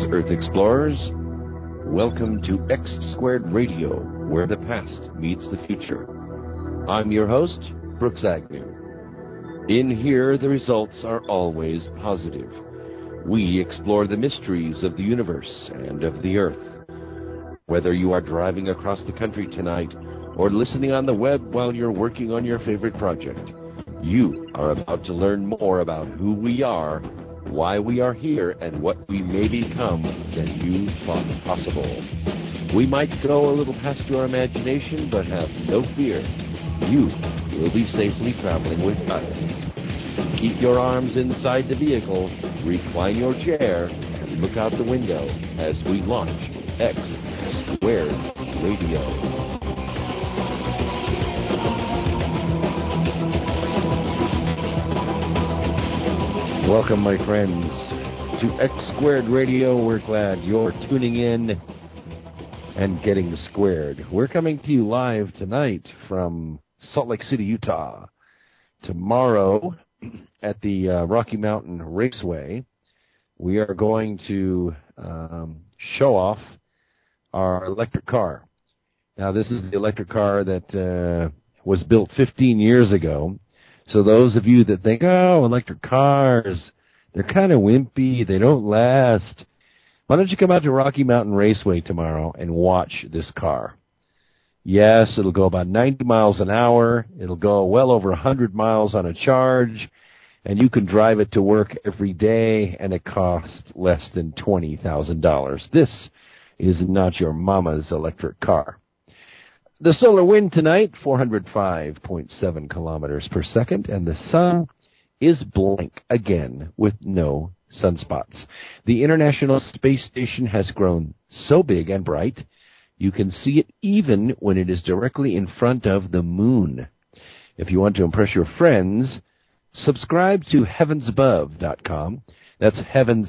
Earth explorers. Welcome to X Squared Radio, where the past meets the future. I'm your host, Brooks Agnew. In here, the results are always positive. We explore the mysteries of the universe and of the Earth. Whether you are driving across the country tonight or listening on the web while you're working on your favorite project, you are about to learn more about who we are, why we are here, and what we may become than you thought possible. We might go a little past your imagination, but have no fear. You will be safely traveling with us. Keep your arms inside the vehicle, recline your chair, and look out the window as we launch X Squared Radio. Welcome, my friends, to X Squared Radio. We're glad you're tuning in and getting squared. We're coming to you live tonight from Salt Lake City, Utah. Tomorrow at the Rocky Mountain Raceway, we are going to show off our electric car. Now, this is the electric car that was built 15 years ago. So those of you that think, oh, electric cars, they're kind of wimpy, they don't last, why don't you come out to Rocky Mountain Raceway tomorrow and watch this car? Yes, it'll go about 90 miles an hour. It'll go well over 100 miles on a charge, and you can drive it to work every day, and it costs less than $20,000. This is not your mama's electric car. The solar wind tonight, 405.7 kilometers per second, and the sun is blank again with no sunspots. The International Space Station has grown so big and bright, you can see it even when it is directly in front of the moon. If you want to impress your friends, subscribe to heavensabove.com. That's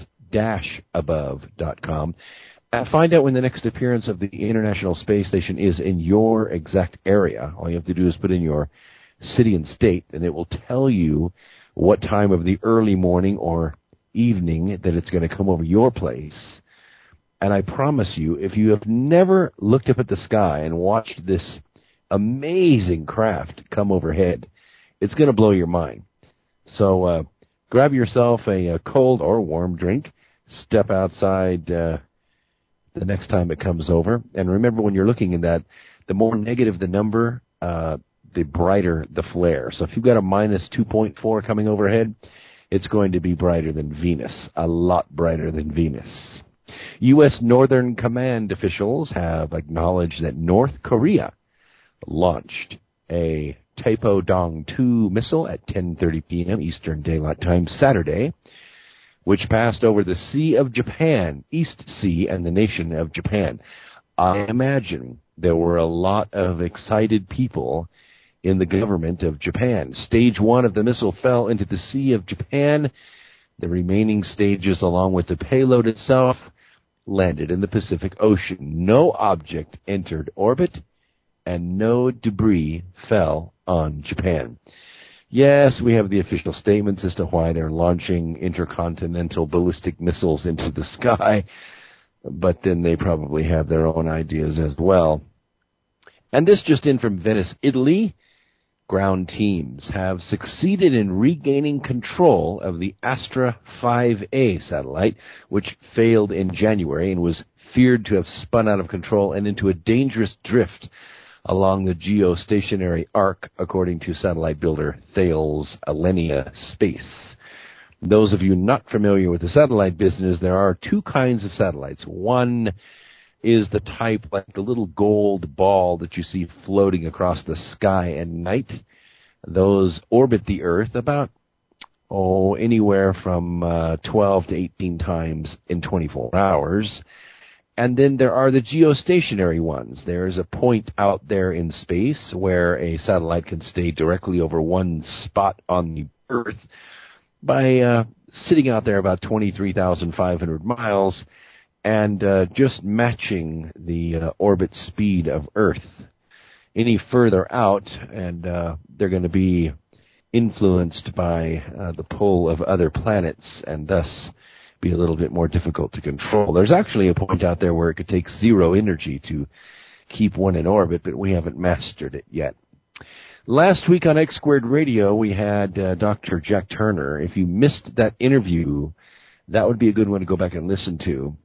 heavens-above.com. Find out when the next appearance of the International Space Station is in your exact area. All you have to do is put in your city and state, and it will tell you what time of the early morning or evening that it's going to come over your place. And I promise you, if you have never looked up at the sky and watched this amazing craft come overhead, it's going to blow your mind. So grab yourself a cold or warm drink, step outside the next time it comes over. And remember, when you're looking at that, the more negative the number, the brighter the flare. So if you've got a minus 2.4 coming overhead, it's going to be brighter than Venus, a lot brighter than Venus. U.S. Northern Command officials have acknowledged that North Korea launched a Taepodong-2 missile at 10:30 p.m. Eastern Daylight Time Saturday, which passed over the Sea of Japan, East Sea, and the nation of Japan. I imagine there were a lot of excited people in the government of Japan. Stage 1 of the missile fell into the Sea of Japan. The remaining stages, along with the payload itself, landed in the Pacific Ocean. No object entered orbit, and no debris fell on Japan. Yes, we have the official statements as to why they're launching intercontinental ballistic missiles into the sky, but then they probably have their own ideas as well. And this just in from Venice, Italy. Ground teams have succeeded in regaining control of the Astra 5A satellite, which failed in January and was feared to have spun out of control and into a dangerous drift along the geostationary arc, according to satellite builder Thales Alenia Space. Those of you not familiar with the satellite business, there are two kinds of satellites. One is the type like the little gold ball that you see floating across the sky at night. Those orbit the Earth about, anywhere from 12 to 18 times in 24 hours. And then there are the geostationary ones. There is a point out there in space where a satellite can stay directly over one spot on the Earth by sitting out there about 23,500 miles and just matching the orbit speed of Earth. Any further out, and they're going to be influenced by the pull of other planets, and thus be a little bit more difficult to control. There's actually a point out there where it could take zero energy to keep one in orbit, but we haven't mastered it yet. Last week on X Squared Radio, we had Dr. Jack Turner. If you missed that interview, that would be a good one to go back and listen to.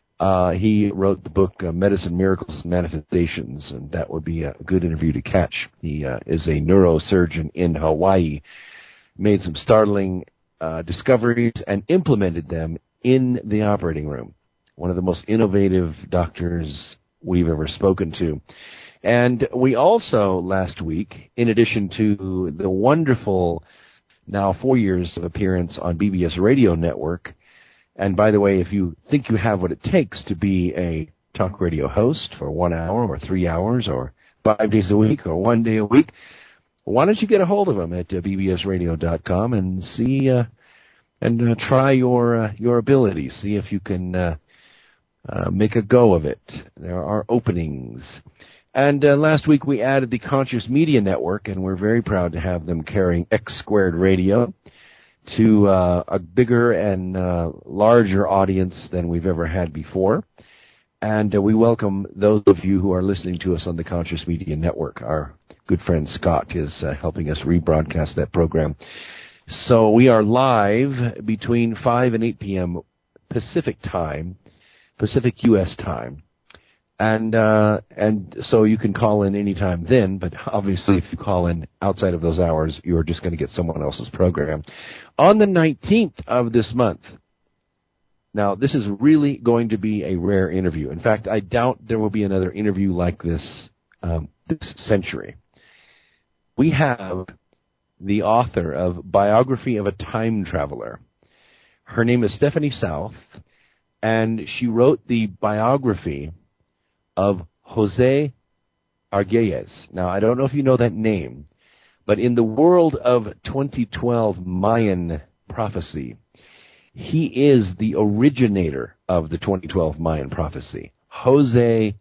He wrote the book Medicine, Miracles, and Manifestations, and that would be a good interview to catch. He is a neurosurgeon in Hawaii, made some startling discoveries and implemented them in the operating room. One of the most innovative doctors we've ever spoken to. And we also, last week, in addition to the wonderful, now 4 years of appearance on BBS Radio Network, and by the way, if you think you have what it takes to be a talk radio host for 1 hour or 3 hours or 5 days a week or 1 day a week, why don't you get a hold of them at bbsradio.com and see and try your abilities. See if you can make a go of it. There are openings. And last week we added the Conscious Media Network, and we're very proud to have them carrying X Squared Radio to a bigger and larger audience than we've ever had before. And we welcome those of you who are listening to us on the Conscious Media Network. Our good friend Scott is helping us rebroadcast that program. So we are live between 5 and 8 p.m. Pacific time, Pacific U.S. time. And so you can call in anytime then, but obviously if you call in outside of those hours, you're just going to get someone else's program. On the 19th of this month, now this is really going to be a rare interview. In fact, I doubt there will be another interview like this this century. We have the author of Biography of a Time Traveler. Her name is Stephanie South, and she wrote the biography of Jose Arguelles. Now, I don't know if you know that name, but in the world of 2012 Mayan prophecy, he is the originator of the 2012 Mayan prophecy, Jose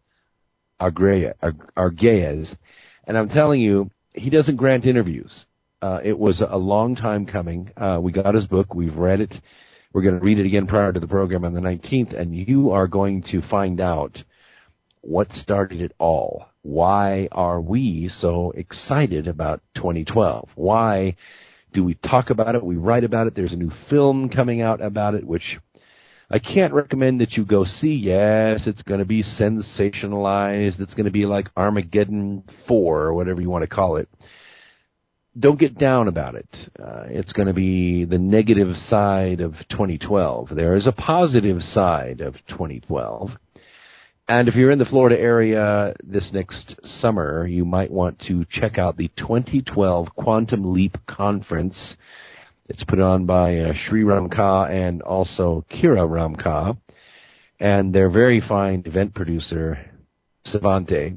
Arguelles. And I'm telling you, he doesn't grant interviews. It was a long time coming. We got his book. We've read it. We're going to read it again prior to the program on the 19th, and you are going to find out what started it all. Why are we so excited about 2012? Why do we talk about it? We write about it. There's a new film coming out about it, which I can't recommend that you go see. Yes, it's going to be sensationalized. It's going to be like Armageddon 4 or whatever you want to call it. Don't get down about it. It's going to be the negative side of 2012. There is a positive side of 2012. And if you're in the Florida area this next summer, you might want to check out the 2012 Quantum Leap Conference. It's put on by Sri Ramka and also Kira Ramka, and their very fine event producer, Savante.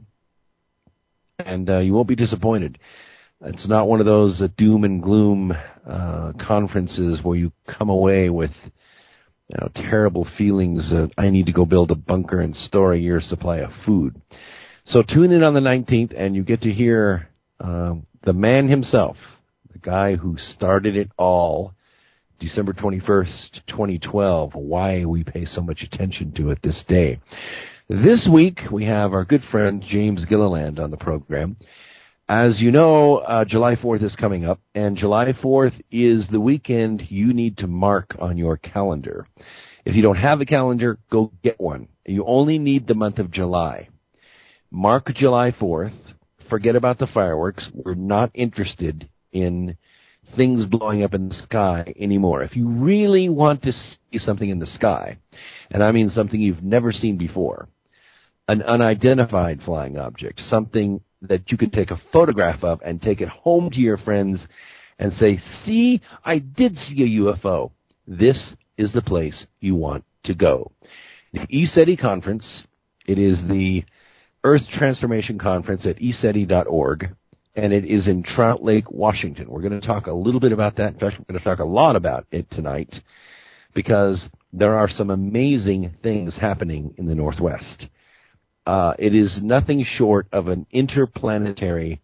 And you won't be disappointed. It's not one of those doom and gloom conferences where you come away with terrible feelings of, I need to go build a bunker and store a year's supply of food. So tune in on the 19th, and you get to hear the man himself, the guy who started it all, December 21st, 2012, why we pay so much attention to it this day. This week, we have our good friend James Gilliland on the program. As you know, July 4th is coming up, and July 4th is the weekend you need to mark on your calendar. If you don't have a calendar, go get one. You only need the month of July. Mark July 4th. Forget about the fireworks. We're not interested in things blowing up in the sky anymore. If you really want to see something in the sky, and I mean something you've never seen before, an unidentified flying object, something that you could take a photograph of and take it home to your friends and say, see, I did see a UFO. This is the place you want to go. The ECETI conference, it is the Earth Transformation Conference at ECETI.org, and it is in Trout Lake, Washington. We're going to talk a little bit about that. In fact, we're going to talk a lot about it tonight because there are some amazing things happening in the Northwest. It is nothing short of an interplanetary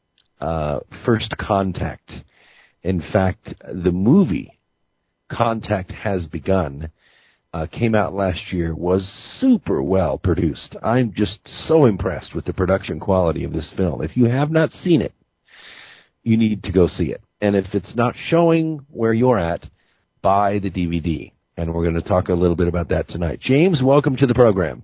first contact. In fact, the movie Contact has begun, came out last year was super well produced. I'm just so impressed with the production quality of this film. If you have not seen it, you need to go see it. And if it's not showing where you're at, buy the DVD. And we're going to talk a little bit about that tonight. James, welcome to the program.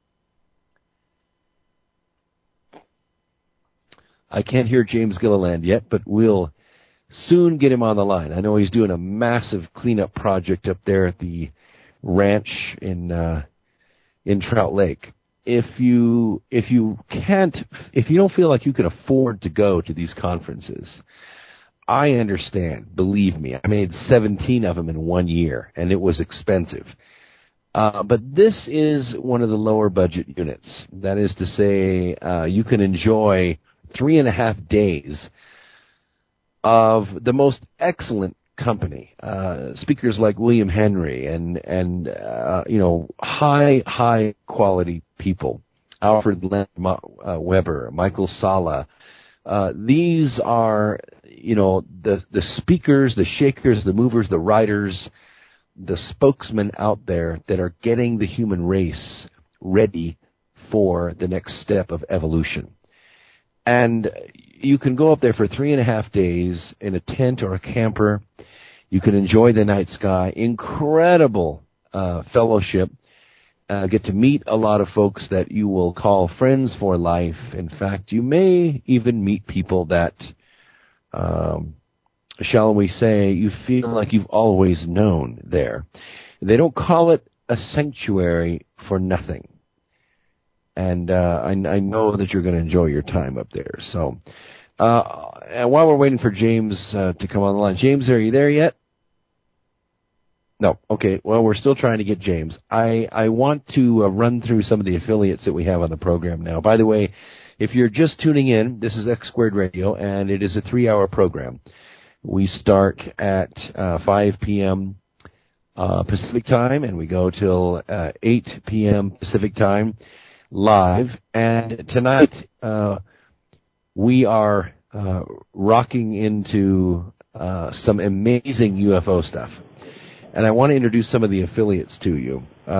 I can't hear James Gilliland yet, but we'll soon get him on the line. I know he's doing a massive cleanup project up there at the ranch in Trout Lake. If you don't feel like you can afford to go to these conferences, I understand. Believe me, I made 17 of them in 1 year, and it was expensive. But this is one of the lower budget units. That is to say, you can enjoy 3.5 days of the most excellent company. Speakers like William Henry and high quality people. Alfred Weber, Michael Sala. These are, the speakers, the shakers, the movers, the writers, the spokesmen out there that are getting the human race ready for the next step of evolution. And you can go up there for 3.5 days in a tent or a camper. You can enjoy the night sky. Incredible fellowship. Get to meet a lot of folks that you will call friends for life. In fact, you may even meet people that, shall we say, you feel like you've always known there. They don't call it a sanctuary for nothing. And I know that you're going to enjoy your time up there. So, and while we're waiting for James to come on the line, James, are you there yet? No. Okay. Well, we're still trying to get James. I want to run through some of the affiliates that we have on the program now. By the way, if you're just tuning in, this is X Squared Radio, and it is a 3-hour program. We start at 5 p.m. Pacific time, and we go till 8 p.m. Pacific time live. And tonight we are rocking into some amazing UFO stuff. And I want to introduce some of the affiliates to you.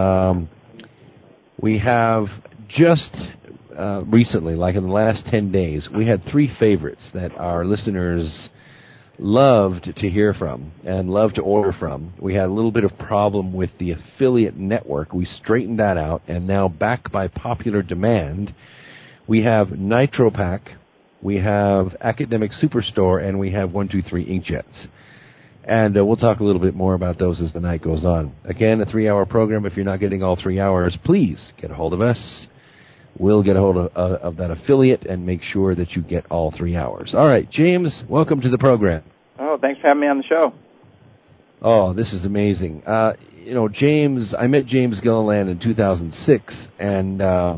We have just recently, like in the last 10 days, we had 3 favorites that our listeners loved to hear from and loved to order from. We had a little bit of problem with the affiliate network. We straightened that out, and now back by popular demand, we have NitroPack, we have Academic Superstore, and we have 123 Inkjets. And we'll talk a little bit more about those as the night goes on. Again, a 3-hour program. If you're not getting all 3 hours, please get a hold of us. We'll get a hold of that affiliate and make sure that you get all 3 hours. All right, James, welcome to the program. Oh, thanks for having me on the show. Oh, this is amazing. James, I met James Gilliland in 2006 and,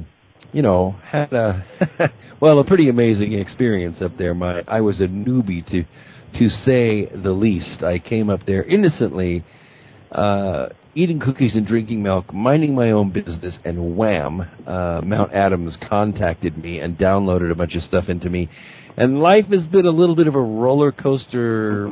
had a, a pretty amazing experience up there. I was a newbie to say the least. I came up there innocently, eating cookies and drinking milk, minding my own business, and wham, Mount Adams contacted me and downloaded a bunch of stuff into me. And life has been a little bit of a roller coaster,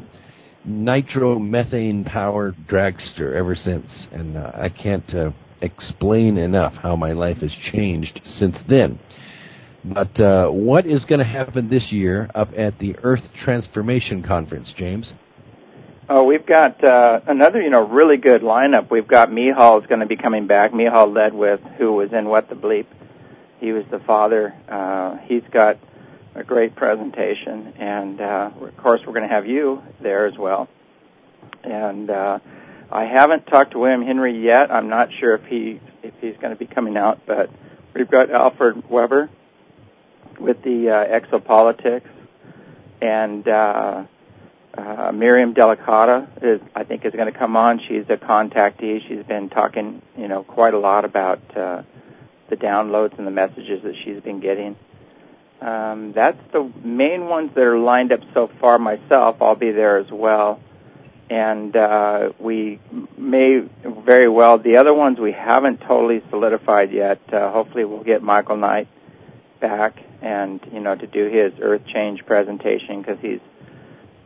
nitromethane-powered dragster ever since. And I can't explain enough how my life has changed since then. But what is going to happen this year up at the Earth Transformation Conference, James? Oh, we've got another, really good lineup. We've got Mihal is going to be coming back. Mihal Ledwith, who was in What the Bleep. He was the father. He's got a great presentation. And, of course, we're going to have you there as well. And I haven't talked to William Henry yet. I'm not sure if he's going to be coming out. But we've got Alfred Weber with the exopolitics, and Miriam Delicata is going to come on. She's a contactee. She's been talking, quite a lot about the downloads and the messages that she's been getting. That's the main ones that are lined up so far. Myself, I'll be there as well, and we may very well. The other ones we haven't totally solidified yet. Hopefully, we'll get Michael Knight back and to do his Earth Change presentation, because he's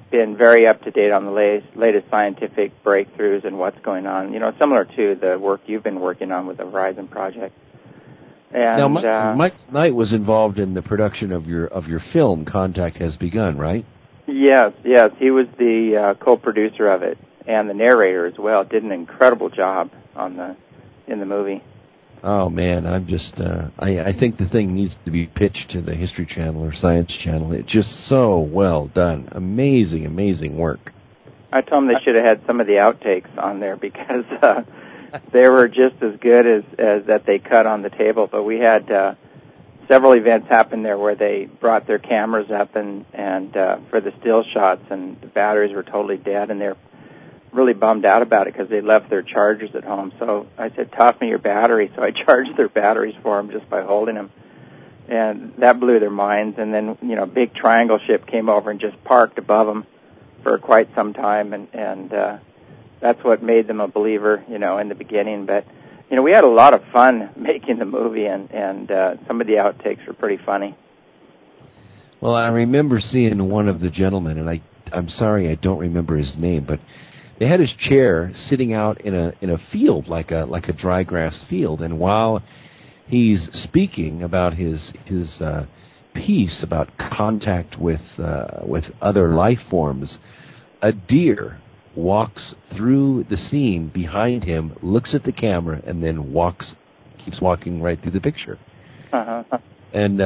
been very up to date on the latest scientific breakthroughs and what's going on. Similar to the work you've been working on with the Horizon Project. And now, Mike Knight was involved in the production of your film. Contact Has Begun, right? Yes. He was the co-producer of it and the narrator as well. Did an incredible job in the movie. Oh man, I'm just I think the thing needs to be pitched to the History Channel or Science Channel. It's just so well done. Amazing work. I told them they should have had some of the outtakes on there because they were just as good as that they cut on the table. But we had several events happen there where they brought their cameras up and for the still shots, and the batteries were totally dead, and they're really bummed out about it because they left their chargers at home. So I said, toss me your battery. So I charged their batteries for them just by holding them. And that blew their minds. And then, big triangle ship came over and just parked above them for quite some time. And that's what made them a believer, in the beginning. But, we had a lot of fun making the movie, and some of the outtakes were pretty funny. Well, I remember seeing one of the gentlemen, and I'm sorry I don't remember his name, but they had his chair sitting out in a field, like a dry grass field, and while he's speaking about his piece about contact with other life forms, a deer walks through the scene behind him, looks at the camera, and then keeps walking right through the picture. Uh-huh. And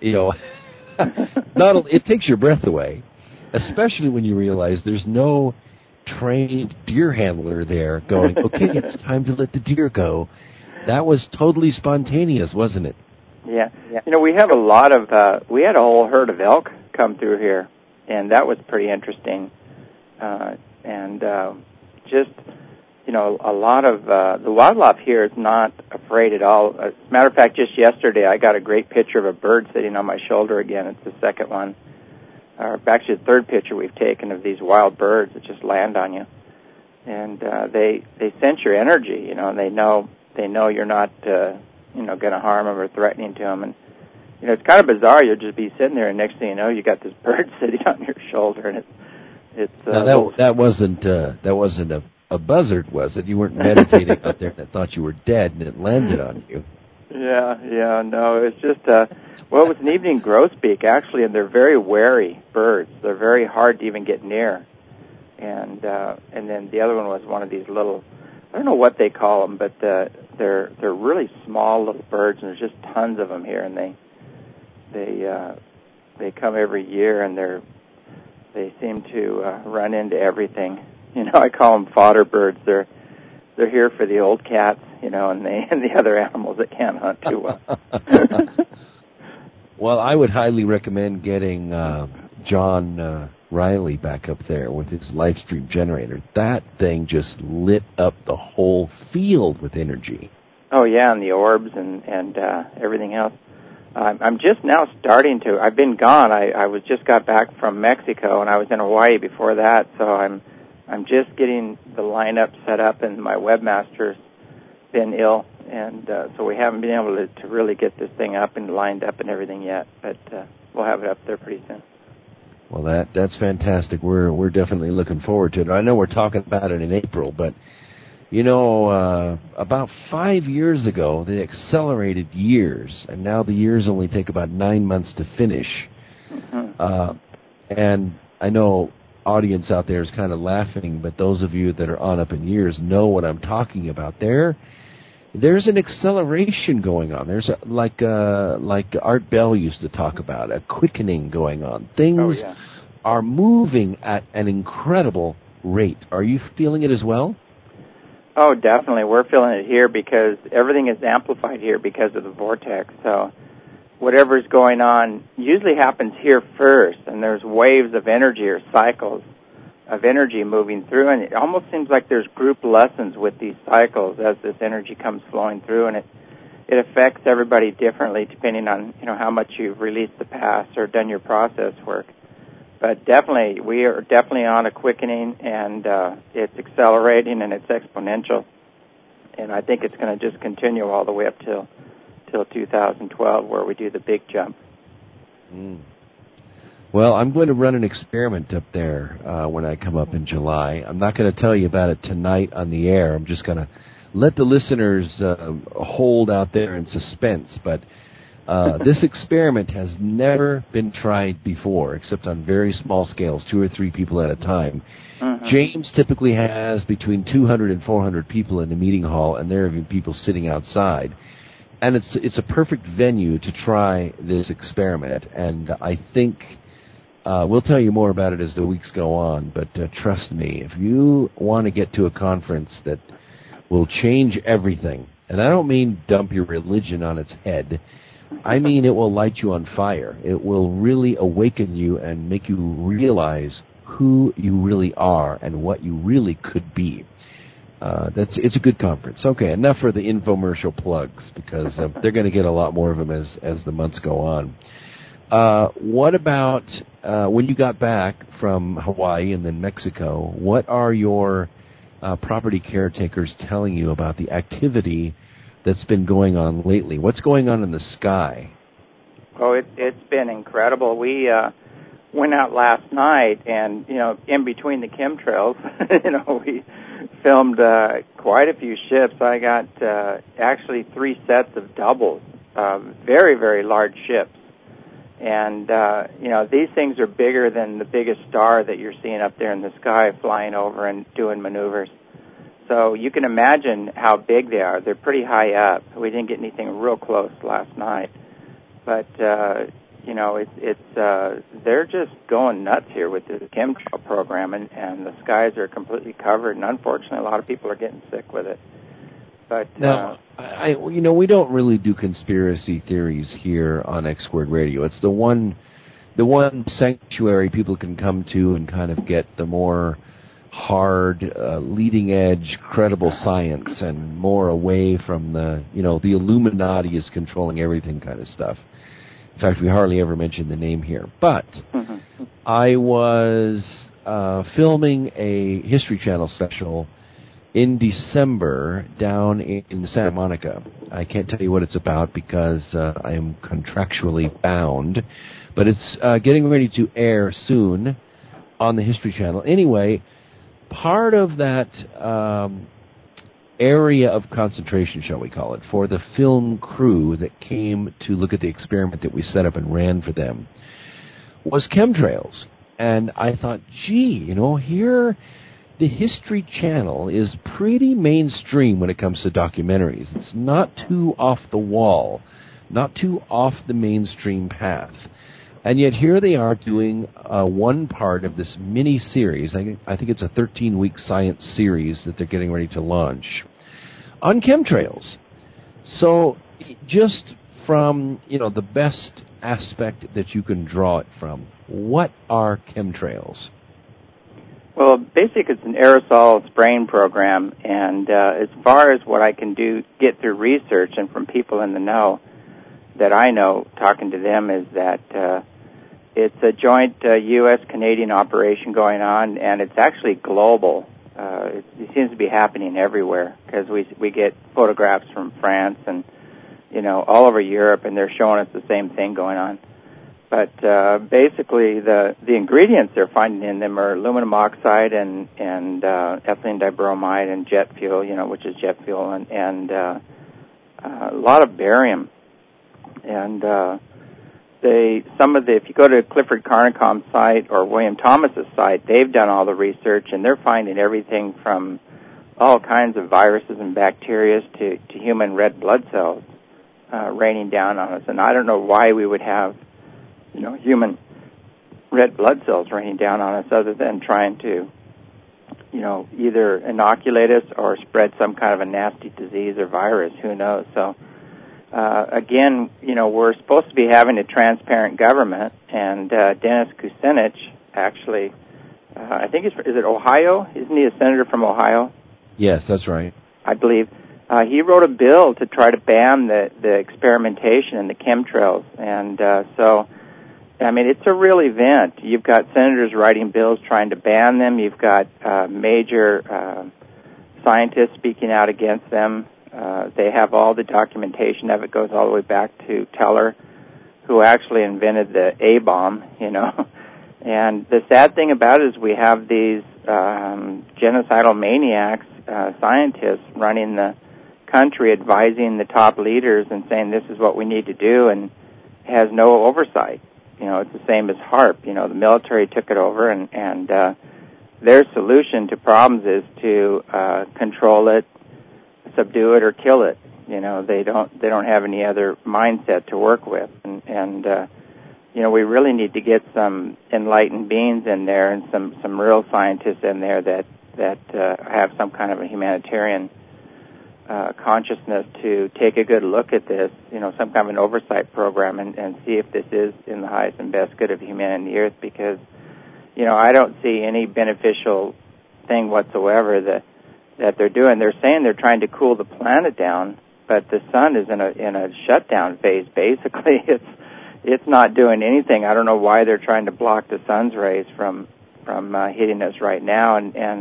it takes your breath away, especially when you realize there's no trained deer handler there going, okay, it's time to let the deer go. That was totally spontaneous, wasn't it? Yeah. We have we had a whole herd of elk come through here, and that was pretty interesting. A lot of the wildlife here is not afraid at all. As a matter of fact, just yesterday I got a great picture of a bird sitting on my shoulder again. It's the second one. Actually, the third picture we've taken of these wild birds that just land on you, and they sense your energy, and they know you're not going to harm them or threatening to them, and it's kind of bizarre. You'll just be sitting there, and next thing you know, you got this bird sitting on your shoulder, and it's that wasn't a buzzard, was it? You weren't meditating out there and thought you were dead, and it landed on you. Yeah, no, it's just, it was an evening grosbeak, actually, and they're very wary birds. They're very hard to even get near. And then the other one was one of these little, I don't know what they call them, but they're really small little birds, and there's just tons of them here, and they come every year, and they seem to run into everything. I call them fodder birds. They're here for the old cats, and the other animals that can't hunt too well. Well, I would highly recommend getting John Riley back up there with his live stream generator. That thing just lit up the whole field with energy. Oh yeah, and the orbs and everything else. I'm just now starting to. I've been gone. I just got back from Mexico, and I was in Hawaii before that. So I'm just getting the lineup set up, and my webmaster's been ill, and so we haven't been able to really get this thing up and lined up and everything yet. But we'll have it up there pretty soon. Well, that's fantastic. We're definitely looking forward to it. I know we're talking about it in April, but about 5 years ago, they accelerated years, and now the years only take about 9 months to finish. Mm-hmm. And I know audience out there is kind of laughing, but those of you that are on up in years know what I'm talking about. There's an acceleration going on. There's like Art Bell used to talk about, a quickening going on. Things are moving at an incredible rate. Are you feeling it as well? Oh, definitely. We're feeling it here because everything is amplified here because of the vortex. So whatever's going on usually happens here first, and there's waves of energy or cycles of energy moving through, and it almost seems like there's group lessons with these cycles as this energy comes flowing through, and it affects everybody differently depending on how much you've released the past or done your process work. But definitely, we are definitely on a quickening, and it's accelerating, and it's exponential. And I think it's going to just continue all the way up till 2012, where we do the big jump. Well, I'm going to run an experiment up there when I come up in July. I'm not going to tell you about it tonight on the air. I'm just going to let the listeners hold out there in suspense. But this experiment has never been tried before, except on very small scales, 2 or 3 people at a time. Mm-hmm. James typically has between 200 and 400 people in the meeting hall, and there are even people sitting outside. And it's a perfect venue to try this experiment. And I think we'll tell you more about it as the weeks go on. But trust me, if you want to get to a conference that will change everything, and I don't mean dump your religion on its head, I mean it will light you on fire. It will really awaken you and make you realize who you really are and what you really could be. It's a good conference. Okay, enough for the infomercial plugs, because they're going to get a lot more of them as the months go on. What about when you got back from Hawaii and then Mexico, what are your property caretakers telling you about the activity that's been going on lately? What's going on in the sky? Oh, it's been incredible. We went out last night, and in between the chemtrails, we filmed quite a few ships. I got actually 3 sets of doubles, very, very large ships. And, these things are bigger than the biggest star that you're seeing up there in the sky flying over and doing maneuvers. So you can imagine how big they are. They're pretty high up. We didn't get anything real close last night. But, they're just going nuts here with the chemtrail program, and the skies are completely covered, and unfortunately a lot of people are getting sick with it. But now, we don't really do conspiracy theories here on X Squared Radio. It's the one sanctuary people can come to and kind of get the more hard, leading-edge, credible science, and more away from the Illuminati is controlling everything kind of stuff. In fact, we hardly ever mention the name here. But I was filming a History Channel special in December down in Santa Monica. I can't tell you what it's about because I am contractually bound, but it's getting ready to air soon on the History Channel. Anyway, part of that area of concentration, shall we call it, for the film crew that came to look at the experiment that we set up and ran for them was chemtrails. And I thought, here the History Channel is pretty mainstream when it comes to documentaries. It's not too off the wall, not too off the mainstream path. And yet here they are doing one part of this mini-series. I think it's a 13-week science series that they're getting ready to launch on chemtrails. So just from, the best aspect that you can draw it from, what are chemtrails? Well, basically it's an aerosol spraying program, and as far as what I can get through research and from people in the know that I know, talking to them, is that it's a joint U.S.-Canadian operation going on, and it's actually global. It seems to be happening everywhere, because we get photographs from France and, all over Europe, and they're showing us the same thing going on. But basically, the ingredients they're finding in them are aluminum oxide and ethylene dibromide and jet fuel, which is jet fuel, and a lot of barium. And if you go to Clifford Carnicom's site or William Thomas's site, they've done all the research, and they're finding everything from all kinds of viruses and bacteria to human red blood cells raining down on us. And I don't know why we would have human red blood cells raining down on us other than trying to, either inoculate us or spread some kind of a nasty disease or virus. Who knows? So, again, we're supposed to be having a transparent government, and Dennis Kucinich, actually, I think is it Ohio? Isn't he a senator from Ohio? Yes, that's right. I believe. He wrote a bill to try to ban the experimentation and the chemtrails, and so, I mean, it's a real event. You've got senators writing bills trying to ban them. You've got major scientists speaking out against them. They have all the documentation of it. Goes all the way back to Teller, who actually invented the A-bomb, And the sad thing about it is we have these genocidal maniacs, scientists running the country, advising the top leaders and saying this is what we need to do, and has no oversight. You know, it's the same as HAARP. You know, the military took it over, and their solution to problems is to control it, subdue it, or kill it. You know, they don't have any other mindset to work with, and you know, we really need to get some enlightened beings in there and some real scientists in there that have some kind of a humanitarian consciousness to take a good look at this, you know, some kind of an oversight program and see if this is in the highest and best good of humanity and the earth, because, you know, I don't see any beneficial thing whatsoever that they're doing. They're saying they're trying to cool the planet down, but the sun is in a shutdown phase, basically. It's not doing anything. I don't know why they're trying to block the sun's rays from hitting us right now,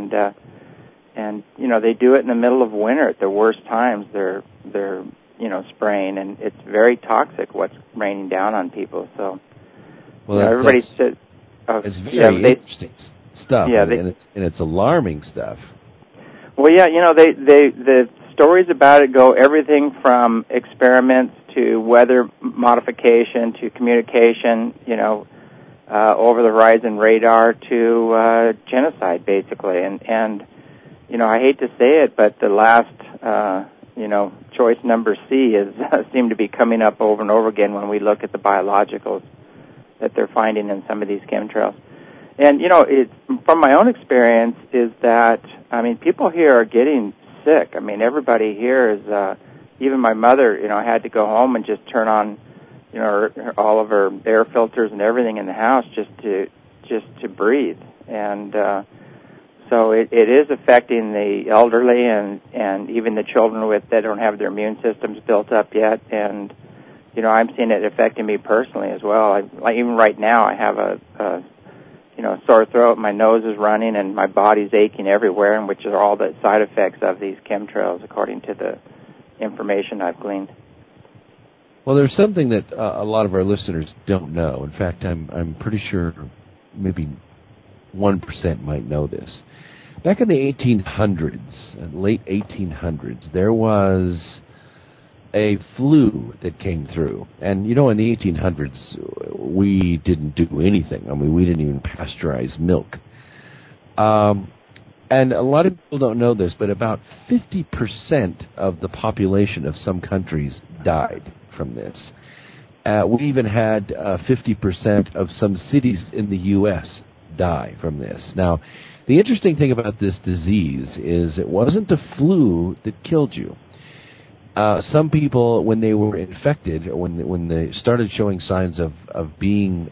and you know, they do it in the middle of winter at the worst times. They're you know, spraying, and it's very toxic what's raining down on people. So, well, you know, everybody says it's very interesting stuff, and it's alarming stuff. Well, yeah, you know, the stories about it go everything from experiments to weather modification to communication, you know, over the horizon radar to genocide, basically. And you know, I hate to say it, but the last, you know, choice number C is seem to be coming up over and over again when we look at the biologicals that they're finding in some of these chemtrails. And, you know, from my own experience is that, I mean, people here are getting sick. I mean, everybody here is, even my mother, you know, had to go home and just turn on, you know, all of her air filters and everything in the house just to breathe. And so it is affecting the elderly and even the children that don't have their immune systems built up yet. And, you know, I'm seeing it affecting me personally as well. Even right now, I have a you know, sore throat, my nose is running, and my body's aching everywhere, and which are all the side effects of these chemtrails, according to the information I've gleaned. Well, there's something that a lot of our listeners don't know. In fact, I'm pretty sure maybe 1% might know this. Back in the 1800s, late 1800s, there was a flu that came through. And, you know, in the 1800s, we didn't do anything. I mean, we didn't even pasteurize milk. And a lot of people don't know this, but about 50% of the population of some countries died from this. We even had 50% of some cities in the U.S. die from this. Now, the interesting thing about this disease is it wasn't the flu that killed you. Some people, when they were infected, or when they started showing signs of being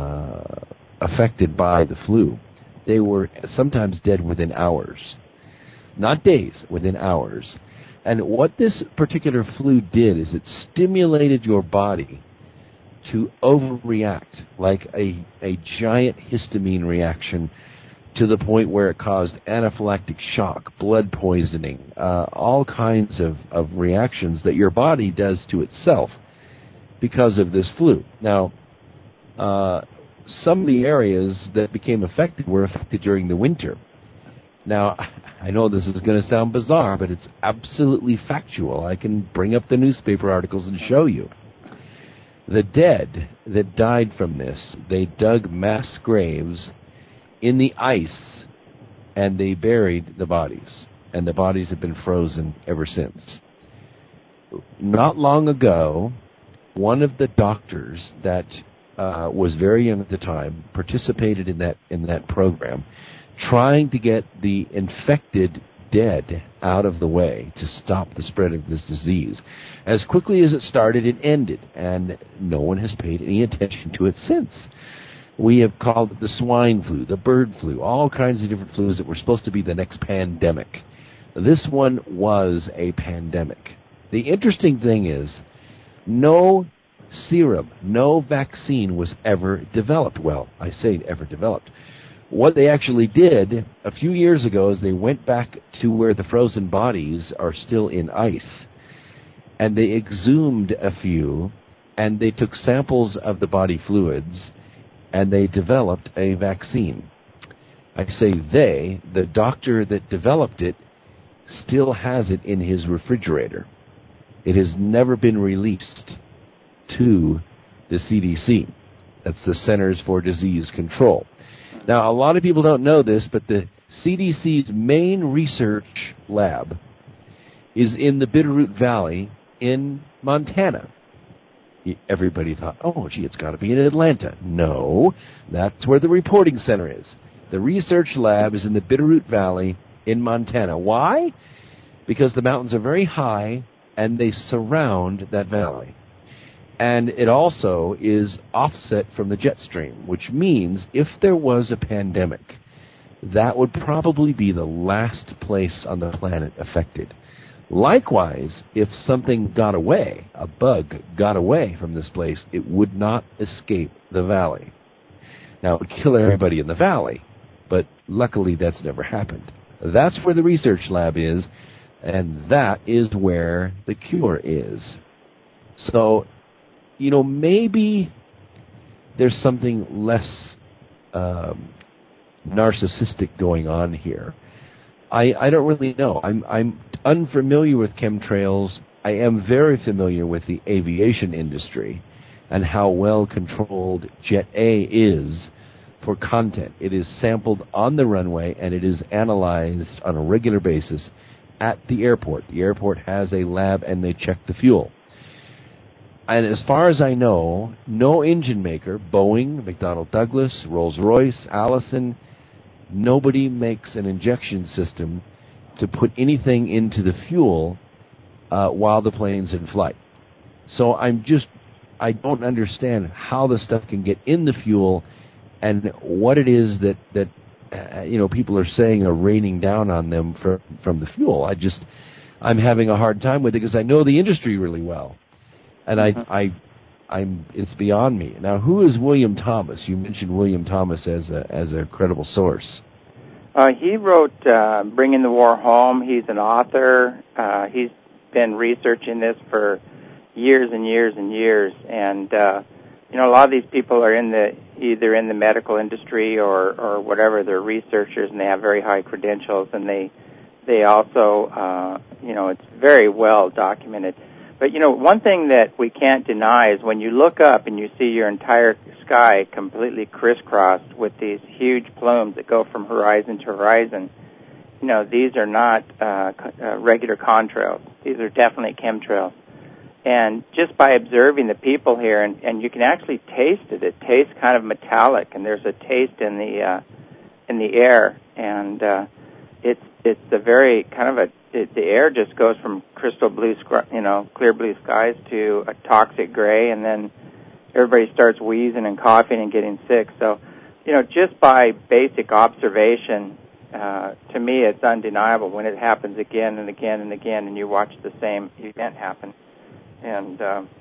affected by the flu, they were sometimes dead within hours. Not days, within hours. And what this particular flu did is it stimulated your body to overreact, like a giant histamine reaction, to the point where it caused anaphylactic shock, blood poisoning, all kinds of reactions that your body does to itself because of this flu. Now, some of the areas that became affected were affected during the winter. Now, I know this is going to sound bizarre, but it's absolutely factual. I can bring up the newspaper articles and show you. The dead that died from this, they dug mass graves in the ice, and they buried the bodies. And the bodies have been frozen ever since. Not long ago, one of the doctors that was very young at the time participated in that program, trying to get the infected dead out of the way to stop the spread of this disease. As quickly as it started, it ended, and no one has paid any attention to it since. We have called it the swine flu, the bird flu, all kinds of different flus that were supposed to be the next pandemic. This one was a pandemic. The interesting thing is, no serum, no vaccine was ever developed. Well, I say ever developed. What they actually did a few years ago is they went back to where the frozen bodies are still in ice, and they exhumed a few, and they took samples of the body fluids, and they developed a vaccine. I say they, the doctor that developed it still has it in his refrigerator. It has never been released to the CDC. That's the Centers for Disease Control. Now, a lot of people don't know this, but the CDC's main research lab is in the Bitterroot Valley in Montana. Everybody thought, oh, gee, it's got to be in Atlanta. No, that's where the reporting center is. The research lab is in the Bitterroot Valley in Montana. Why? Because the mountains are very high and they surround that valley. And it also is offset from the jet stream, which means if there was a pandemic, that would probably be the last place on the planet affected. Likewise, if something got away, a bug got away from this place, it would not escape the valley. Now, it would kill everybody in the valley, but luckily that's never happened. That's where the research lab is, and that is where the cure is. So, maybe there's something less narcissistic going on here. I don't really know. I'm unfamiliar with chemtrails. I am very familiar with the aviation industry and how well controlled Jet A is for content. It is sampled on the runway and it is analyzed on a regular basis at the airport. The airport has a lab and they check the fuel. And as far as I know, no engine maker, Boeing, McDonnell Douglas, Rolls-Royce, Allison, nobody makes an injection system to put anything into the fuel while the plane's in flight. So I don't understand how the stuff can get in the fuel and what it is that people are saying are raining down on them from the fuel. I'm having a hard time with it because I know the industry really well. And it's beyond me. Now, who is William Thomas? You mentioned William Thomas as a credible source. He wrote Bringing the War Home. He's an author. He's been researching this for years and years and years. And, a lot of these people are either in the medical industry or whatever. They're researchers, and they have very high credentials. And they also, it's very well documented. But, one thing that we can't deny is when you look up and you see your entire sky completely crisscrossed with these huge plumes that go from horizon to horizon, these are not regular contrails. These are definitely chemtrails. And just by observing the people here, and you can actually taste it tastes kind of metallic, and there's a taste in the air, and it's a very kind of the air just goes from crystal blue, clear blue skies to a toxic gray, and then everybody starts wheezing and coughing and getting sick. So, just by basic observation, to me, it's undeniable when it happens again and again and again, and you watch the same event happen. And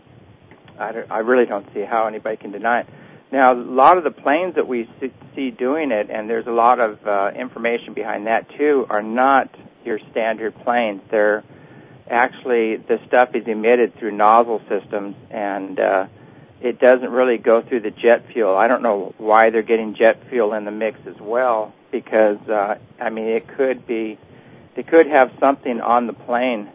I really don't see how anybody can deny it. Now, a lot of the planes that we see doing it, and there's a lot of information behind that too, are not your standard planes. They're actually, the stuff is emitted through nozzle systems, and it doesn't really go through the jet fuel. I don't know why they're getting jet fuel in the mix as well, because, it could have something on the plane,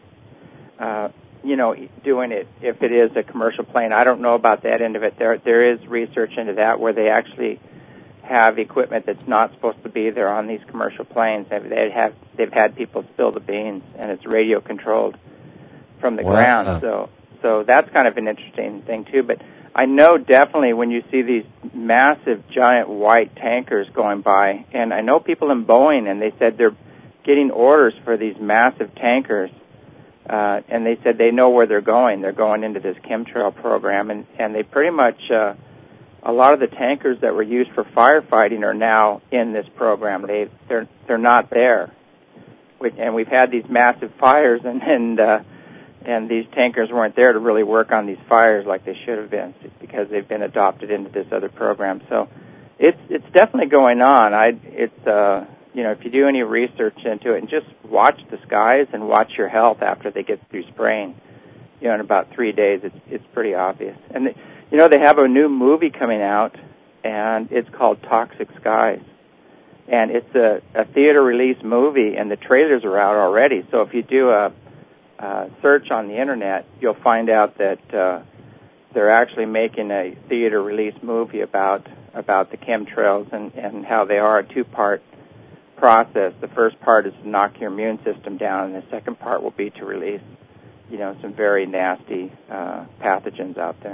doing it if it is a commercial plane. I don't know about that end of it. There is research into that where they actually have equipment that's not supposed to be there on these commercial planes. They've had people spill the beans, and it's radio controlled from the ground. So that's kind of an interesting thing too. But I know definitely when you see these massive, giant white tankers going by, and I know people in Boeing, and they said they're getting orders for these massive tankers, and they said they know where they're going. They're going into this chemtrail program, and they pretty much, a lot of the tankers that were used for firefighting are now in this program. They're not there, and we've had these massive fires, and these tankers weren't there to really work on these fires like they should have been, because they've been adopted into this other program. So it's definitely going on. If you do any research into it, and just watch the skies and watch your health after they get through spraying, in about 3 days, it's pretty obvious. And they have a new movie coming out and it's called Toxic Skies. And it's a theater release movie, and the trailers are out already. So if you do a search on the internet, you'll find out that they're actually making a theater release movie about the chemtrails and how they are a two-part process. The first part is to knock your immune system down, and the second part will be to release, some very nasty pathogens out there.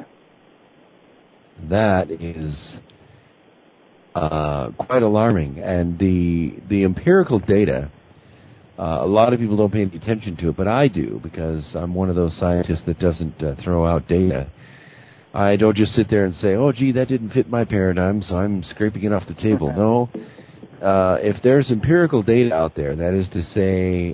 That is quite alarming, and the empirical data. A lot of people don't pay any attention to it, but I do, because I'm one of those scientists that doesn't throw out data. I don't just sit there and say, oh, gee, that didn't fit my paradigm, so I'm scraping it off the table. No. If there's empirical data out there, that is to say,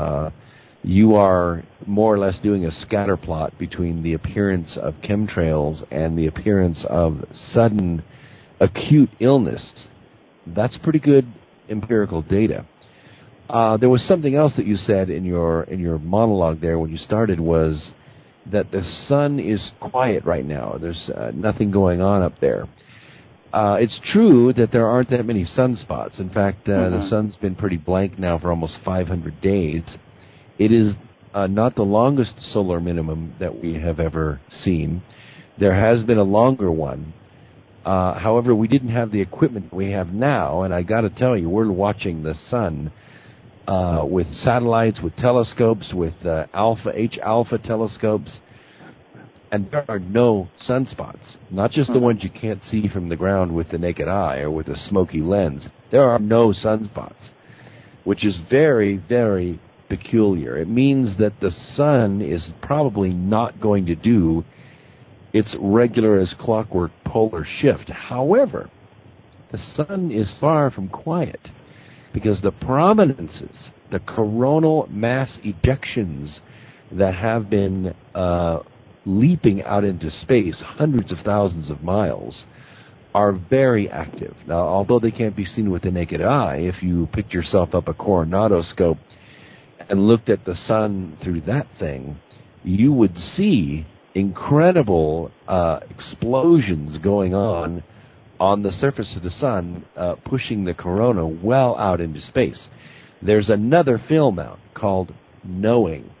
you are more or less doing a scatter plot between the appearance of chemtrails and the appearance of sudden acute illness, that's pretty good empirical data. There was something else that you said in your monologue there when you started, was that the sun is quiet right now. There's nothing going on up there. It's true that there aren't that many sunspots. In fact, the sun's been pretty blank now for almost 500 days. It is not the longest solar minimum that we have ever seen. There has been a longer one. However, we didn't have the equipment we have now, and I got to tell you, we're watching the sun with satellites, with telescopes, with H-alpha telescopes, and there are no sunspots. Not just the ones you can't see from the ground with the naked eye or with a smoky lens. There are no sunspots, which is very, very peculiar. It means that the sun is probably not going to do its regular as clockwork polar shift. However, the sun is far from quiet, because the prominences, the coronal mass ejections that have been leaping out into space hundreds of thousands of miles, are very active. Now, although they can't be seen with the naked eye, if you picked yourself up a Coronado scope and looked at the sun through that thing, you would see incredible explosions going on the surface of the sun, pushing the corona well out into space. There's another film out called Knowing,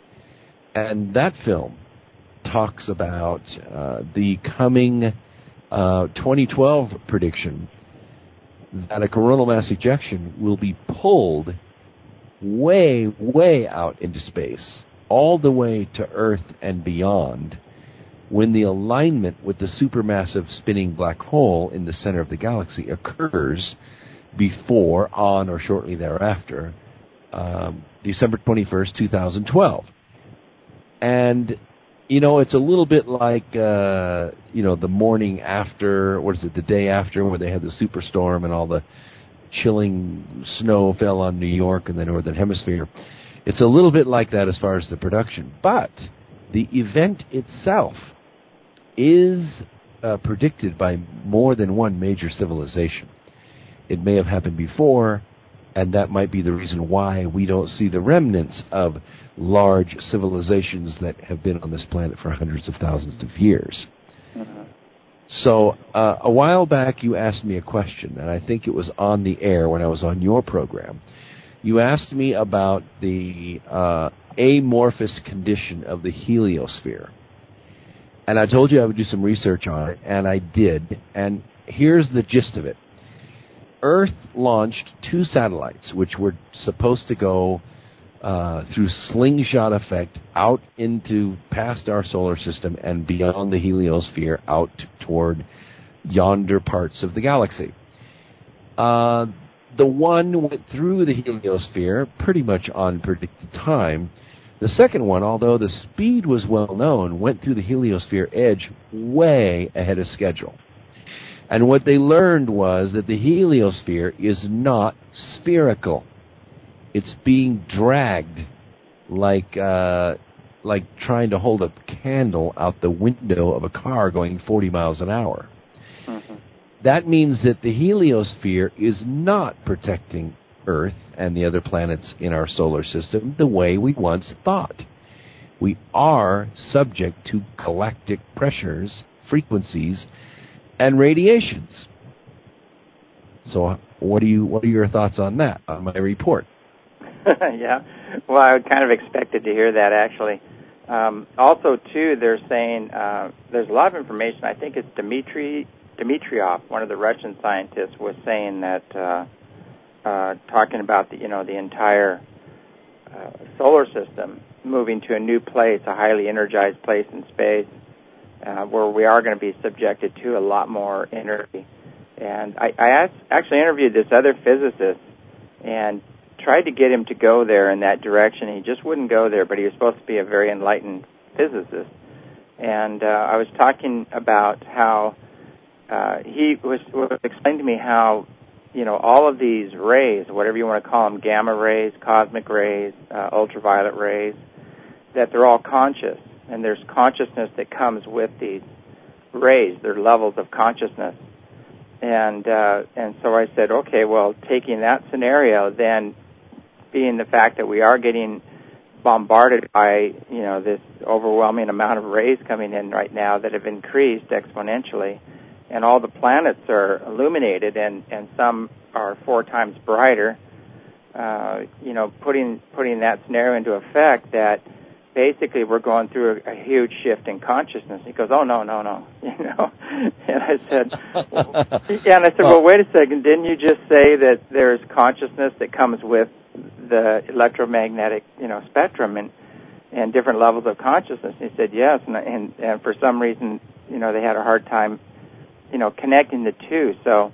and that film talks about the coming 2012 prediction that a coronal mass ejection will be pulled way, way out into space, all the way to Earth and beyond, when the alignment with the supermassive spinning black hole in the center of the galaxy occurs before, on, or shortly thereafter, December 21st, 2012. And, it's a little bit like, the morning after, the day after, where they had the superstorm and all the chilling snow fell on New York and the Northern Hemisphere. It's a little bit like that as far as the production. But the event itself is predicted by more than one major civilization. It may have happened before, and that might be the reason why we don't see the remnants of large civilizations that have been on this planet for hundreds of thousands of years. So a while back you asked me a question, and I think it was on the air when I was on your program. You asked me about the amorphous condition of the heliosphere. And I told you I would do some research on it, and I did. And here's the gist of it. Earth launched 2 satellites, which were supposed to go through slingshot effect out into past our solar system and beyond the heliosphere out toward yonder parts of the galaxy. The one went through the heliosphere pretty much on predicted time. The second one, although the speed was well known, went through the heliosphere edge way ahead of schedule. And what they learned was that the heliosphere is not spherical. It's being dragged like trying to hold a candle out the window of a car going 40 miles an hour. That means that the heliosphere is not protecting Earth and the other planets in our solar system the way we once thought. We are subject to galactic pressures, frequencies, and radiations. So what are your thoughts on that, on my report? Yeah, well, I kind of expected to hear that, actually. Also, too, they're saying there's a lot of information. I think it's Dmitriev, one of the Russian scientists, was saying that, talking about the entire solar system moving to a new place, a highly energized place in space, where we are going to be subjected to a lot more energy. And I actually interviewed this other physicist and tried to get him to go there in that direction. He just wouldn't go there, but he was supposed to be a very enlightened physicist. And I was talking about how he was explaining to me how, all of these rays, whatever you want to call them, gamma rays, cosmic rays, ultraviolet rays, that they're all conscious. And there's consciousness that comes with these rays. They're levels of consciousness. And so I said, okay, well, taking that scenario, then being the fact that we are getting bombarded by, this overwhelming amount of rays coming in right now that have increased exponentially, and all the planets are illuminated, and some are 4 times brighter, putting that scenario into effect, that basically we're going through a huge shift in consciousness. He goes, oh, no. And I said, well, wait a second, didn't you just say that there's consciousness that comes with the electromagnetic, spectrum and different levels of consciousness? And he said, yes, and for some reason, they had a hard time, connecting the two. So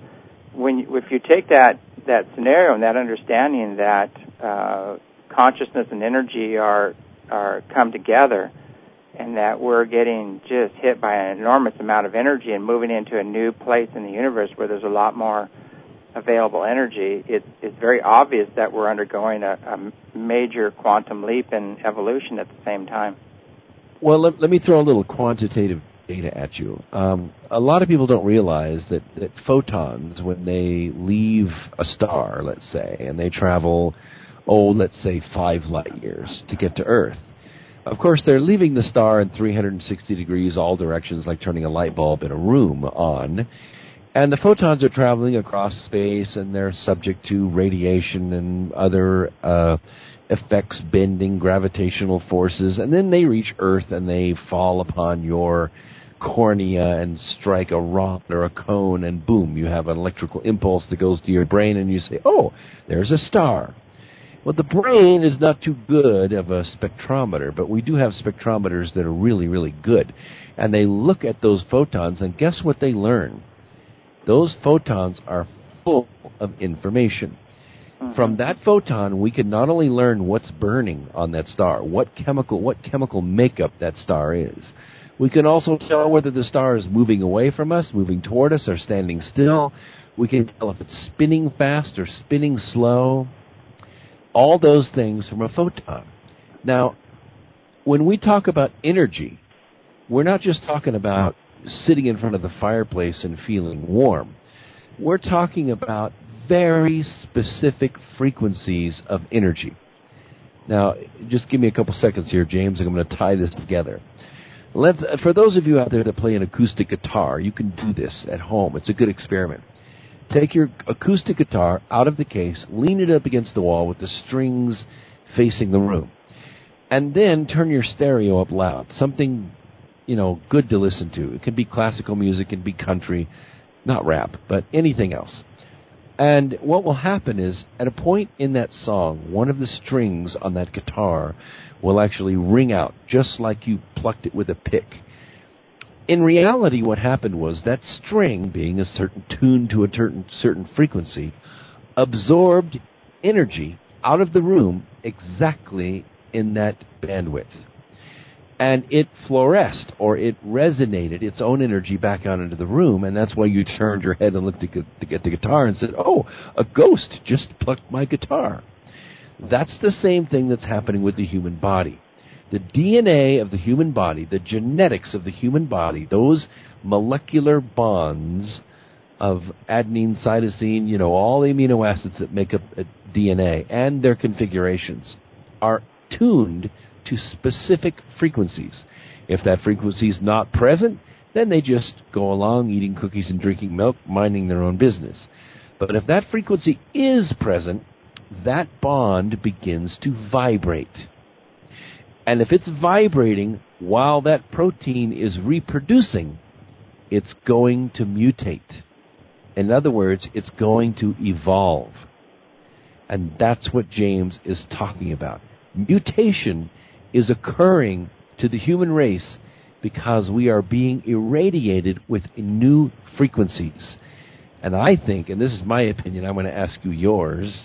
if you take that scenario and that understanding that consciousness and energy are come together, and that we're getting just hit by an enormous amount of energy and moving into a new place in the universe where there's a lot more available energy, it's very obvious that we're undergoing a major quantum leap in evolution at the same time. Well, let me throw a little quantitative data at you. A lot of people don't realize that photons, when they leave a star, let's say, and they travel, let's say 5 light years to get to Earth. Of course, they're leaving the star in 360 degrees, all directions, like turning a light bulb in a room on. And the photons are traveling across space, and they're subject to radiation and other effects, bending, gravitational forces. And then they reach Earth, and they fall upon your cornea and strike a rod or a cone, and boom, you have an electrical impulse that goes to your brain, and you say, oh, there's a star. Well, the brain is not too good of a spectrometer, but we do have spectrometers that are really, really good. And they look at those photons, and guess what they learn? Those photons are full of information. From that photon, we can not only learn what's burning on that star, what chemical makeup that star is. We can also tell whether the star is moving away from us, moving toward us, or standing still. We can tell if it's spinning fast or spinning slow. All those things from a photon. Now, when we talk about energy, we're not just talking about sitting in front of the fireplace and feeling warm. We're talking about very specific frequencies of energy. Now, just give me a couple seconds here, James, and I'm going to tie this together. For those of you out there that play an acoustic guitar, you can do this at home. It's a good experiment. Take your acoustic guitar out of the case, lean it up against the wall with the strings facing the room, and then turn your stereo up loud, something, good to listen to. It can be classical music, it can be country, not rap, but anything else. And what will happen is, at a point in that song, one of the strings on that guitar will actually ring out, just like you plucked it with a pick. In reality, what happened was that string, being a certain tuned to a certain frequency, absorbed energy out of the room exactly in that bandwidth. And it fluoresced, or it resonated its own energy back out into the room, and that's why you turned your head and looked to get the guitar and said, oh, a ghost just plucked my guitar. That's the same thing that's happening with the human body. The DNA of the human body, the genetics of the human body, those molecular bonds of adenine, cytosine, all the amino acids that make up a DNA and their configurations are tuned to specific frequencies. If that frequency is not present, then they just go along eating cookies and drinking milk, minding their own business. But if that frequency is present, that bond begins to vibrate. And if it's vibrating while that protein is reproducing, it's going to mutate. In other words, it's going to evolve. And that's what James is talking about. Mutation is occurring to the human race because we are being irradiated with new frequencies. And I think, and this is my opinion, I'm going to ask you yours,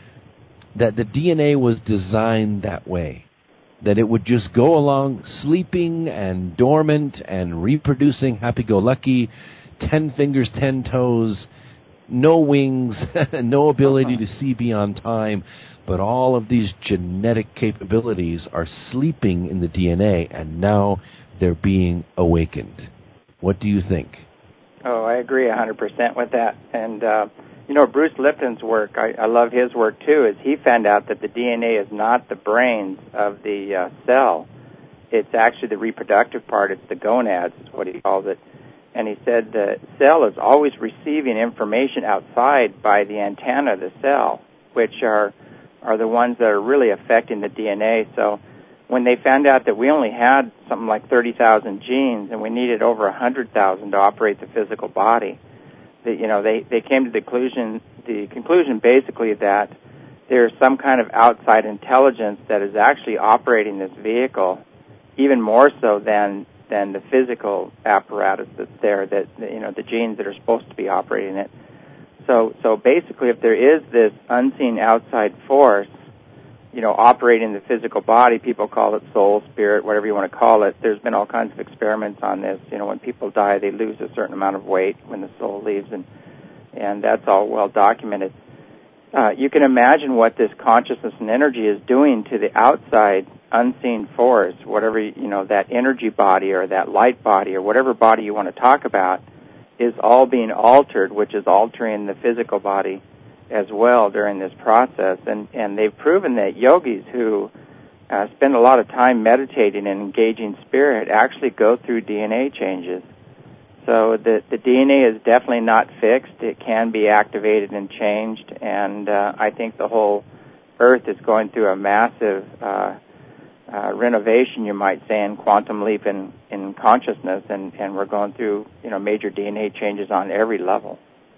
that the DNA was designed that way. That it would just go along sleeping and dormant and reproducing happy-go-lucky, 10 fingers, 10 toes, no wings, no ability to see beyond time, but all of these genetic capabilities are sleeping in the DNA, and now they're being awakened. What do you think? Oh, I agree 100% with that. And, Bruce Lipton's work, I love his work too, is he found out that the DNA is not the brains of the cell. It's actually the reproductive part. It's the gonads is what he calls it. And he said the cell is always receiving information outside by the antenna of the cell, which are the ones that are really affecting the DNA. So when they found out that we only had something like 30,000 genes and we needed over 100,000 to operate the physical body, they came to the conclusion basically that there's some kind of outside intelligence that is actually operating this vehicle, even more so than the physical apparatus that's there, that the genes that are supposed to be operating it. So basically, if there is this unseen outside force, operating the physical body, people call it soul, spirit, whatever you want to call it. There's been all kinds of experiments on this. When people die, they lose a certain amount of weight when the soul leaves, and that's all well documented. You can imagine what this consciousness and energy is doing to the outside unseen force, whatever, that energy body or that light body or whatever body you want to talk about is all being altered, which is altering the physical body as well during this process. And they've proven that yogis who spend a lot of time meditating and engaging spirit actually go through DNA changes. So the DNA is definitely not fixed. It can be activated and changed, and I think the whole Earth is going through a massive renovation, you might say, in quantum leap in consciousness, and we're going through major DNA changes on every level.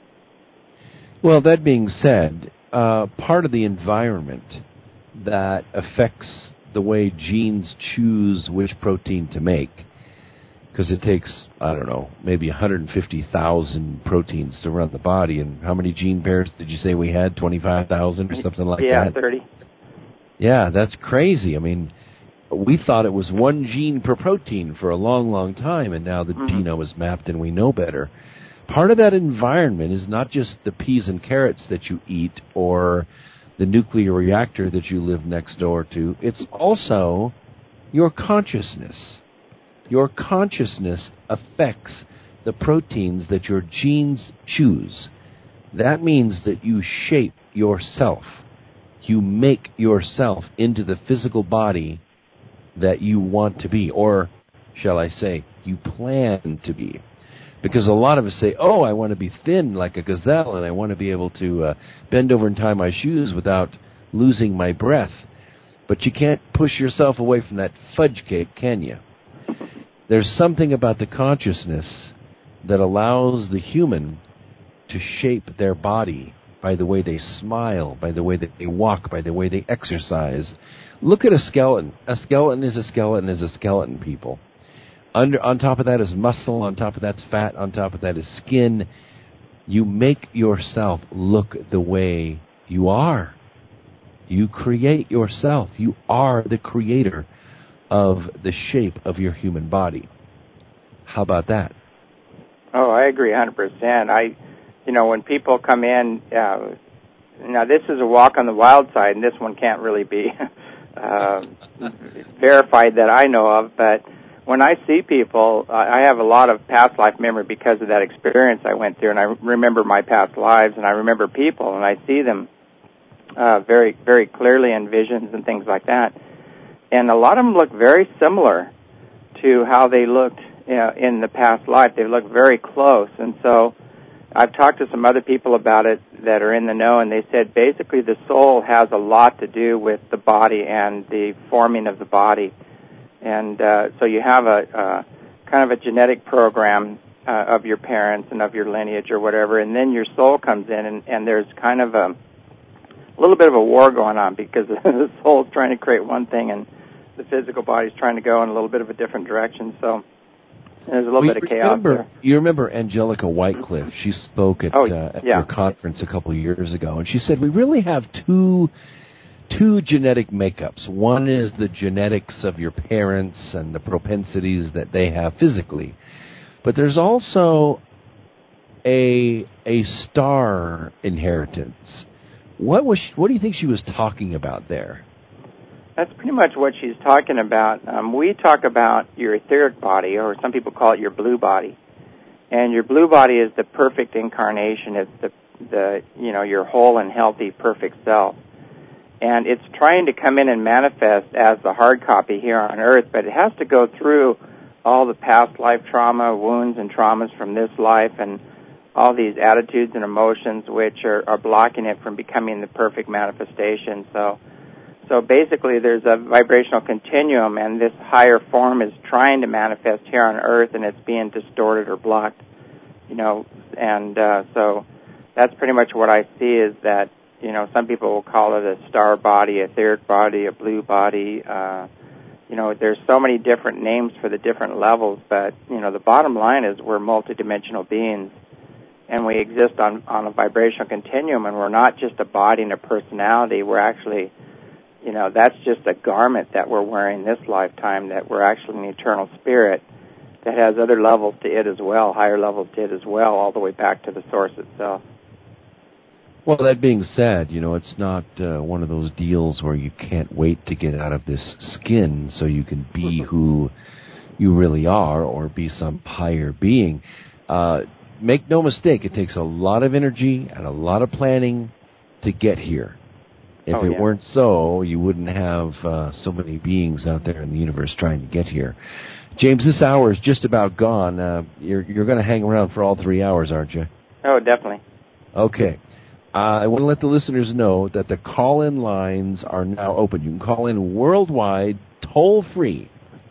Well, that being said, part of the environment that affects the way genes choose which protein to make, because it takes, maybe 150,000 proteins to run the body, and how many gene pairs did you say we had? 25,000 or something like that? Yeah, 30. Yeah, that's crazy. I mean, we thought it was one gene per protein for a long, long time, and now the genome is mapped and we know better. Part of that environment is not just the peas and carrots that you eat or the nuclear reactor that you live next door to. It's also your consciousness. Your consciousness affects the proteins that your genes choose. That means that you shape yourself. You make yourself into the physical body that you want to be, or shall I say, you plan to be. Because a lot of us say, I want to be thin like a gazelle, and I want to be able to bend over and tie my shoes without losing my breath. But you can't push yourself away from that fudge cake, can you? There's something about the consciousness that allows the human to shape their body by the way they smile, by the way that they walk, by the way they exercise. Look at a skeleton. A skeleton is a skeleton is a skeleton, people. On top of that is muscle, on top of that's fat, on top of that is skin. You make yourself look the way you are. You create yourself. You are the creator of the shape of your human body. How about that? Oh, I agree 100%. When people come in, now this is a walk on the wild side, and this one can't really be verified that I know of, but when I see people, I have a lot of past life memory because of that experience I went through, and I remember my past lives, and I remember people, and I see them very, very clearly in visions and things like that. And a lot of them look very similar to how they looked in the past life. They look very close. And so I've talked to some other people about it that are in the know, and they said basically the soul has a lot to do with the body and the forming of the body. And so you have a kind of a genetic program of your parents and of your lineage or whatever, and then your soul comes in, and there's kind of a little bit of a war going on because the soul's trying to create one thing and the physical body's trying to go in a little bit of a different direction. So there's a little bit of chaos there. You remember Angelica Whitecliffe? She spoke at your conference a couple of years ago, and she said we really have two genetic makeups. One is the genetics of your parents and the propensities that they have physically, but there's also a star inheritance. What do you think she was talking about there? That's pretty much what she's talking about. We talk about your etheric body, or some people call it your blue body. And your blue body is the perfect incarnation. It's the your whole and healthy, perfect self. And it's trying to come in and manifest as the hard copy here on Earth, but it has to go through all the past life trauma, wounds and traumas from this life, and all these attitudes and emotions which are blocking it from becoming the perfect manifestation. So basically there's a vibrational continuum, and this higher form is trying to manifest here on Earth, and it's being distorted or blocked, and so that's pretty much what I see is that, some people will call it a star body, etheric body, a blue body. There's so many different names for the different levels, but, the bottom line is we're multidimensional beings, and we exist on a vibrational continuum, and we're not just a body and a personality. We're actually, that's just a garment that we're wearing this lifetime, that we're actually an eternal spirit that has other levels to it as well, higher levels to it as well, all the way back to the source itself. Well, that being said, it's not one of those deals where you can't wait to get out of this skin so you can be who you really are or be some higher being. Make no mistake, it takes a lot of energy and a lot of planning to get here. If it weren't so, you wouldn't have so many beings out there in the universe trying to get here. James, this hour is just about gone. You're going to hang around for all 3 hours, aren't you? Oh, definitely. Okay. I want to let the listeners know that the call-in lines are now open. You can call in worldwide, toll-free,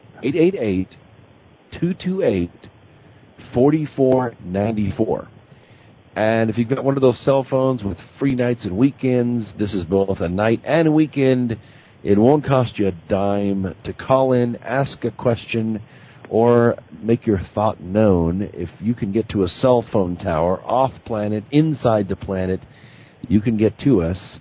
888-228-4494. And if you've got one of those cell phones with free nights and weekends, this is both a night and a weekend. It won't cost you a dime to call in, ask a question, or make your thought known. If you can get to a cell phone tower, off-planet, inside the planet, you can get to us,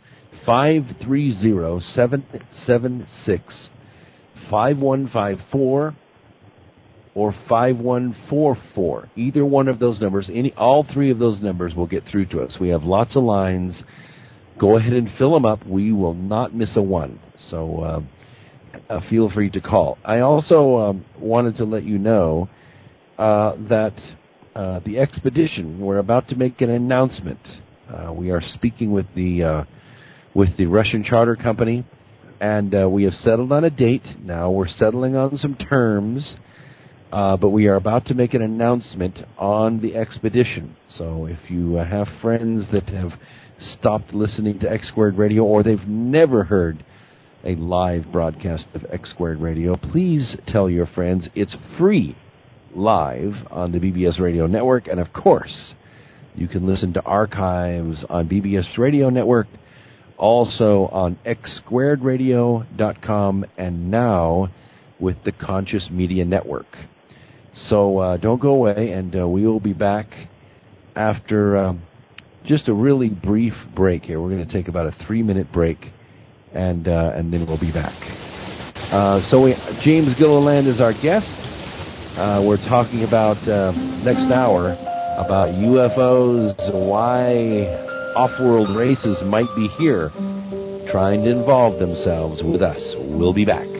530-776-5154 or 5144. Either one of those numbers, all three of those numbers will get through to us. We have lots of lines. Go ahead and fill them up. We will not miss a one. So feel free to call. I also wanted to let you know that the expedition, we're about to make an announcement. We are speaking with the Russian charter company, and we have settled on a date. Now we're settling on some terms, but we are about to make an announcement on the expedition. So if you have friends that have stopped listening to X Squared Radio, or they've never heard a live broadcast of X Squared Radio, please tell your friends. It's free live on the BBS Radio Network, and of course, you can listen to archives on BBS Radio Network, also on xsquaredradio.com, and now with the Conscious Media Network. So don't go away, and we will be back after just a really brief break here. We're going to take about a 3-minute break, and then we'll be back. James Gilliland is our guest. We're talking about next hour about UFOs, why off-world races might be here trying to involve themselves with us. We'll be back.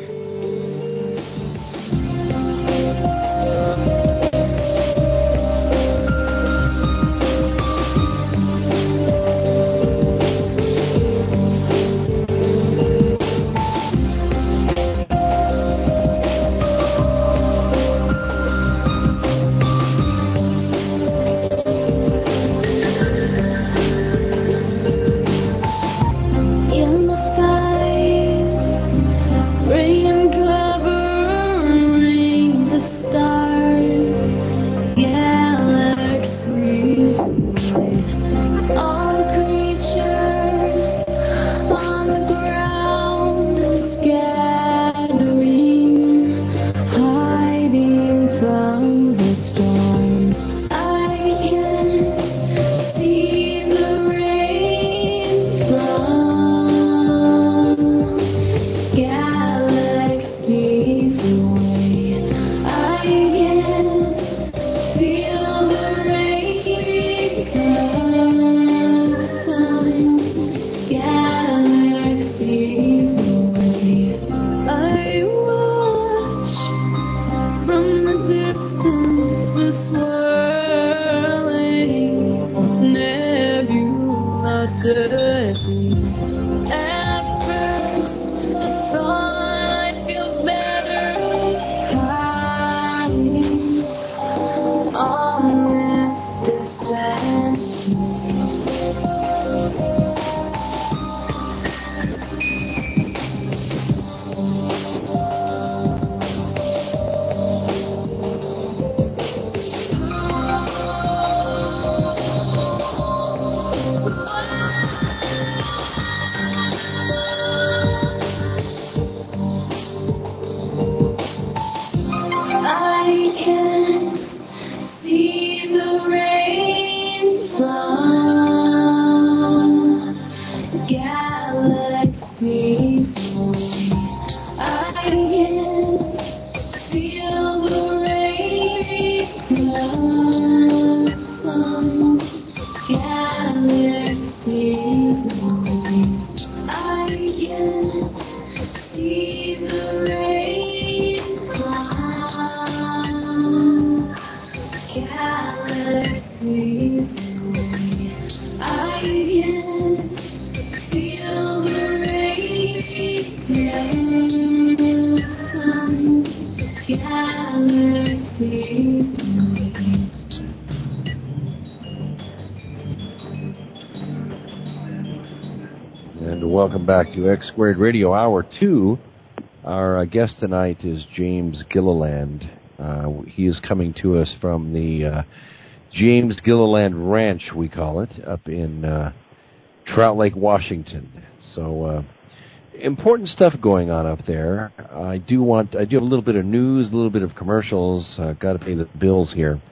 And welcome back to X Squared Radio Hour 2. Our guest tonight is James Gilliland. He is coming to us from the James Gilliland Ranch, we call it, up in Trout Lake, Washington. So important stuff going on up there. I do have a little bit of news, a little bit of commercials. Got to pay the bills here.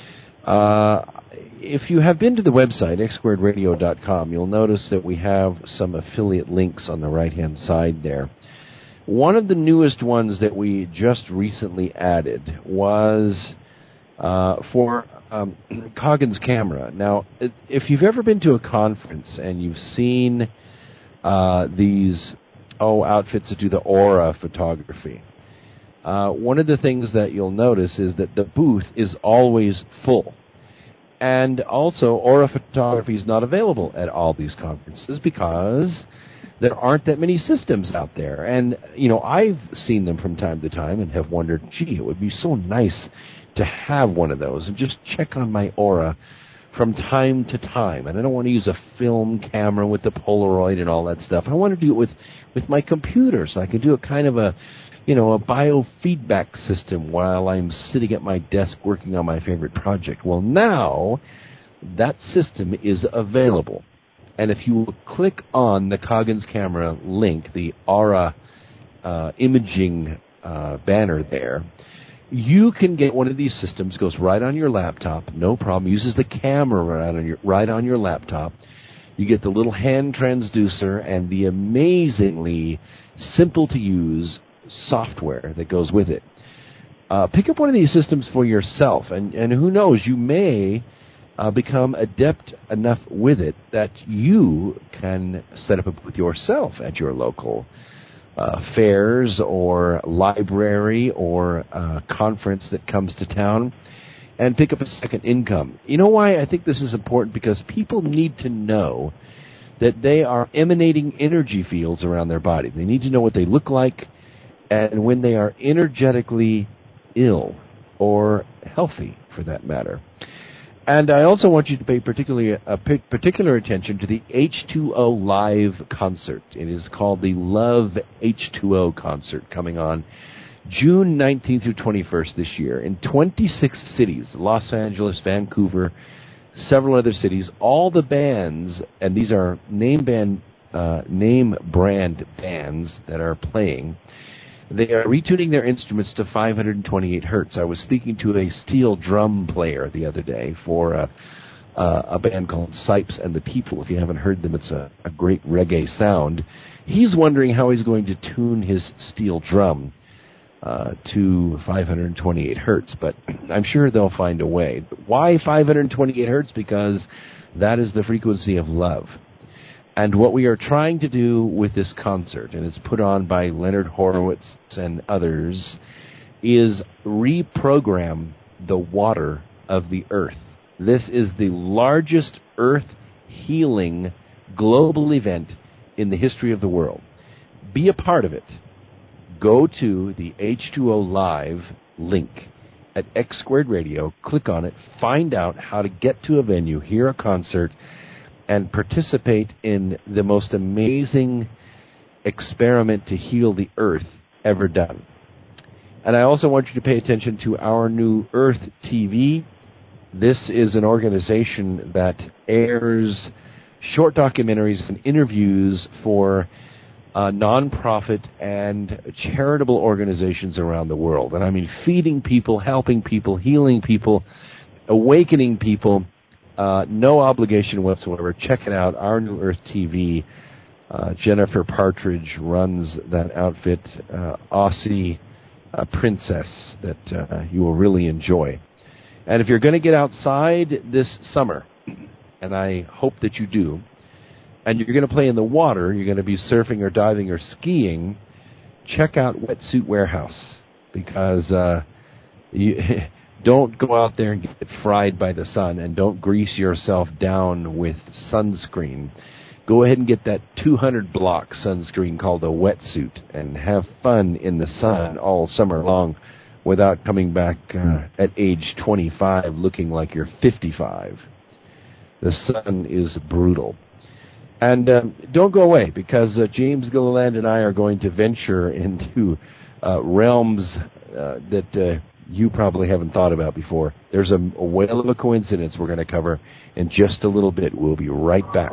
If you have been to the website, xsquaredradio.com, you'll notice that we have some affiliate links on the right-hand side there. One of the newest ones that we just recently added was for Coggins Camera. Now, if you've ever been to a conference and you've seen these outfits that do the aura photography, one of the things that you'll notice is that the booth is always full. And also, aura photography is not available at all these conferences because there aren't that many systems out there. And, I've seen them from time to time and have wondered, gee, it would be so nice to have one of those and just check on my aura from time to time. And I don't want to use a film camera with the Polaroid and all that stuff. I want to do it with my computer so I can do a kind of a biofeedback system while I'm sitting at my desk working on my favorite project. Well, now that system is available. And if you click on the Coggins Camera link, the Aura imaging banner there, you can get one of these systems, goes right on your laptop, no problem, uses the camera right on your laptop. You get the little hand transducer and the amazingly simple-to-use software that goes with it. Pick up one of these systems for yourself, and who knows, you may become adept enough with it that you can set up a booth yourself at your local fairs or library or conference that comes to town and pick up a second income. You know why I think this is important? Because people need to know that they are emanating energy fields around their body. They need to know what they look like and when they are energetically ill or healthy, for that matter. And I also want you to pay particular attention to the H2O live concert. It is called the Love H2O concert, coming on June 19th through 21st this year in 26 cities, Los Angeles, Vancouver, several other cities. All the bands, and these are name brand bands that are playing, they are retuning their instruments to 528 hertz. I was speaking to a steel drum player the other day for a band called Sipes and the People. If you haven't heard them, it's a great reggae sound. He's wondering how he's going to tune his steel drum to 528 hertz, but I'm sure they'll find a way. Why 528 hertz? Because that is the frequency of love. And what we are trying to do with this concert, and it's put on by Leonard Horowitz and others, is reprogram the water of the earth. This is the largest earth healing global event in the history of the world. Be a part of it. Go to the H2O Live link at X Squared Radio, click on it, find out how to get to a venue, hear a concert, and participate in the most amazing experiment to heal the earth ever done. And I also want you to pay attention to our new Earth TV. This is an organization that airs short documentaries and interviews for nonprofit and charitable organizations around the world. And I mean feeding people, helping people, healing people, awakening people. No obligation whatsoever. Check it out. Our new Earth TV. Jennifer Partridge runs that outfit. Aussie princess that you will really enjoy. And if you're going to get outside this summer, and I hope that you do, and you're going to play in the water, you're going to be surfing or diving or skiing, check out Wetsuit Warehouse, because Don't go out there and get fried by the sun, and don't grease yourself down with sunscreen. Go ahead and get that 200-block sunscreen called a wetsuit and have fun in the sun all summer long without coming back at age 25 looking like you're 55. The sun is brutal. And don't go away, because James Gilliland and I are going to venture into realms that you probably haven't thought about before. There's a whale of a coincidence we're going to cover in just a little bit. We'll be right back.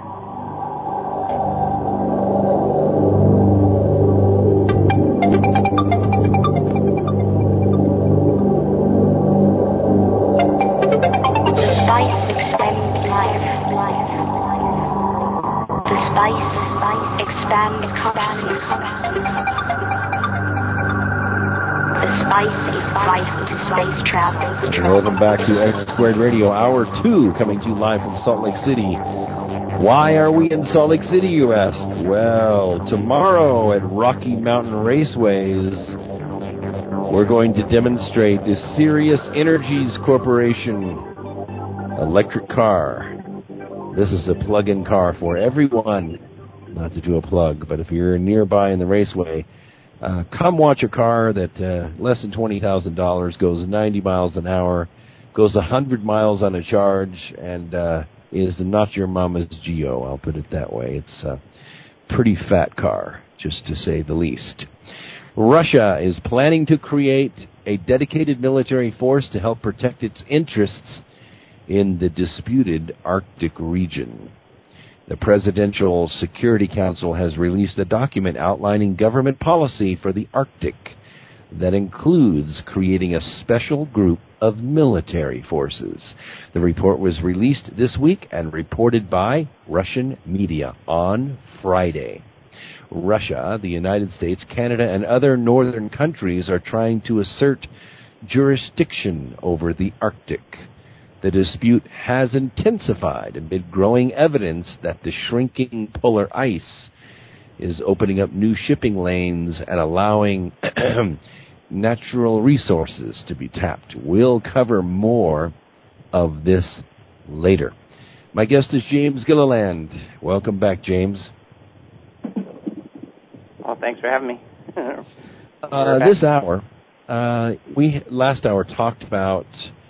Welcome back to X Squared Radio, Hour 2, coming to you live from Salt Lake City. Why are we in Salt Lake City, you ask? Well, tomorrow at Rocky Mountain Raceways, we're going to demonstrate the Sirius Energies Corporation electric car. This is a plug-in car for everyone. Not to do a plug, but if you're nearby in the raceway, come watch a car that less than $20,000, goes 90 miles an hour, goes 100 miles on a charge, and is not your mama's Geo, I'll put it that way. It's a pretty fat car, just to say the least. Russia is planning to create a dedicated military force to help protect its interests in the disputed Arctic region. The Presidential Security Council has released a document outlining government policy for the Arctic that includes creating a special group of military forces. The report was released this week and reported by Russian media on Friday. Russia, the United States, Canada, and other northern countries are trying to assert jurisdiction over the Arctic. The dispute has intensified amid growing evidence that the shrinking polar ice is opening up new shipping lanes and allowing natural resources to be tapped. We'll cover more of this later. My guest is James Gilliland. Welcome back, James. Well, thanks for having me. This hour, we last hour talked about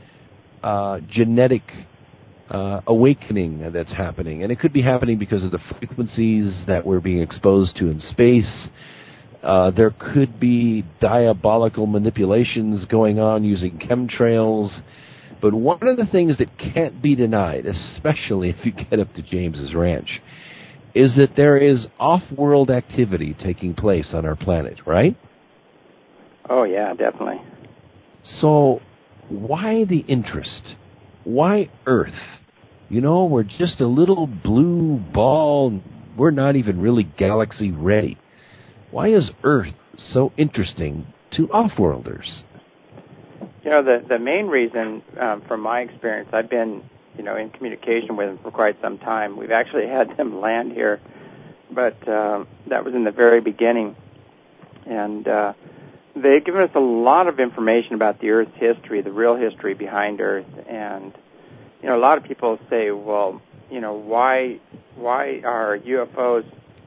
genetic awakening that's happening. And it could be happening because of the frequencies that we're being exposed to in space. There could be diabolical manipulations going on using chemtrails. But one of the things that can't be denied, especially if you get up to James's ranch, is that there is off-world activity taking place on our planet, right? Oh, yeah, definitely. So why the interest? Why Earth? You know, we're just a little blue ball. We're not even really galaxy ready. Why is Earth so interesting to off-worlders? You know, the main reason, from my experience, I've been, in communication with them for quite some time. We've actually had them land here, but that was in the very beginning. And they've given us a lot of information about the Earth's history, the real history behind Earth. And, a lot of people say, well, why are UFOs,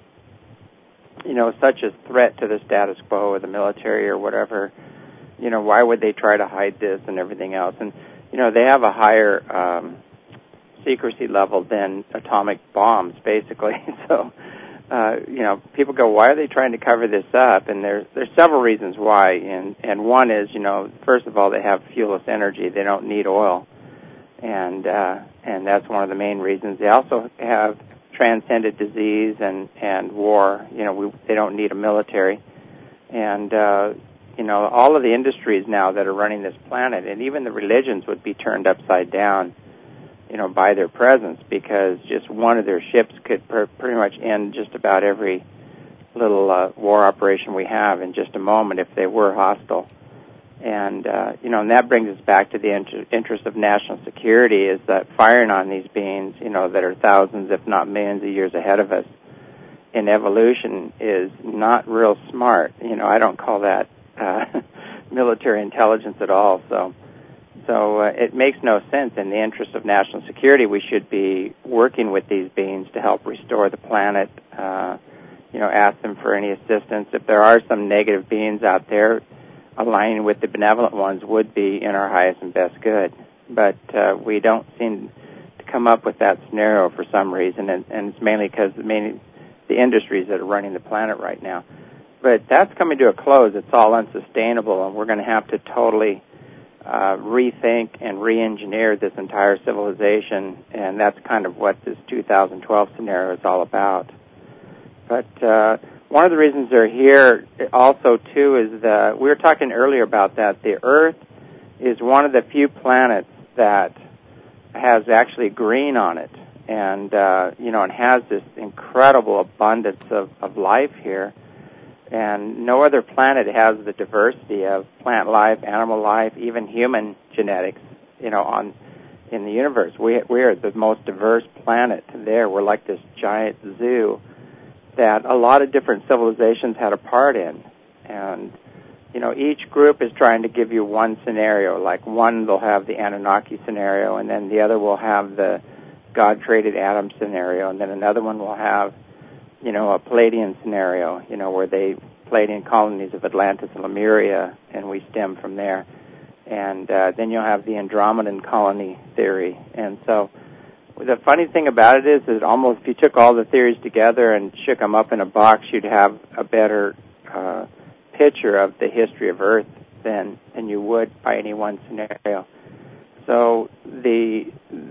such a threat to the status quo or the military or whatever? Why would they try to hide this and everything else? And, they have a higher secrecy level than atomic bombs, basically. So, people go, why are they trying to cover this up? And there's several reasons why. And one is, first of all, they have fuelless energy. They don't need oil. And that's one of the main reasons. They also have transcended disease and war. They don't need a military. And, all of the industries now that are running this planet, and even the religions would be turned upside down, by their presence, because just one of their ships could pretty much end just about every little war operation we have in just a moment if they were hostile. And, and that brings us back to the interest of national security, is that firing on these beings, that are thousands, if not millions of years ahead of us in evolution is not real smart. I don't call that military intelligence at all. So So it makes no sense. In the interest of national security, we should be working with these beings to help restore the planet, ask them for any assistance. If there are some negative beings out there, aligning with the benevolent ones would be in our highest and best good. But we don't seem to come up with that scenario for some reason, and it's mainly because the industries that are running the planet right now. But that's coming to a close. It's all unsustainable, and we're going to have to totally rethink and re-engineer this entire civilization, and that's kind of what this 2012 scenario is all about. But one of the reasons they're here also, too, is that we were talking earlier about that. The Earth is one of the few planets that has actually green on it, and, and has this incredible abundance of life here. And no other planet has the diversity of plant life, animal life, even human genetics, in the universe. We are the most diverse planet there. We're like this giant zoo that a lot of different civilizations had a part in. And, each group is trying to give you one scenario. Like one, they'll have the Anunnaki scenario, and then the other will have the God-created Adam scenario, and then another one will have, a Palladian scenario, where they Palladian colonies of Atlantis and Lemuria, and we stem from there. And then you'll have the Andromedan colony theory. And so the funny thing about it is that almost if you took all the theories together and shook them up in a box, you'd have a better picture of the history of Earth than you would by any one scenario. So the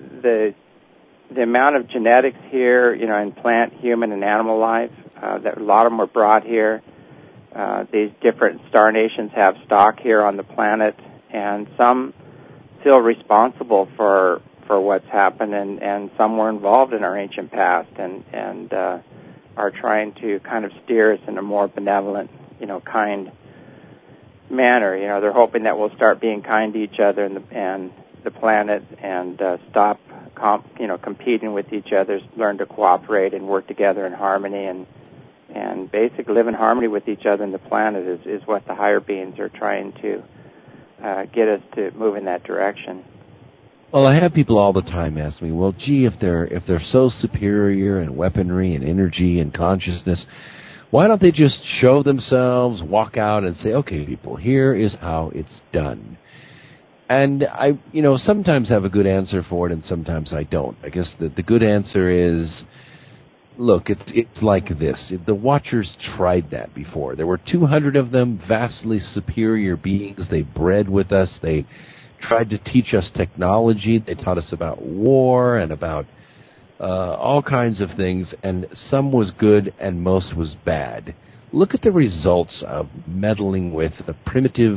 amount of genetics here, in plant, human, and animal life, that a lot of them were brought here. These different star nations have stock here on the planet, and some feel responsible for what's happened, and some were involved in our ancient past, and are trying to kind of steer us in a more benevolent, kind manner. They're hoping that we'll start being kind to each other and the planet, and stop competing with each other, learn to cooperate and work together in harmony, and basically live in harmony with each other and the planet is what the higher beings are trying to get us to move in that direction. Well, I have people all the time ask me, well, gee, if they're so superior in weaponry and energy and consciousness, why don't they just show themselves, walk out and say, okay, people, here is how it's done? And I, sometimes have a good answer for it, and sometimes I don't. I guess the good answer is, look, it's like this. The Watchers tried that before. There were 200 of them, vastly superior beings. They bred with us. They tried to teach us technology. They taught us about war and about all kinds of things, and some was good and most was bad. Look at the results of meddling with the primitive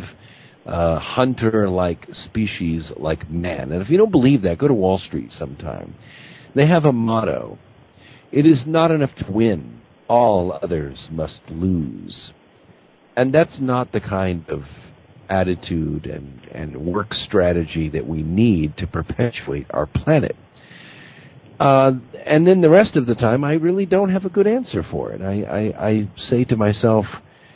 hunter-like species like man. And if you don't believe that, go to Wall Street sometime. They have a motto: it is not enough to win, all others must lose. And that's not the kind of attitude and work strategy that we need to perpetuate our planet. And then the rest of the time, I really don't have a good answer for it. I say to myself,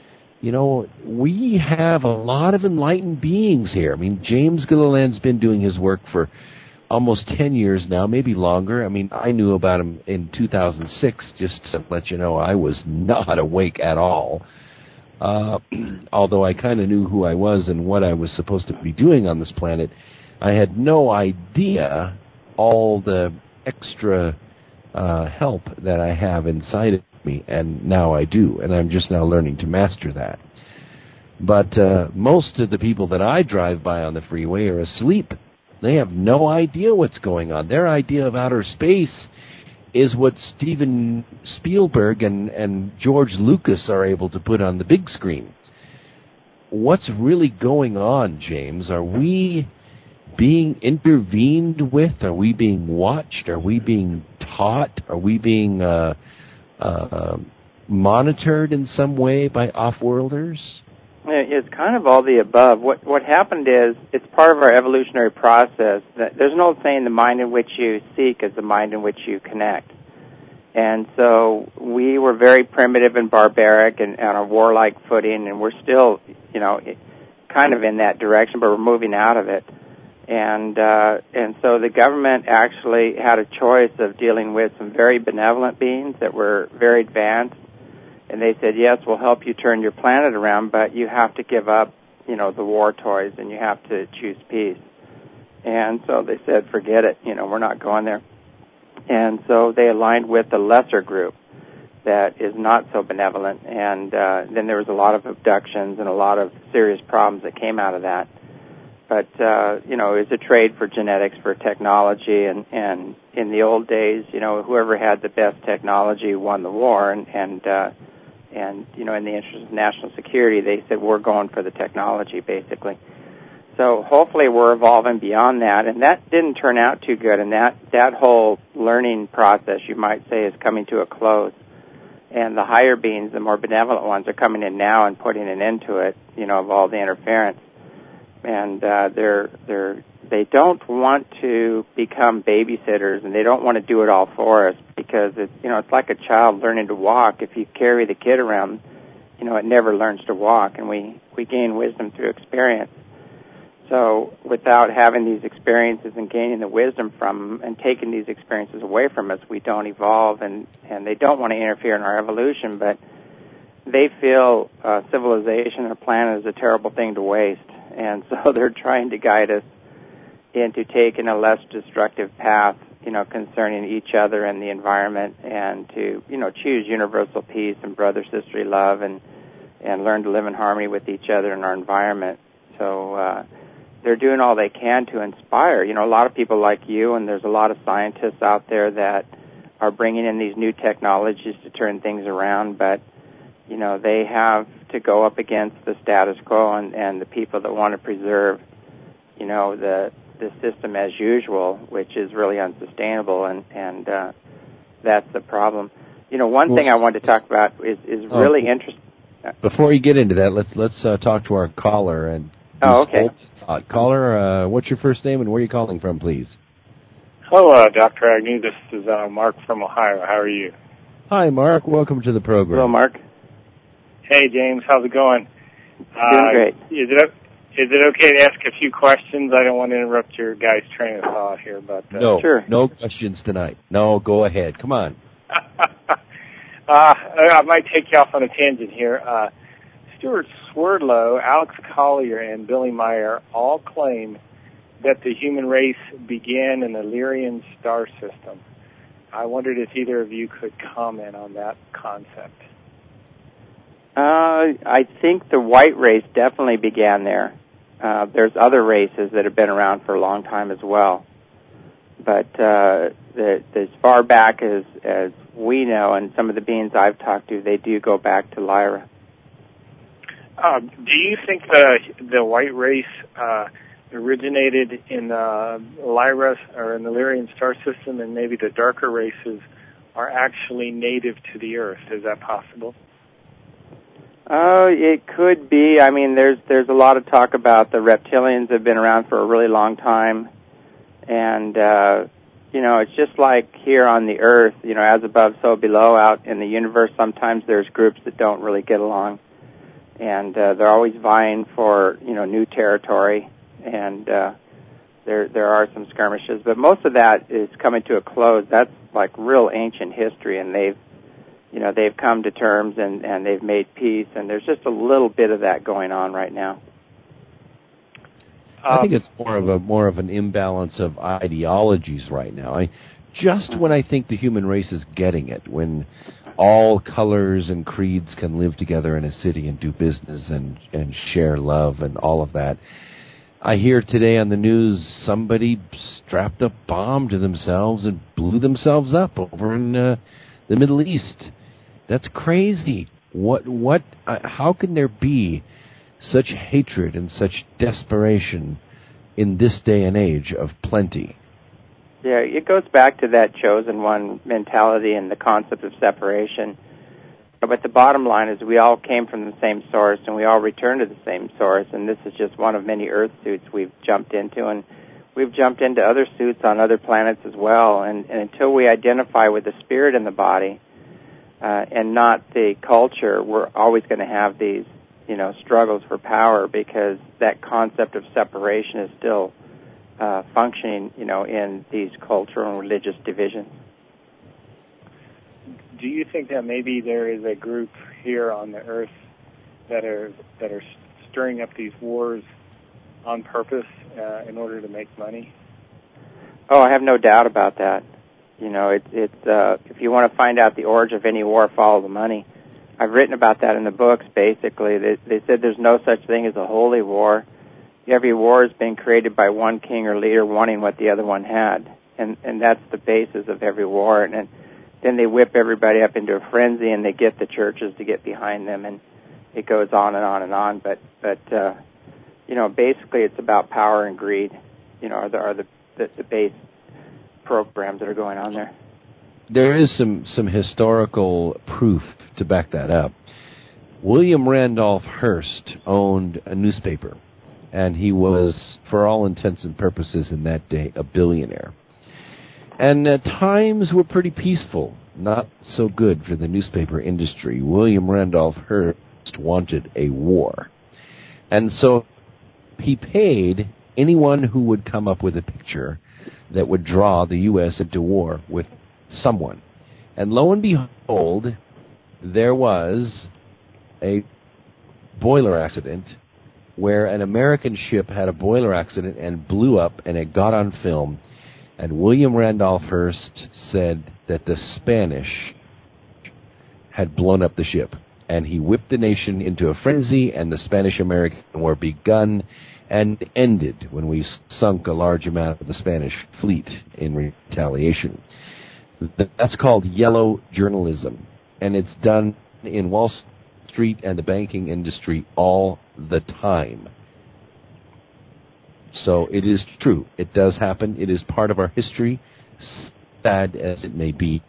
we have a lot of enlightened beings here. I mean, James Gilliland's been doing his work for almost 10 years now, maybe longer. I mean, I knew about him in 2006, just to let you know I was not awake at all. Although I kind of knew who I was and what I was supposed to be doing on this planet, I had no idea all the extra help that I have inside of me, and now I do, and I'm just now learning to master that. But most of the people that I drive by on the freeway are asleep. They have no idea what's going on. Their idea of outer space is what Steven Spielberg and George Lucas are able to put on the big screen. What's really going on, James? Are we being intervened with? Are we being watched? Are we being taught? Are we being monitored in some way by off-worlders? It's kind of all the above. What happened is, it's part of our evolutionary process. There's an old saying, the mind in which you seek is the mind in which you connect. And so we were very primitive and barbaric and on a warlike footing, and we're still, kind of in that direction, but we're moving out of it. And so the government actually had a choice of dealing with some very benevolent beings that were very advanced, and they said, yes, we'll help you turn your planet around, but you have to give up, the war toys, and you have to choose peace. And so they said, forget it, we're not going there. And so they aligned with the lesser group that is not so benevolent, and then there was a lot of abductions and a lot of serious problems that came out of that. But, it was a trade for genetics, for technology, and in the old days, whoever had the best technology won the war, and in the interest of national security, they said, we're going for the technology, basically. So hopefully we're evolving beyond that, and that didn't turn out too good, and that whole learning process, you might say, is coming to a close. And the higher beings, the more benevolent ones, are coming in now and putting an end to it, of all the interference. And they don't want to become babysitters, and they don't want to do it all for us, because it's like a child learning to walk. If you carry the kid around, it never learns to walk, and we gain wisdom through experience. So without having these experiences and gaining the wisdom from them and taking these experiences away from us, we don't evolve, and they don't want to interfere in our evolution, but they feel civilization and a planet is a terrible thing to waste. And so they're trying to guide us into taking a less destructive path, concerning each other and the environment, and to, choose universal peace and brother-sisterly love, and learn to live in harmony with each other and our environment. So they're doing all they can to inspire. A lot of people like you, and there's a lot of scientists out there that are bringing in these new technologies to turn things around, but they have to go up against the status quo and the people that want to preserve, the system as usual, which is really unsustainable, and that's the problem. One thing I wanted to talk about is really interesting. Before you get into that, let's talk to our caller. And okay. Caller, what's your first name and where are you calling from, please? Hello, Dr. Agnew. This is Mark from Ohio. How are you? Hi, Mark. Welcome to the program. Hello, Mark. Hey, James. How's it going? Doing great. Is it okay to ask a few questions? I don't want to interrupt your guys' train of thought here, but no, sure. No questions tonight. No, go ahead. Come on. I might take you off on a tangent here. Stuart Swerdlow, Alex Collier, and Billy Meyer all claim that the human race began in the Lyrian star system. I wondered if either of you could comment on that concept. I think the white race definitely began there. There's other races that have been around for a long time as well. But as far back as we know, and some of the beings I've talked to, they do go back to Lyra. Do you think the white race originated in Lyra or in the Lyrian star system, and maybe the darker races are actually native to the Earth? Is that possible? It could be. I mean, there's a lot of talk about the reptilians have been around for a really long time, and it's just like here on the Earth, as above, so below. Out in the universe, sometimes there's groups that don't really get along, and they're always vying for new territory, and there are some skirmishes, but most of that is coming to a close. That's like real ancient history, and they've come to terms and they've made peace, and there's just a little bit of that going on right now. I think it's more of an imbalance of ideologies right now. When I think the human race is getting it, when all colors and creeds can live together in a city and do business and share love and all of that, I hear today on the news somebody strapped a bomb to themselves and blew themselves up over in the Middle East. That's crazy. How can there be such hatred and such desperation in this day and age of plenty? Yeah, it goes back to that chosen one mentality and the concept of separation. But the bottom line is we all came from the same source, and we all return to the same source, and this is just one of many Earth suits we've jumped into, and we've jumped into other suits on other planets as well, and until we identify with the spirit in the body and not the culture, we're always going to have these struggles for power, because that concept of separation is still functioning, in these cultural and religious divisions. Do you think that maybe there is a group here on the earth that are stirring up these wars on purpose in order to make money? Oh, I have no doubt about that. If you want to find out the origin of any war, follow the money. I've written about that in the books, basically. They said there's no such thing as a holy war. Every war has been created by one king or leader wanting what the other one had. And that's the basis of every war. And then they whip everybody up into a frenzy, and they get the churches to get behind them, and it goes on and on and on. But basically it's about power and greed, are the base programs that are going on there. There is some historical proof to back that up. William Randolph Hearst owned a newspaper, and he was, for all intents and purposes in that day, a billionaire. And times were pretty peaceful, not so good for the newspaper industry. William Randolph Hearst wanted a war. And so he paid anyone who would come up with a picture that would draw the U.S. into war with someone. And lo and behold, there was a boiler accident where an American ship had a boiler accident and blew up, and it got on film. And William Randolph Hearst said that the Spanish had blown up the ship. And he whipped the nation into a frenzy, and the Spanish-American War begun and ended when we sunk a large amount of the Spanish fleet in retaliation. That's called yellow journalism, and it's done in Wall Street and the banking industry all the time. So it is true. It does happen. It is part of our history, sad as it may be.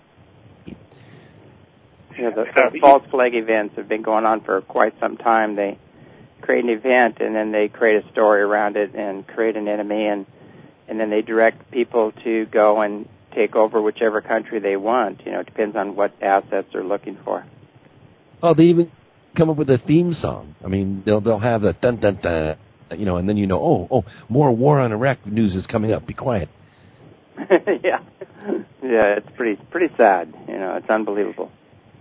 The false flag events have been going on for quite some time. They create an event, and then they create a story around it and create an enemy, and then they direct people to go and take over whichever country they want. It depends on what assets they're looking for. Oh, they even come up with a theme song. I mean, they'll have a dun dun dun, and then more war on Iraq news is coming up. Be quiet. Yeah, it's pretty sad. It's unbelievable.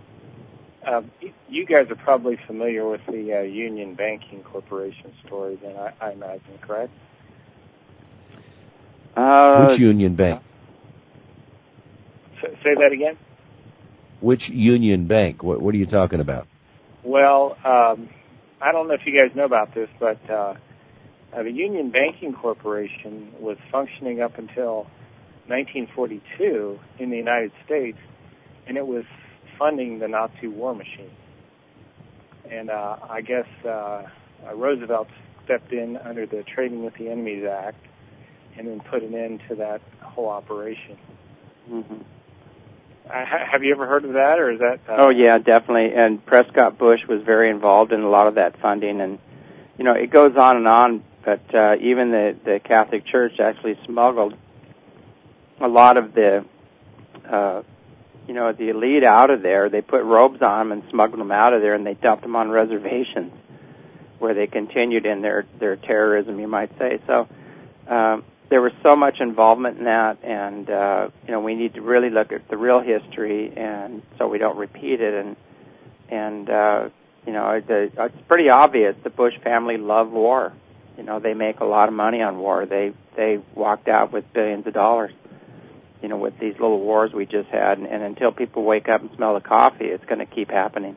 You guys are probably familiar with the Union Banking Corporation story, then, I imagine, correct? Which Union Bank? Say that again? Which Union Bank? What are you talking about? Well, I don't know if you guys know about this, but the Union Banking Corporation was functioning up until 1942 in the United States, and it was funding the Nazi war machine. And I guess Roosevelt stepped in under the Trading with the Enemies Act and then put an end to that whole operation. Mm-hmm. Have you ever heard of that, or is that... Oh, yeah, definitely. And Prescott Bush was very involved in a lot of that funding. And, it goes on, but even the Catholic Church actually smuggled a lot of the the elite out of there. They put robes on them and smuggled them out of there, and they dumped them on reservations where they continued in their terrorism, you might say. So there was so much involvement in that, and we need to really look at the real history, and so we don't repeat it. And it's pretty obvious the Bush family loved war. They make a lot of money on war. They walked out with billions of dollars. With these little wars we just had, and until people wake up and smell the coffee, it's going to keep happening.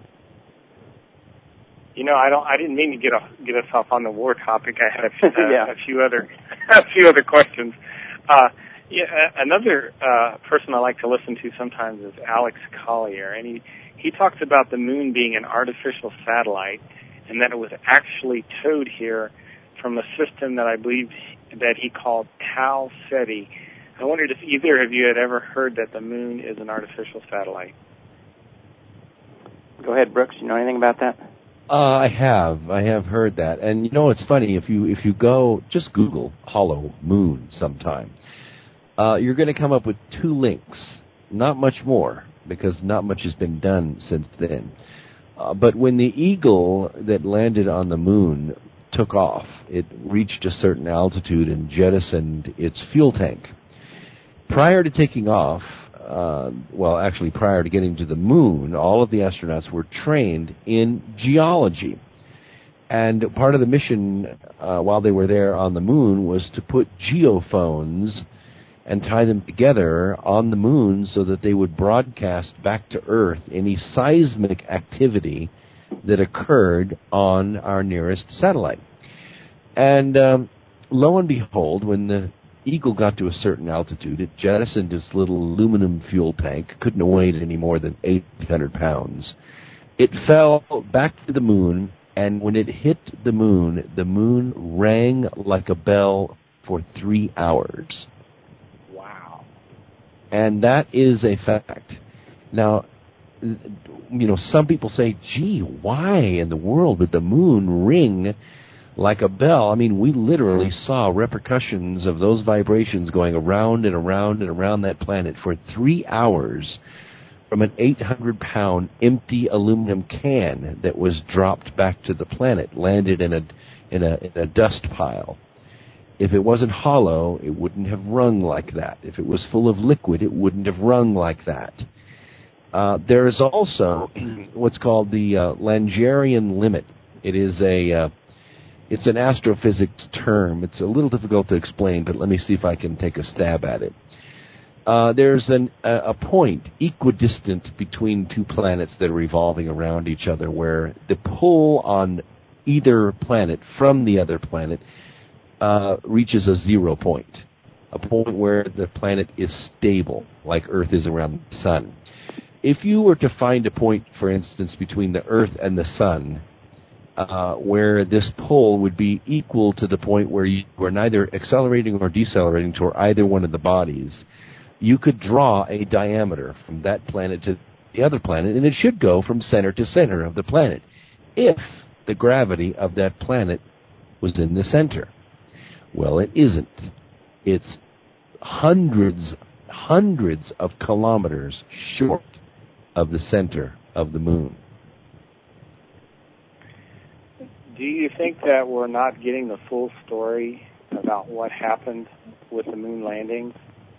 I didn't mean to get us off on the war topic. I had a few other questions. Another person I like to listen to sometimes is Alex Collier, and he talks about the moon being an artificial satellite, and that it was actually towed here from a system that I believe that he called Tau Ceti. I wondered if either of you had ever heard that the moon is an artificial satellite. Go ahead, Brooks. You know anything about that? I have heard that. And it's funny, if you go, just Google hollow moon sometime, you're going to come up with two links, not much more, because not much has been done since then. But when the eagle that landed on the moon took off. It reached a certain altitude and jettisoned its fuel tank. Prior to taking off, prior to getting to the moon, all of the astronauts were trained in geology. And part of the mission while they were there on the moon was to put geophones and tie them together on the moon so that they would broadcast back to Earth any seismic activity that occurred on our nearest satellite. And lo and behold, when the Eagle got to a certain altitude, it jettisoned its little aluminum fuel tank, couldn't have weighed any more than 800 pounds. It fell back to the moon, and when it hit the moon rang like a bell for 3 hours. Wow. And that is a fact. Now, some people say, gee, why in the world would the moon ring like a bell? I mean, we literally saw repercussions of those vibrations going around and around and around that planet for 3 hours from an 800-pound empty aluminum can that was dropped back to the planet, landed in a dust pile. If it wasn't hollow, it wouldn't have rung like that. If it was full of liquid, it wouldn't have rung like that. There is also what's called the Langerian limit. It is it's an astrophysics term. It's a little difficult to explain, but let me see if I can take a stab at it. There's a point equidistant between two planets that are revolving around each other where the pull on either planet from the other planet reaches a 0 point, a point where the planet is stable, like Earth is around the Sun. If you were to find a point, for instance, between the Earth and the Sun, where this pull would be equal to the point where you were neither accelerating or decelerating toward either one of the bodies, you could draw a diameter from that planet to the other planet, and it should go from center to center of the planet if the gravity of that planet was in the center. Well, it isn't. It's hundreds of kilometers short of the center of the moon. Do you think that we're not getting the full story about what happened with the moon landings?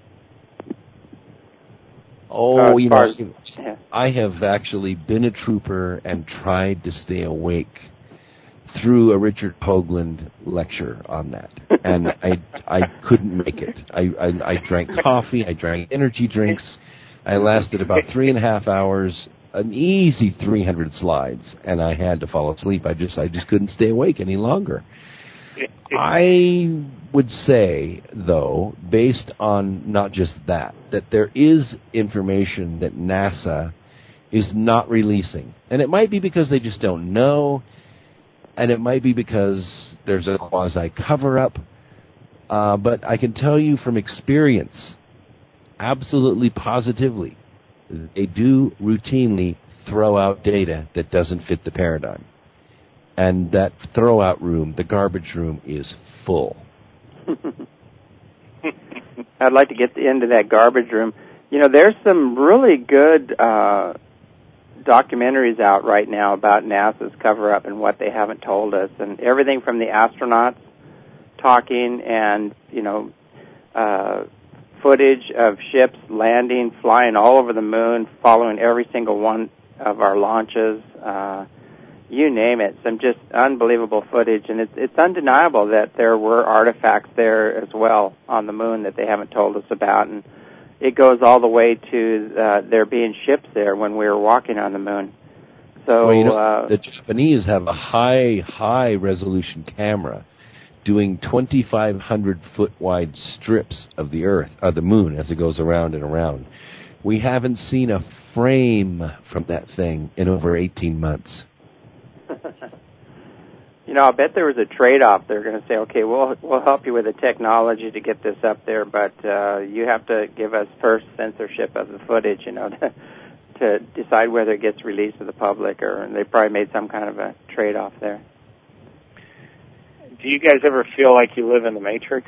Oh, I have actually been a trooper and tried to stay awake through a Richard Hoagland lecture on that, and I couldn't make it. I drank coffee, I drank energy drinks. I lasted about 3.5 hours, an easy 300 slides, and I had to fall asleep. I just couldn't stay awake any longer. I would say, though, based on not just that there is information that NASA is not releasing. And it might be because they just don't know, and it might be because there's a quasi-cover-up. But I can tell you from experience, absolutely positively, they do routinely throw out data that doesn't fit the paradigm. And that throw-out room, the garbage room, is full. I'd like to get into that garbage room. There's some really good documentaries out right now about NASA's cover-up and what they haven't told us, and everything from the astronauts talking and, footage of ships landing, flying all over the moon, following every single one of our launches, you name it, some just unbelievable footage, and it's undeniable that there were artifacts there as well on the moon that they haven't told us about, and it goes all the way to there being ships there when we were walking on the moon. So the Japanese have a high resolution camera doing 2,500 foot wide strips of the Earth, the moon, as it goes around and around. We haven't seen a frame from that thing in over 18 months. I bet there was a trade-off. They're going to say, okay, we'll help you with the technology to get this up there, but you have to give us first censorship of the footage, to decide whether it gets released to the public, or they probably made some kind of a trade-off there. Do you guys ever feel like you live in the Matrix?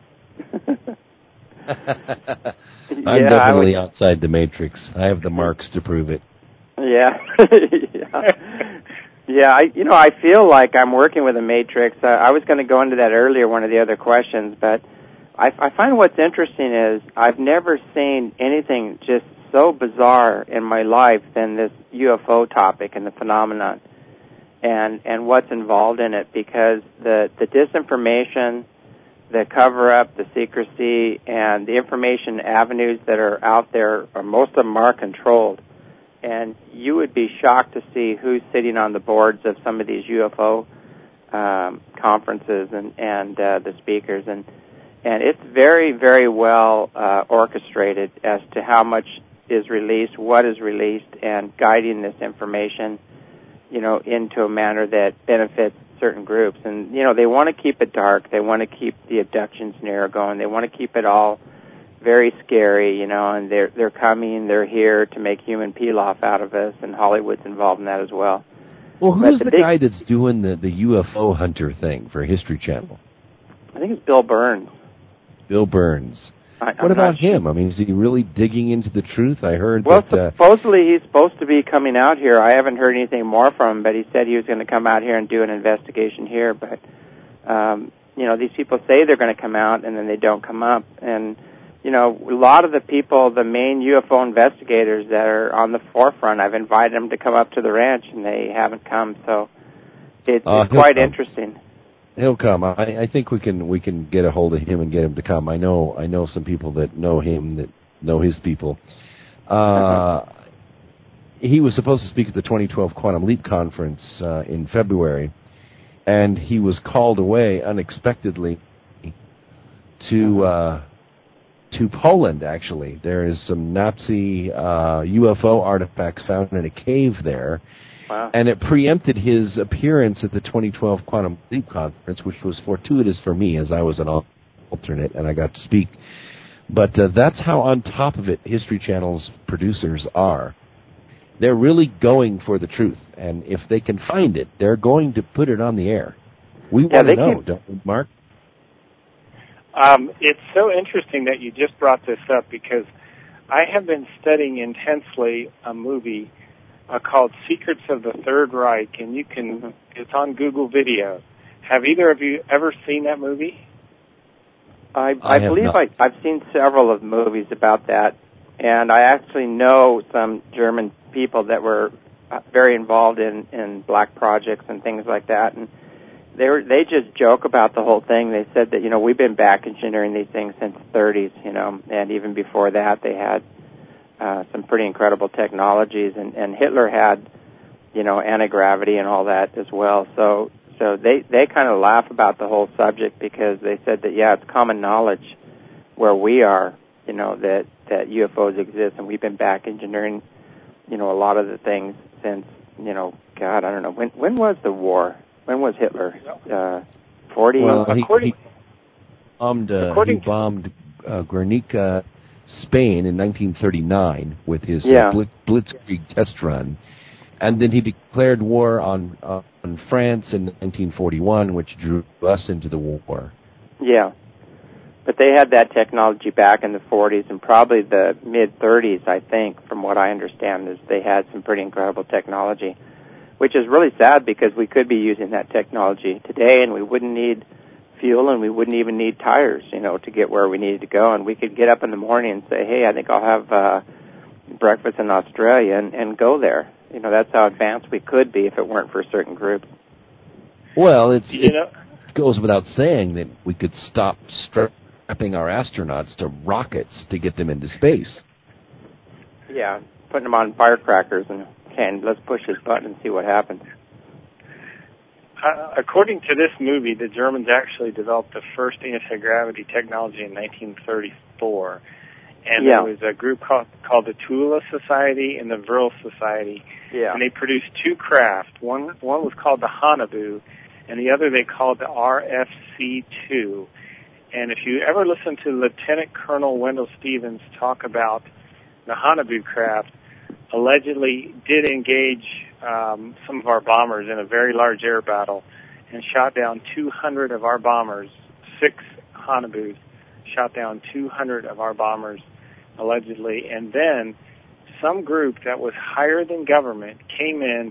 I'm definitely outside the Matrix. I have the marks to prove it. Yeah. Yeah, I feel like I'm working with a matrix. I was going to go into that earlier, one of the other questions, but I find what's interesting is I've never seen anything just so bizarre in my life than this UFO topic and the phenomenon and what's involved in it, because the disinformation, the cover-up, the secrecy, and the information avenues that are out there, most of them are controlled. And you would be shocked to see who's sitting on the boards of some of these UFO conferences and the speakers. And it's very, very well orchestrated as to how much is released, what is released, and guiding this information, into a manner that benefits certain groups. And, they want to keep it dark. They want to keep the abduction snare going. They want to keep it all very scary, and they're coming, they're here to make human pilaf out of us, and Hollywood's involved in that as well. Well, who's the guy that's doing the UFO hunter thing for History Channel? I think it's Bill Burns. Bill Burns. What about him? I mean, is he really digging into the truth? I heard that... supposedly he's supposed to be coming out here. I haven't heard anything more from him, but he said he was going to come out here and do an investigation here. But, these people say they're going to come out, and then they don't come up. And, a lot of the people, the main UFO investigators that are on the forefront, I've invited them to come up to the ranch, and they haven't come. So it's quite interesting. He'll come. I think we can get a hold of him and get him to come. I know some people that know him, that know his people. He was supposed to speak at the 2012 Quantum Leap Conference in February, and he was called away unexpectedly to Poland. Actually, there is some Nazi UFO artifacts found in a cave there. Wow. And it preempted his appearance at the 2012 Quantum Leap Conference, which was fortuitous for me, as I was an alternate and I got to speak. But that's how on top of it History Channel's producers are. They're really going for the truth, and if they can find it, they're going to put it on the air. We want to know, don't we, Mark? It's so interesting that you just brought this up, because I have been studying intensely a movie called Secrets of the Third Reich, and it's on Google Video. Have either of you ever seen that movie? I believe I've seen several of movies about that, and I actually know some German people that were very involved in black projects and things like that, and they just joke about the whole thing. They said that, we've been back engineering these things since the 30s, and even before that they had some pretty incredible technologies, and Hitler had, anti-gravity and all that as well. So they kind of laugh about the whole subject, because they said that, it's common knowledge where we are, that UFOs exist, and we've been back engineering, a lot of the things since, God, I don't know. When was the war? When was Hitler? 40? Well, he bombed Guernica, Spain in 1939 with his Blitzkrieg test run, and then he declared war on France in 1941, which drew us into the war. Yeah, but they had that technology back in the 40s and probably the mid-30s, I think, from what I understand, is they had some pretty incredible technology, which is really sad, because we could be using that technology today, and we wouldn't need fuel, and we wouldn't even need tires, to get where we needed to go. And we could get up in the morning and say, hey, I think I'll have breakfast in Australia, and go there. That's how advanced we could be if it weren't for certain groups. Well, it goes without saying that we could stop strapping our astronauts to rockets to get them into space. Yeah, putting them on firecrackers and let's push this button and see what happens. According to this movie, the Germans actually developed the first anti-gravity technology in 1934. And there was a group called the Tula Society and the Vril Society. Yeah. And they produced two craft. One was called the Haunebu, and the other they called the RFC-2. And if you ever listen to Lieutenant Colonel Wendell Stevens talk about the Haunebu craft, allegedly did engage some of our bombers in a very large air battle and shot down 200 of our bombers, 6 Haunebus, shot down 200 of our bombers, allegedly. And then some group that was higher than government came in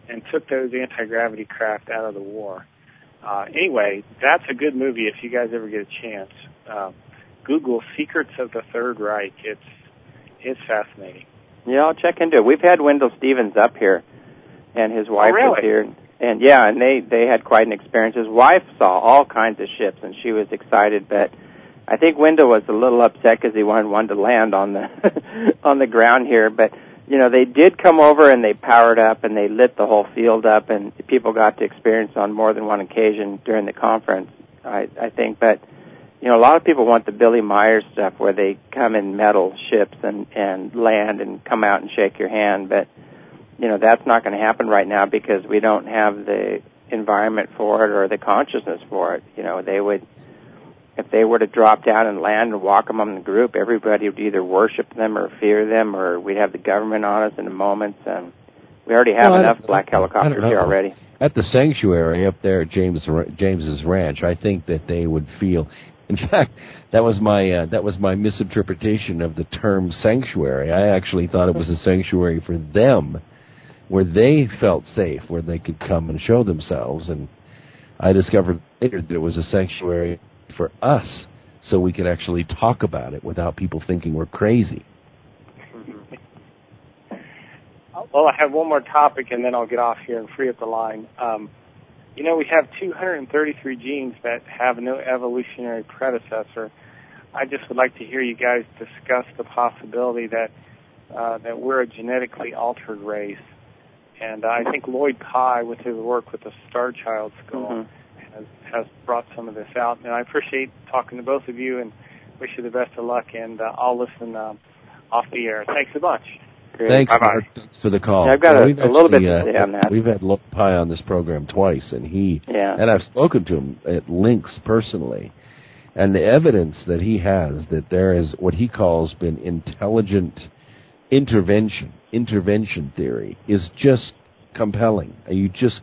and took those anti-gravity craft out of the war. Anyway, that's a good movie if you guys ever get a chance. Google Secrets of the Third Reich. It's fascinating. Yeah, I'll check into it. We've had Wendell Stevens up here, and his wife was here. And they had quite an experience. His wife saw all kinds of ships, and she was excited, but I think Wendell was a little upset because he wanted one to land on the on the ground here. But, they did come over, and they powered up, and they lit the whole field up, and people got to experience on more than one occasion during the conference, I think. But, a lot of people want the Billy Myers stuff where they come in metal ships and land and come out and shake your hand. But, that's not going to happen right now because we don't have the environment for it or the consciousness for it. They would, if they were to drop down and land and walk among the group, everybody would either worship them or fear them, or we'd have the government on us in a moment. We already have enough black helicopters here already. At the sanctuary up there at James's Ranch, I think that they would feel. In fact, that was my misinterpretation of the term sanctuary. I actually thought it was a sanctuary for them, where they felt safe, where they could come and show themselves. And I discovered later that it was a sanctuary for us, so we could actually talk about it without people thinking we're crazy. Well, I have one more topic, and then I'll get off here and free up the line. We have 233 genes that have no evolutionary predecessor. I just would like to hear you guys discuss the possibility that we're a genetically altered race. And I think Lloyd Pye, with his work with the Star Child skull, has brought some of this out. And I appreciate talking to both of you and wish you the best of luck. And I'll listen off the air. Thanks a bunch. Great. Thanks, Bye-bye. Mark. Thanks for the call. Yeah, I've got a little bit to say on that. We've had Lloyd Pye on this program twice, and and I've spoken to him at links personally. And the evidence that he has that there is what he calls been intelligent intervention theory is just compelling. You just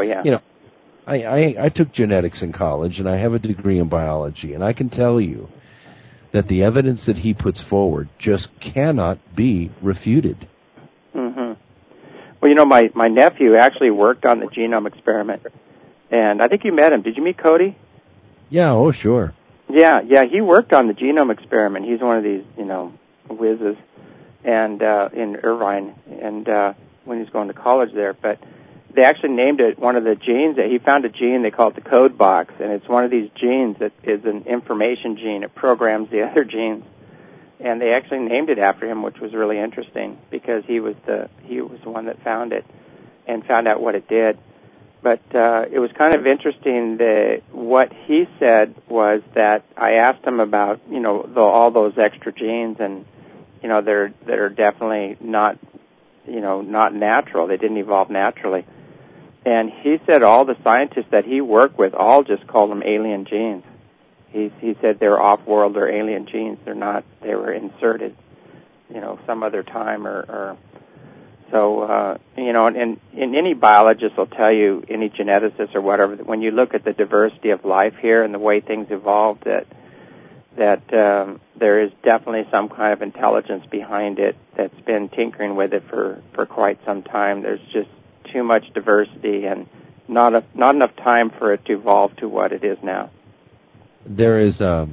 I took genetics in college, and I have a degree in biology, and I can tell you that the evidence that he puts forward just cannot be refuted. Mm-hmm. Well, my nephew actually worked on the genome experiment, and I think you met him. Did you meet Cody? Yeah, oh, sure. Yeah, he worked on the genome experiment. He's one of these, whizzes, and in Irvine, and when he's going to college there. But they actually named it one of the genes that he found a gene they call it the code box, and it's one of these genes that is an information gene. It programs the other genes, and they actually named it after him, which was really interesting because he was the one that found it and found out what it did. But it was kind of interesting that what he said was that I asked him about all those extra genes, and they're definitely not not natural. They didn't evolve naturally. And he said all the scientists that he worked with all just called them alien genes. He said they're off-world or alien genes. They're not. They were inserted, some other time or so. And any biologist will tell you, any geneticist or whatever, that when you look at the diversity of life here and the way things evolved, that there is definitely some kind of intelligence behind it that's been tinkering with it for quite some time. There's just too much diversity and not enough time for it to evolve to what it is now. There is a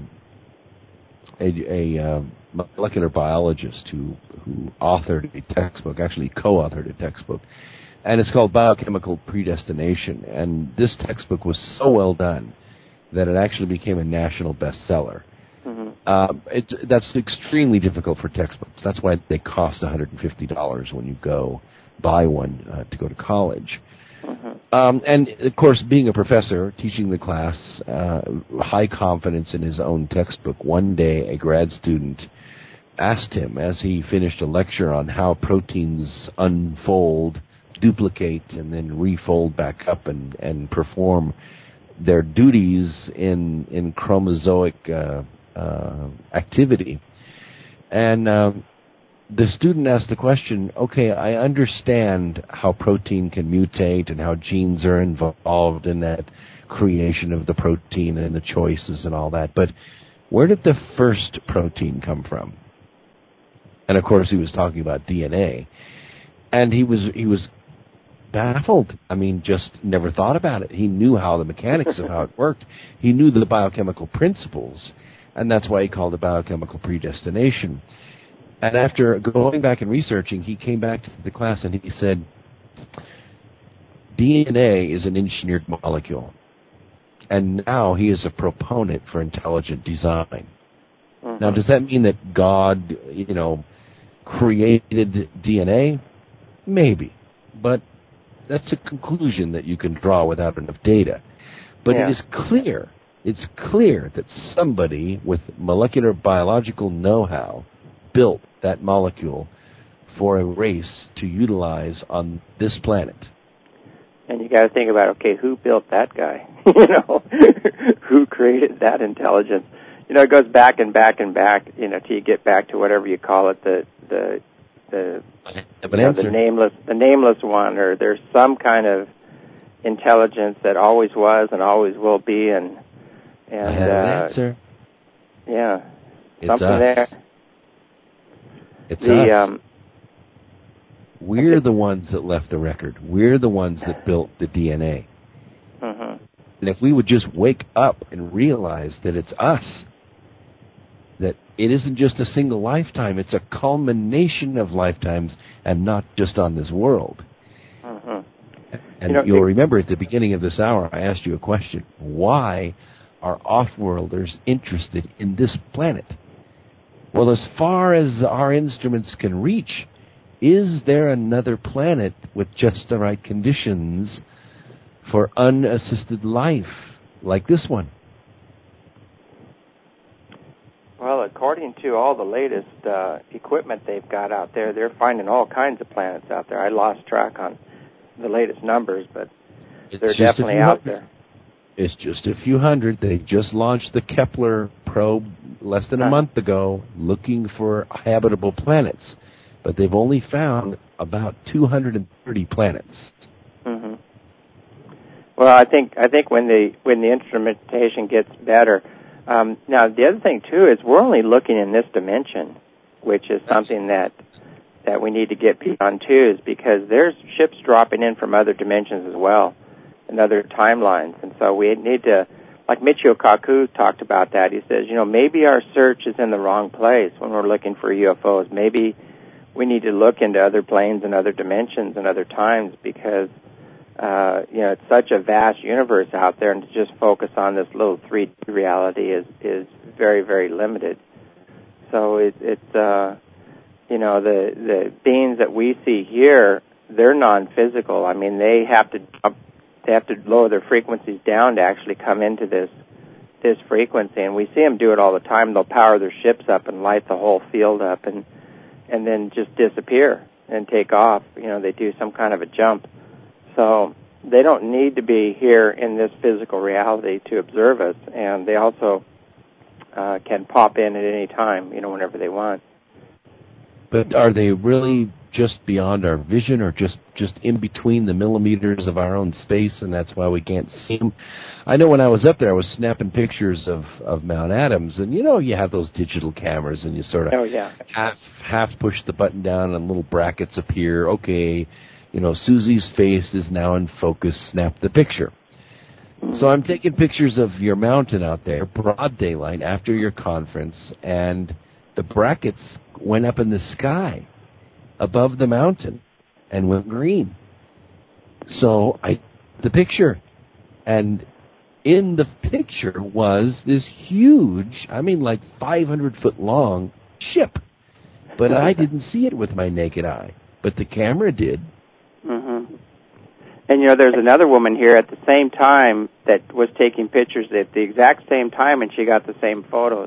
molecular biologist who authored a textbook, actually co-authored a textbook, and it's called Biochemical Predestination. And this textbook was so well done that it actually became a national bestseller. Mm-hmm. That's extremely difficult for textbooks. That's why they cost $150 when you go buy one to go to college. Mm-hmm. And, of course, being a professor, teaching the class, high confidence in his own textbook, one day a grad student asked him, as he finished a lecture on how proteins unfold, duplicate, and then refold back up and perform their duties in chromozoic activity. And the student asked the question, okay, I understand how protein can mutate and how genes are involved in that creation of the protein and the choices and all that, but where did the first protein come from? And of course he was talking about DNA. And he was baffled. I mean, just never thought about it. He knew how the mechanics of how it worked. He knew the biochemical principles, and that's why he called it biochemical predestination. And after going back and researching, he came back to the class and he said, DNA is an engineered molecule. And now he is a proponent for intelligent design. Mm-hmm. Now, does that mean that God, created DNA? Maybe. But that's a conclusion that you can draw without enough data. But It is clear, that somebody with molecular biological know-how built that molecule for a race to utilize on this planet. And you got to think about, okay, who built that guy? Who created that intelligence? It goes back and back and back, till you get back to whatever you call it, the nameless one, or there's some kind of intelligence that always was and always will be, and I have an answer. Yeah, it's something us. there. It's us. We're the ones that left the record. We're the ones that built the DNA. Mm-hmm. And if we would just wake up and realize that it's us, that it isn't just a single lifetime, it's a culmination of lifetimes, and not just on this world. Mm-hmm. And you'll remember at the beginning of this hour, I asked you a question. Why are off-worlders interested in this planet? Well, as far as our instruments can reach, is there another planet with just the right conditions for unassisted life like this one? Well, according to all the latest equipment they've got out there, they're finding all kinds of planets out there. I lost track on the latest numbers, but they're definitely out there. It's just a few hundred. They just launched the Kepler probe less than a month ago looking for habitable planets. But they've only found about 230 planets. Mm-hmm. Well, I think when the instrumentation gets better. Now, the other thing too is we're only looking in this dimension, which is something that we need to get beyond too, is because there's ships dropping in from other dimensions as well, and other timelines, and so we need to. Like Michio Kaku talked about that. He says, maybe our search is in the wrong place when we're looking for UFOs. Maybe we need to look into other planes and other dimensions and other times because, it's such a vast universe out there, and to just focus on this little 3D reality is very, very limited. So it's the beings that we see here, they're non-physical. I mean, they have to lower their frequencies down to actually come into this frequency, and we see them do it all the time. They'll power their ships up and light the whole field up and then just disappear and take off. They do some kind of a jump. So they don't need to be here in this physical reality to observe us, and they also can pop in at any time, whenever they want. But are they really just beyond our vision, or just in between the millimeters of our own space, and that's why we can't see them? I know when I was up there, I was snapping pictures of Mount Adams, and you have those digital cameras, and you sort of half push the button down, and little brackets appear. Okay, Susie's face is now in focus. Snap the picture. So I'm taking pictures of your mountain out there, broad daylight, after your conference, and the brackets went up in the sky above the mountain and went green. So I took the picture, and in the picture was this huge, 500-foot long ship. But I didn't see it with my naked eye, but the camera did. Mm-hmm. And, there's another woman here at the same time that was taking pictures at the exact same time, and she got the same photos,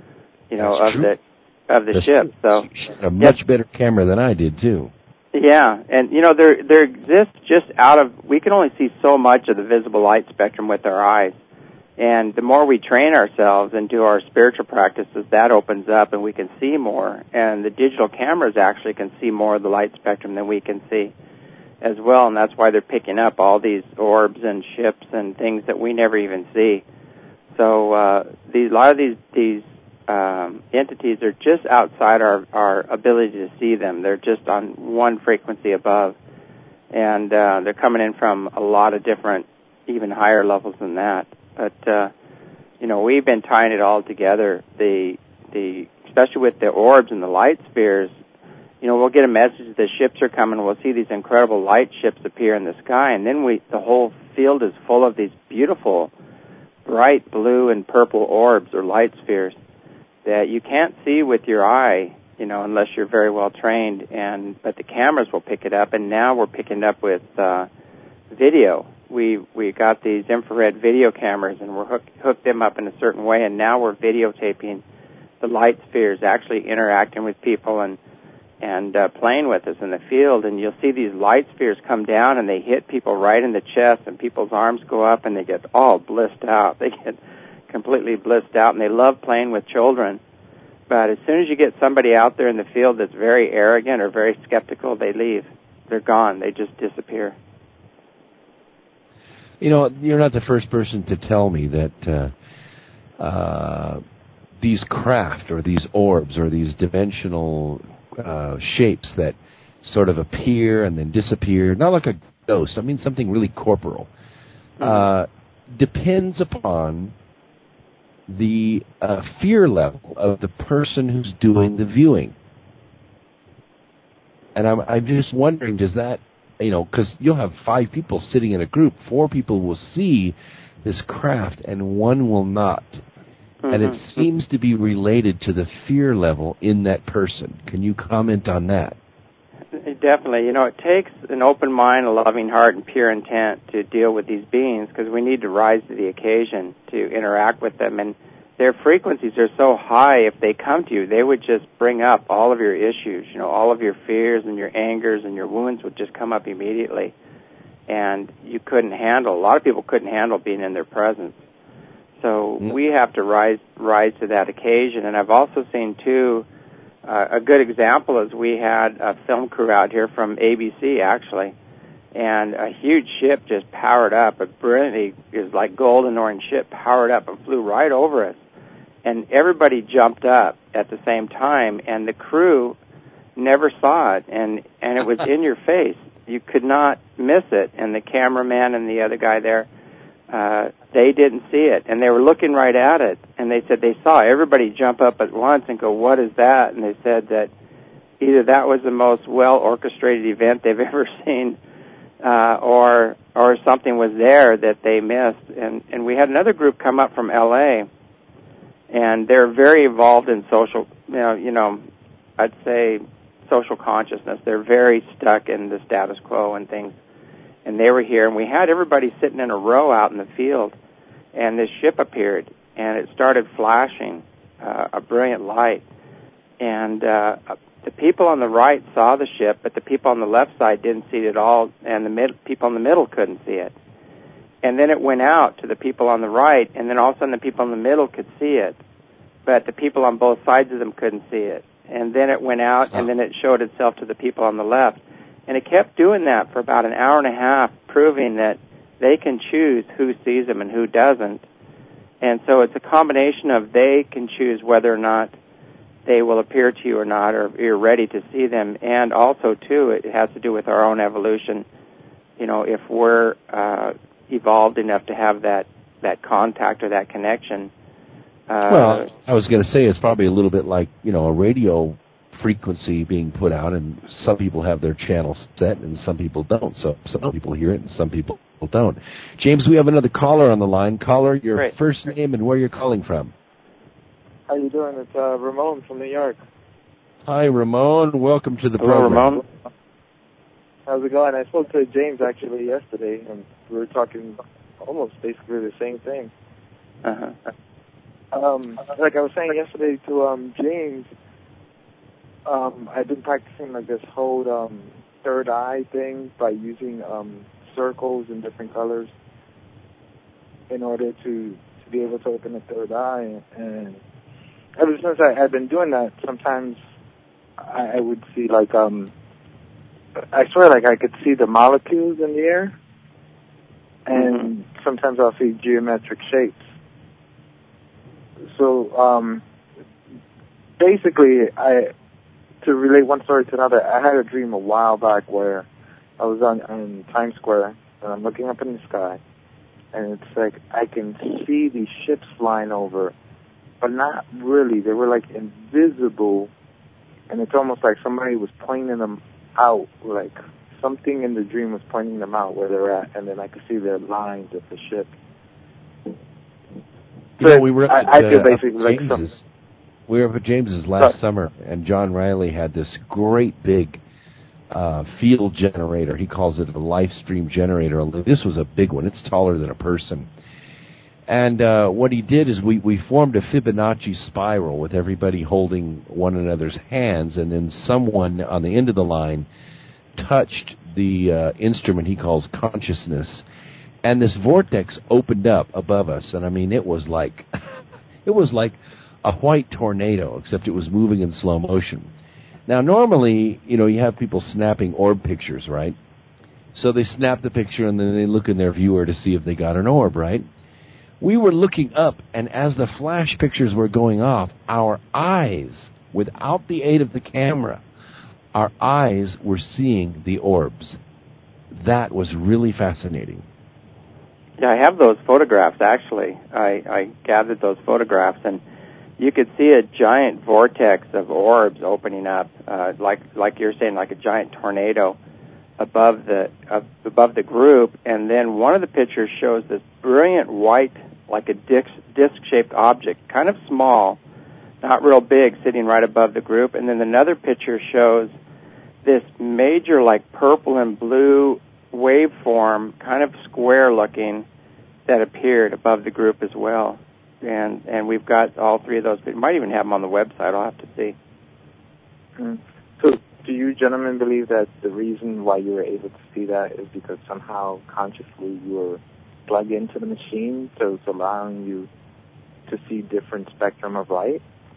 of the ship. So she had a much better camera than I did, too. Yeah, and, there exists we can only see so much of the visible light spectrum with our eyes. And the more we train ourselves and do our spiritual practices, that opens up and we can see more. And the digital cameras actually can see more of the light spectrum than we can see as well. And that's why they're picking up all these orbs and ships and things that we never even see. So a lot of these entities are just outside our ability to see them. They're just on one frequency above. and they're coming in from a lot of different, even higher levels than that. But we've been tying it all together. Especially with the orbs and the light spheres, we'll get a message that the ships are coming. We'll see these incredible light ships appear in the sky, and then the whole field is full of these beautiful, bright blue and purple orbs or light spheres that you can't see with your eye, unless you're very well trained. But the cameras will pick it up, and now we're picking it up with video. We got these infrared video cameras, and we're hooked them up in a certain way, and now we're videotaping the light spheres actually interacting with people and playing with us in the field. And you'll see these light spheres come down, and they hit people right in the chest, and people's arms go up, and they get all blissed out. They get completely blissed out, and they love playing with children. But as soon as you get somebody out there in the field that's very arrogant or very skeptical, they leave. They're gone. They just disappear. You're not the first person to tell me that these craft or these orbs or these dimensional shapes that sort of appear and then disappear, not like a ghost, I mean something really corporal, depends upon the fear level of the person who's doing the viewing. And I'm just wondering, does that, because you'll have 5 people sitting in a group, 4 people will see this craft and 1 will not. And it seems to be related to the fear level in that person. Can you comment on that? Definitely. It takes an open mind, a loving heart, and pure intent to deal with these beings, because we need to rise to the occasion to interact with them. And their frequencies are so high, if they come to you, they would just bring up all of your issues. All of your fears and your angers and your wounds would just come up immediately. And you couldn't handle, a lot of people couldn't handle being in their presence. So we have to rise to that occasion. And I've also seen, too, a good example is we had a film crew out here from ABC, actually, and a huge ship just powered up. A brilliantly, it was like golden orange ship, powered up and flew right over us. And everybody jumped up at the same time, and the crew never saw it, and it was in your face. You could not miss it. And the cameraman and the other guy there, they didn't see it, and they were looking right at it, and they said they saw everybody jump up at once and go, "What is that?" And they said that either that was the most well-orchestrated event they've ever seen, or something was there that they missed. And we had another group come up from L.A., and they're very involved in social, I'd say social consciousness. They're very stuck in the status quo and things. And they were here, and we had everybody sitting in a row out in the field, and this ship appeared, and it started flashing a brilliant light. And the people on the right saw the ship, but the people on the left side didn't see it at all, and the people in the middle couldn't see it. And then it went out to the people on the right, and then all of a sudden the people in the middle could see it, but the people on both sides of them couldn't see it. And then it went out, and then it showed itself to the people on the left. And it kept doing that for about an hour and a half, proving that they can choose who sees them and who doesn't. And so it's a combination of they can choose whether or not they will appear to you or not, or you're ready to see them. And also, too, it has to do with our own evolution. If we're evolved enough to have that contact or that connection. Well, I was going to say it's probably a little bit like, a radio frequency being put out, and some people have their channel set and some people don't. So some people hear it and some people don't. James, we have another caller on the line. Caller, your Great. First name and where you're calling from. How you doing? It's Ramon from New York. Hi, Ramon. Welcome to the Hello, program. Ramon. How's it going? I spoke to James actually yesterday, and we were talking almost basically the same thing. Like I was saying yesterday to James, I've been practicing like this whole third eye thing by using circles in different colors in order to be able to open the third eye. And ever since I've been doing that, sometimes I would see like I swear like I could see the molecules in the air, and sometimes I'll see geometric shapes. So basically, to relate one story to another, I had a dream a while back where I was on Times Square, and I'm looking up in the sky, and it's like I can see these ships flying over, but not really. They were like invisible, and it's almost like somebody was pointing them out, like something in the dream was pointing them out where they're at, and then I could see the lines of the ship. So we were at, I feel basically like we were up at James's last summer, and John Riley had this great big field generator. He calls it a live stream generator. This was a big one. It's taller than a person. And what he did is we formed a Fibonacci spiral with everybody holding one another's hands, and then someone on the end of the line touched the instrument he calls consciousness, and this vortex opened up above us. And I mean, it was like a white tornado, except it was moving in slow motion. Now, normally, you have people snapping orb pictures, right? So they snap the picture, and then they look in their viewer to see if they got an orb, right? We were looking up, and as the flash pictures were going off, our eyes, without the aid of the camera, our eyes were seeing the orbs. That was really fascinating. Yeah, I have those photographs, actually. I gathered those photographs, and you could see a giant vortex of orbs opening up, like you're saying, like a giant tornado above the group. And then one of the pictures shows this brilliant white, like a disc-shaped object, kind of small, not real big, sitting right above the group. And then another picture shows this major, like purple and blue waveform, kind of square-looking, that appeared above the group as well. And we've got all three of those. We might even have them on the website. I'll have to see. So do you gentlemen believe that the reason why you were able to see that is because somehow consciously you were plugged into the machine, so it's allowing you to see different spectrum of light?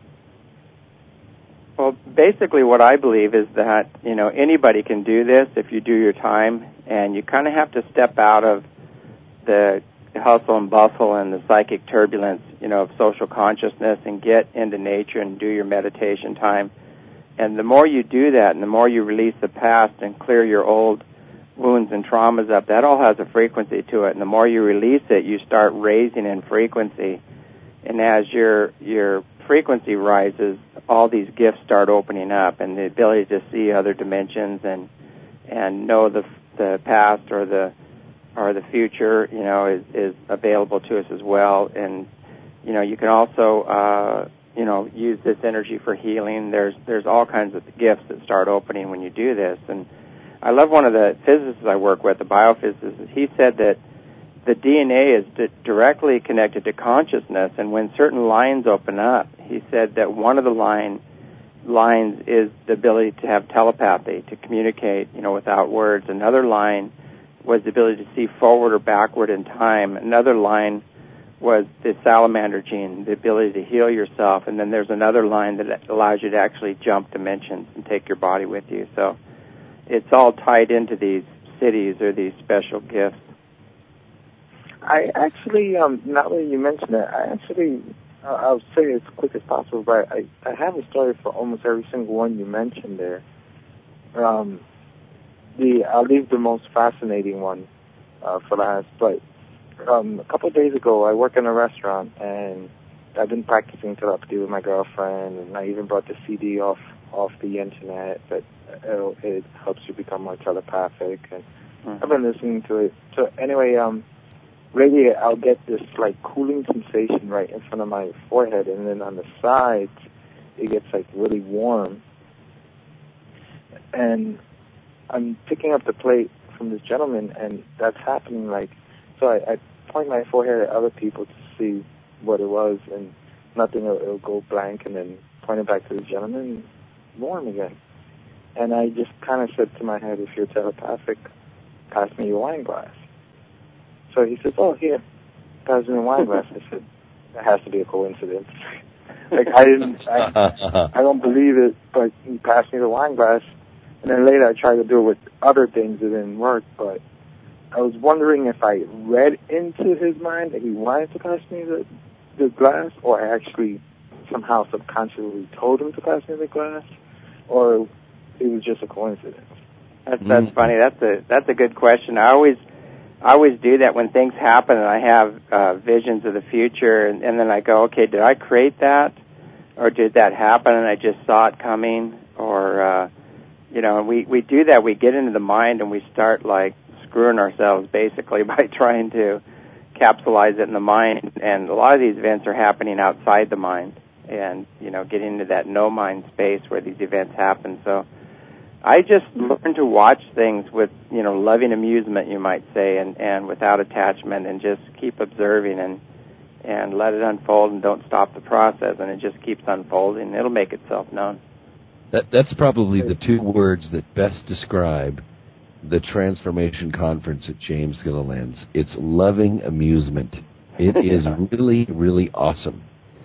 Well, basically what I believe is that, anybody can do this if you do your time, and you kind of have to step out of the hustle and bustle and the psychic turbulence, of social consciousness, and get into nature and do your meditation time. And the more you do that, and the more you release the past and clear your old wounds and traumas up, that all has a frequency to it. And the more you release it, you start raising in frequency. And as your frequency rises, all these gifts start opening up, and the ability to see other dimensions and know the past or the future, is available to us as well. And you can also use this energy for healing. There's all kinds of gifts that start opening when you do this. And I love one of the physicists I work with, the biophysicist. He said that the DNA is directly connected to consciousness, and when certain lines open up, he said that one of the lines is the ability to have telepathy, to communicate, without words. Another line was the ability to see forward or backward in time. Another line was the salamander gene, the ability to heal yourself. And then there's another line that allows you to actually jump dimensions and take your body with you. So it's all tied into these cities or these special gifts. I actually, now that you mention it, I'll say it as quick as possible, but I have a story for almost every single one you mentioned there. I'll leave the most fascinating one for last, but a couple of days ago, I work in a restaurant, and I've been practicing telepathy with my girlfriend, and I even brought the CD off the internet that it helps you become more telepathic, and I've been listening to it. So anyway, really, I'll get this like cooling sensation right in front of my forehead, and then on the sides, it gets like really warm. And I'm picking up the plate from this gentleman, and that's happening. So I point my forehead at other people to see what it was, and nothing. It'll go blank, and then point it back to the gentleman, warm again. And I just kind of said to my head, "If you're telepathic, pass me your wine glass." So he says, "Oh, here, pass me a wine glass." I said, "That has to be a coincidence." I don't believe it, but he passed me the wine glass. And then later I tried to do it with other things. It didn't work, but I was wondering if I read into his mind that he wanted to pass me the glass, or I actually somehow subconsciously told him to pass me the glass, or it was just a coincidence. That's funny. That's a good question. I always do that when things happen and I have visions of the future, and then I go, okay, did I create that, or did that happen and I just saw it coming, or we do that. We get into the mind and we start like screwing ourselves basically by trying to capsulize it in the mind, and a lot of these events are happening outside the mind, and getting into that no mind space where these events happen. So I just learn to watch things with loving amusement, you might say, and without attachment, and just keep observing and let it unfold, and don't stop the process, and it just keeps unfolding. It'll make itself known. That's probably the two words that best describe the Transformation Conference at James Gilliland's. It's loving amusement. It is really, really awesome.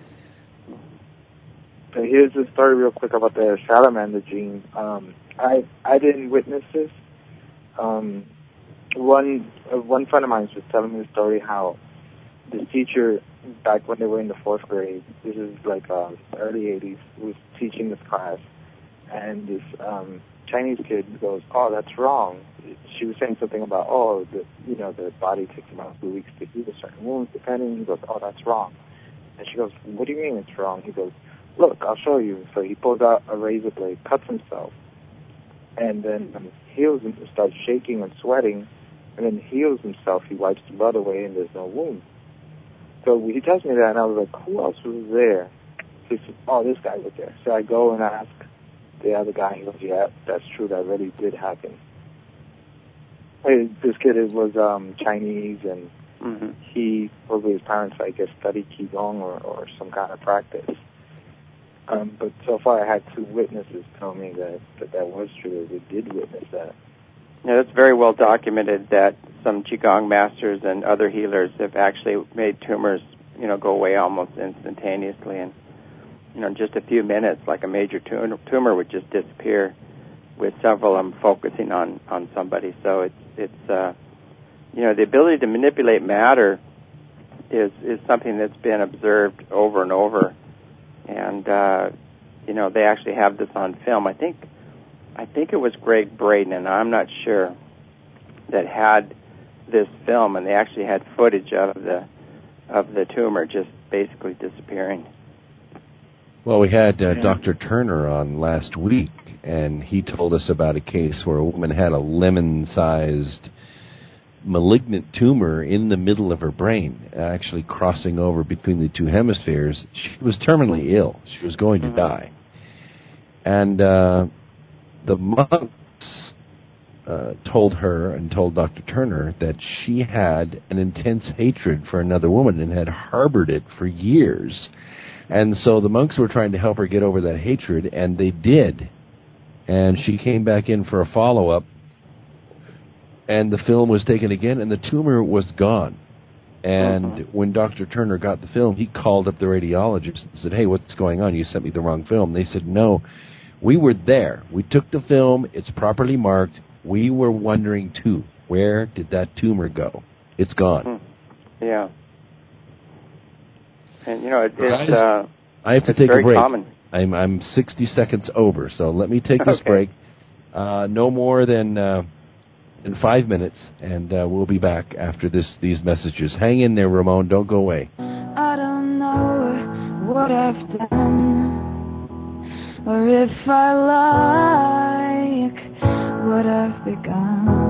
So here's a story real quick about the salamander gene. I didn't witness this. One friend of mine was telling me the story how the teacher, back when they were in the 4th grade, this is like early 80s, was teaching this class, and this Chinese kid goes, "Oh, that's wrong." She was saying something about, the body takes about 2 weeks to heal certain wounds, depending. He goes, "Oh, that's wrong." And she goes, "What do you mean it's wrong?" He goes, "Look, I'll show you." So he pulls out a razor blade, cuts himself, and then heals him, starts shaking and sweating, and then heals himself. He wipes the blood away, and there's no wound. So he tells me that, and I was like, who else was there? So he said, "Oh, this guy was there." So I go and ask the other guy. He goes, "Yeah, that's true. That really did happen." This kid was Chinese, and he, probably his parents, I guess, studied Qigong or some kind of practice. But so far I had 2 witnesses tell me that was true. They did witness that. Yeah, that's very well documented that some Qigong masters and other healers have actually made tumors, go away almost instantaneously. And, in just a few minutes, like a major tumor would just disappear with several of them focusing on somebody. So it's the ability to manipulate matter is something that's been observed over and over. And, they actually have this on film. I think it was Greg Braden, and I'm not sure, that had this film, and they actually had footage of the tumor just basically disappearing. Well, we had Dr. Turner on last week, and he told us about a case where a woman had a lemon-sized malignant tumor in the middle of her brain, actually crossing over between the 2 hemispheres. She was terminally ill. She was going to die. And the monks told her and told Dr. Turner that she had an intense hatred for another woman and had harbored it for years. And so the monks were trying to help her get over that hatred, and they did. And she came back in for a follow-up, and the film was taken again, and the tumor was gone. And when Dr. Turner got the film, he called up the radiologist and said, "Hey, what's going on? You sent me the wrong film." They said, "No, we were there. We took the film. It's properly marked. We were wondering, too, where did that tumor go? It's gone." Yeah. And, Guys, I have to take a break. Common. I'm 60 seconds over, so let me take this break. No more than 5 minutes, and we'll be back after these messages. Hang in there, Ramon. Don't go away. I don't know what I've done, or if I like what I've begun.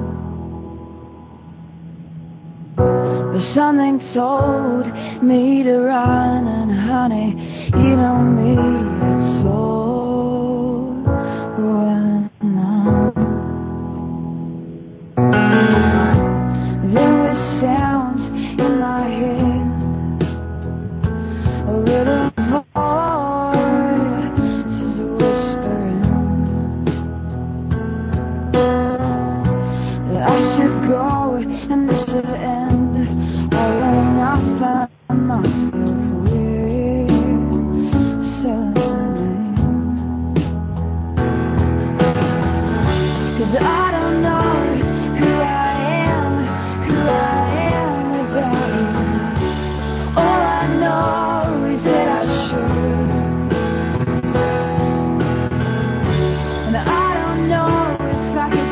But something told me to run, and honey, you know me, it's slow going on. There were sounds in my head, a little voice is whispering that I should go and this should end. All when I found myself whistling, 'cause I don't know who I am without you. All I know is that I should, and I don't know if I could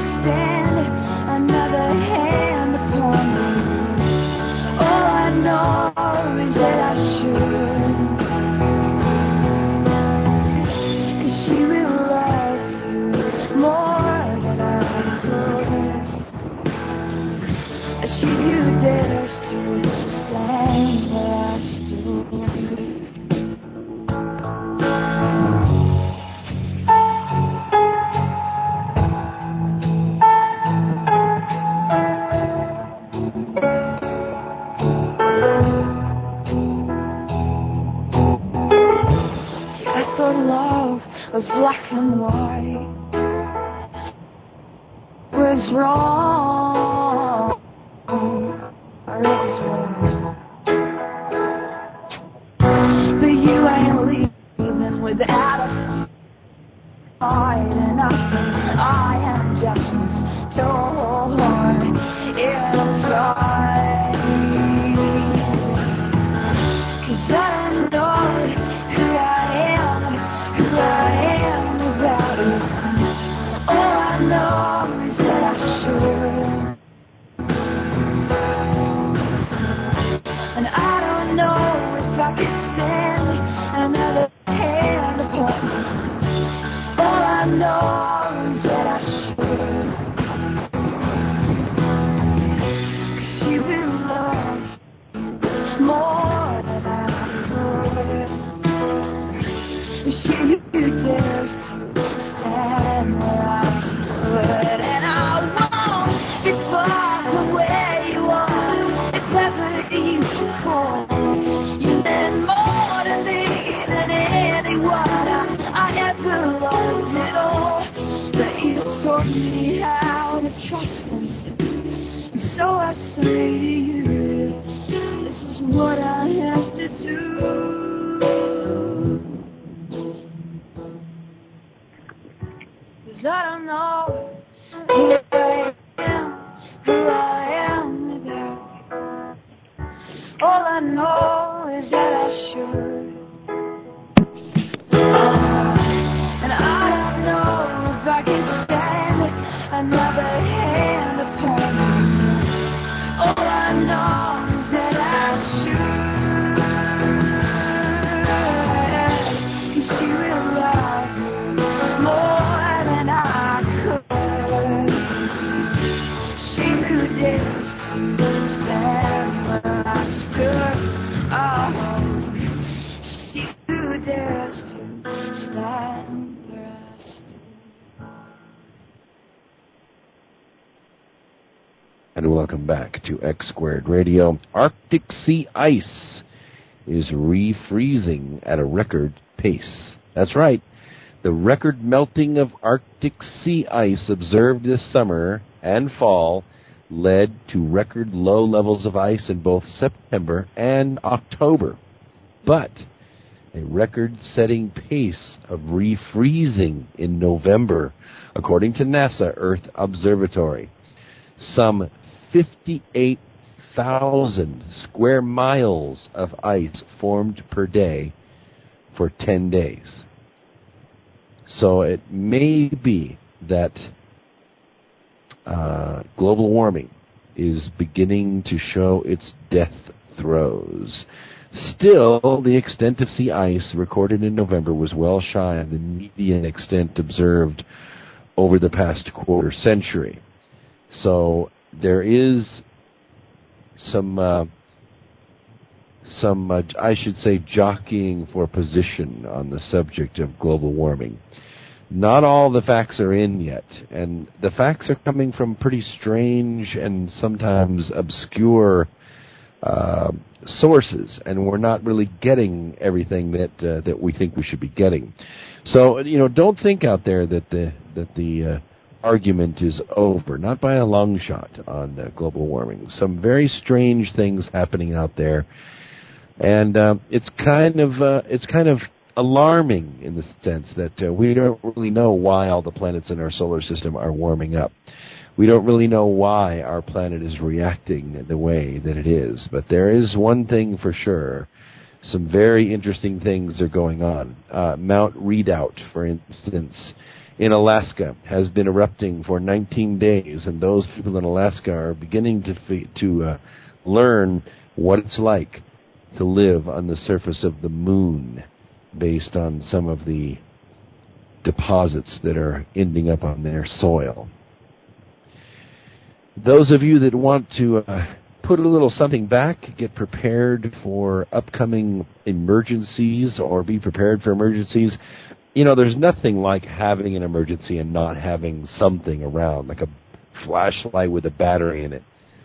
was wrong. I read this wrong. But you ain't leaving without a fight, and I am just torn inside. 'Cause I don't know who I am without you. All I know is that I should. And I don't know if I can stand another hand upon me. All I know is that I should. 'Cause you will love more than I could. She dares to stand where I stood, and I won't be far from where you are. If ever you could, you meant more to me than anyone I ever loved at all. But you taught me how to trust myself, and so I say to you, this is what I have to do. 'Cause I don't know who I am without you. All I know is that I should. And I don't know if I can stand another hand upon me. All I know is that I should. 'Cause you will love more than I could. She who dares to stand where I stood. Oh, she who dares to stand where I stood. And welcome back to X Squared Radio. Arctic sea ice is refreezing at a record pace. That's right. The record melting of Arctic sea ice observed this summer and fall led to record low levels of ice in both September and October. But a record-setting pace of refreezing in November, according to NASA Earth Observatory. Some 58,000 square miles of ice formed per day for 10 days. So it may be that global warming is beginning to show its death throes. Still, the extent of sea ice recorded in November was well shy of the median extent observed over the past quarter century. So there is some I should say, jockeying for position on the subject of global warming. Not all the facts are in yet, and the facts are coming from pretty strange and sometimes obscure sources, and we're not really getting everything that we think we should be getting. So, don't think out there that the argument is over, not by a long shot on global warming. Some very strange things happening out there, and it's kind of alarming in the sense that we don't really know why all the planets in our solar system are warming up. We don't really know why our planet is reacting the way that it is. But there is one thing for sure. Some very interesting things are going on. Mount Redoubt, for instance, in Alaska, has been erupting for 19 days, and those people in Alaska are beginning to learn what it's like to live on the surface of the moon, based on some of the deposits that are ending up on their soil. Those of you that want to put a little something back, get prepared for upcoming emergencies or be prepared for emergencies, there's nothing like having an emergency and not having something around, like a flashlight with a battery in it.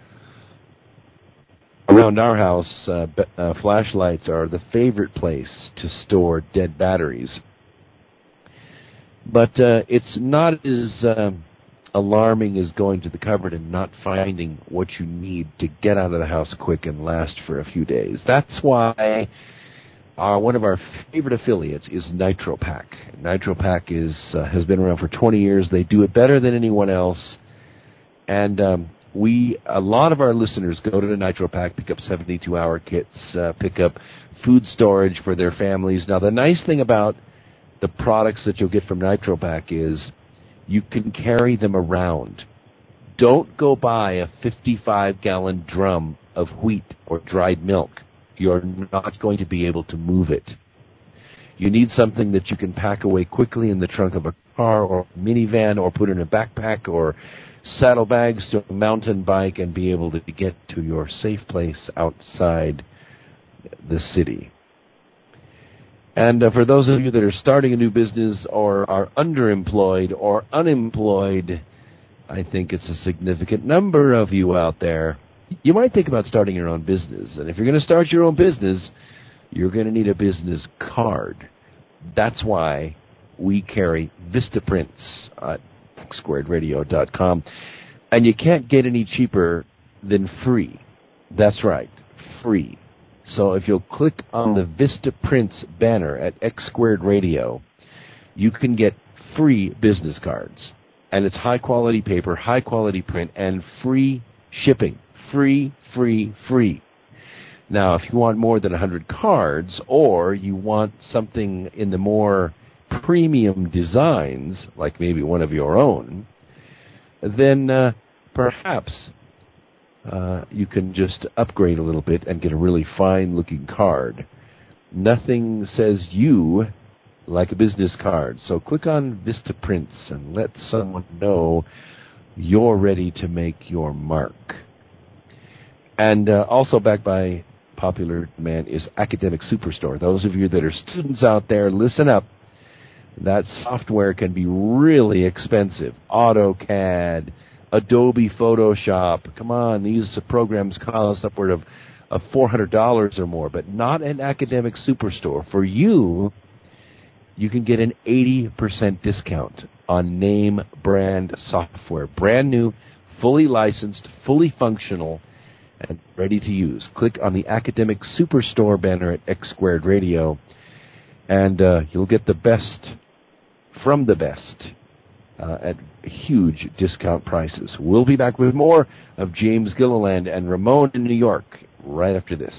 Around our house, flashlights are the favorite place to store dead batteries. But it's not as alarming as going to the cupboard and not finding what you need to get out of the house quick and last for a few days. That's why one of our favorite affiliates is NitroPack. NitroPack has been around for 20 years. They do it better than anyone else. And a lot of our listeners go to the NitroPack, pick up 72-hour kits, pick up food storage for their families. Now, the nice thing about the products that you'll get from NitroPack is you can carry them around. Don't go buy a 55-gallon drum of wheat or dried milk. You're not going to be able to move it. You need something that you can pack away quickly in the trunk of a car or minivan, or put in a backpack or saddlebags to a mountain bike and be able to get to your safe place outside the city. And for those of you that are starting a new business or are underemployed or unemployed, I think it's a significant number of you out there. You might think about starting your own business. And if you're going to start your own business, you're going to need a business card. That's why we carry Vistaprints at xsquaredradio.com. And you can't get any cheaper than free. That's right, free. So if you'll click on the Vistaprints banner at X Squared Radio, you can get free business cards. And it's high-quality paper, high-quality print, and free shipping. Free, free, free. Now, if you want more than 100 cards, or you want something in the more premium designs, like maybe one of your own, then perhaps you can just upgrade a little bit and get a really fine-looking card. Nothing says you like a business card. So click on Vistaprints and let someone know you're ready to make your mark. And also backed by popular demand is Academic Superstore. Those of you that are students out there, listen up. That software can be really expensive. AutoCAD, Adobe Photoshop. Come on, these programs cost upward of $400 or more, but not an Academic Superstore. For you, you can get an 80% discount on name brand software. Brand new, fully licensed, fully functional, and ready to use. Click on the Academic Superstore banner at X Squared Radio, and you'll get the best from the best at huge discount prices. We'll be back with more of James Gilliland and Ramon in New York right after this.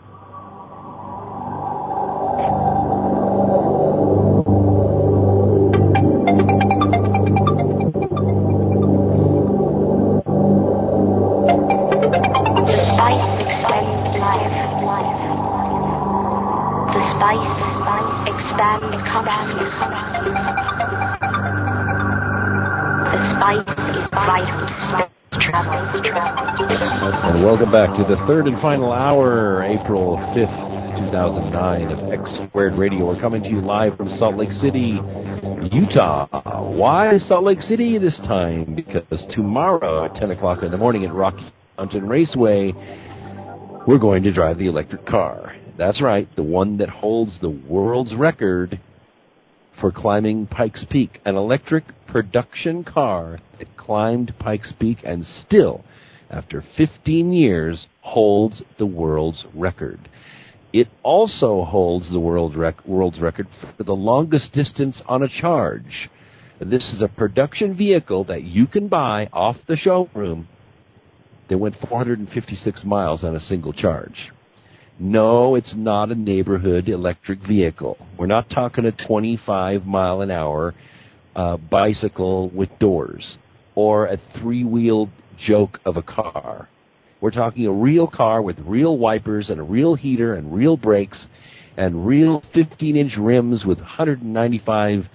And welcome back to the third and final hour, April 5th, 2009 of X Squared Radio. We're coming to you live from Salt Lake City, Utah. Why Salt Lake City this time? Because tomorrow at 10 o'clock in the morning at Rocky Mountain Raceway, we're going to drive the electric car. That's right, the one that holds the world's record for climbing Pikes Peak, an electric production car that climbed Pikes Peak and still, after 15 years, holds the world's record. It also holds the world's record for the longest distance on a charge. This is a production vehicle that you can buy off the showroom that went 456 miles on a single charge. No, it's not a neighborhood electric vehicle. We're not talking a 25-mile-an-hour bicycle with doors or a three-wheeled joke of a car. We're talking a real car with real wipers and a real heater and real brakes and real 15-inch rims with 195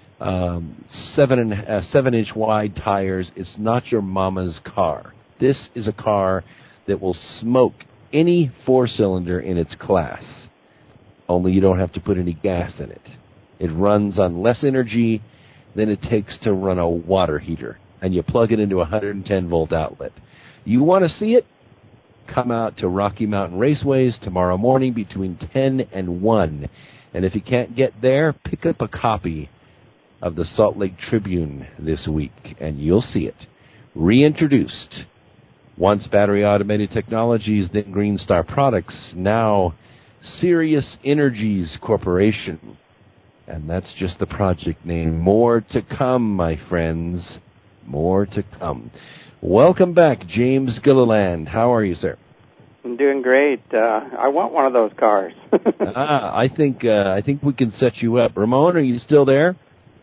7-inch wide tires. It's not your mama's car. This is a car that will smoke any four-cylinder in its class, only you don't have to put any gas in it. It runs on less energy than it takes to run a water heater, and you plug it into a 110-volt outlet. You want to see it? Come out to Rocky Mountain Raceways tomorrow morning between 10 and 1. And if you can't get there, pick up a copy of the Salt Lake Tribune this week, and you'll see it. Reintroduced. Once Battery Automated Technologies, then Green Star Products, now Sirius Energies Corporation. And that's just the project name. More to come, my friends. More to come. Welcome back, James Gilliland. How are you, sir? I'm doing great. I want one of those cars. I think we can set you up. Ramon, are you still there?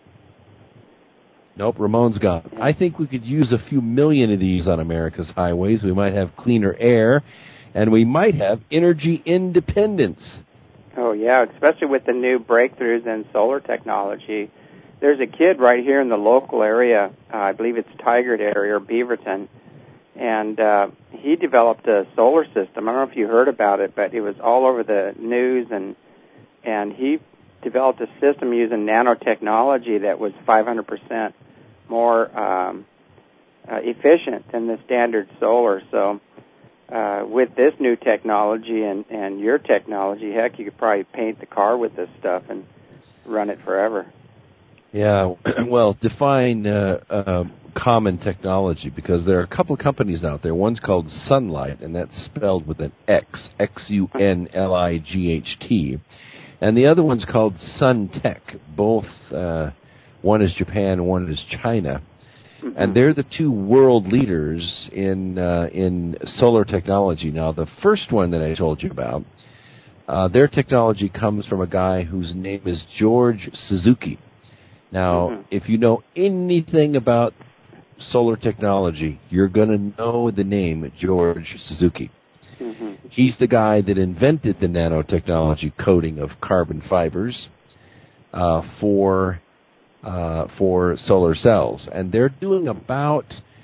Nope, Ramon's gone. I think we could use a few million of these on America's highways. We might have cleaner air, and we might have energy independence. Oh, yeah, especially with the new breakthroughs in solar technology. There's a kid right here in the local area, I believe it's Tigard area or Beaverton, and he developed a solar system. I don't know if you heard about it, but it was all over the news, and he developed a system using nanotechnology that was 500% more efficient than the standard solar. So with this new technology and your technology, heck, you could probably paint the car with this stuff and run it forever. Yeah, well, define common technology, because there are a couple of companies out there. One's called Sunlight, and that's spelled with an X, X-U-N-L-I-G-H-T. And the other one's called SunTech. Both, one is Japan, one is China. Mm-hmm. And they're the two world leaders in solar technology. Now, the first one that I told you about, their technology comes from a guy whose name is George Suzuki. Now, if you know anything about solar technology, you're going to know the name George Suzuki. Mm-hmm. He's the guy that invented the nanotechnology coating of carbon fibers for solar cells. And they're doing about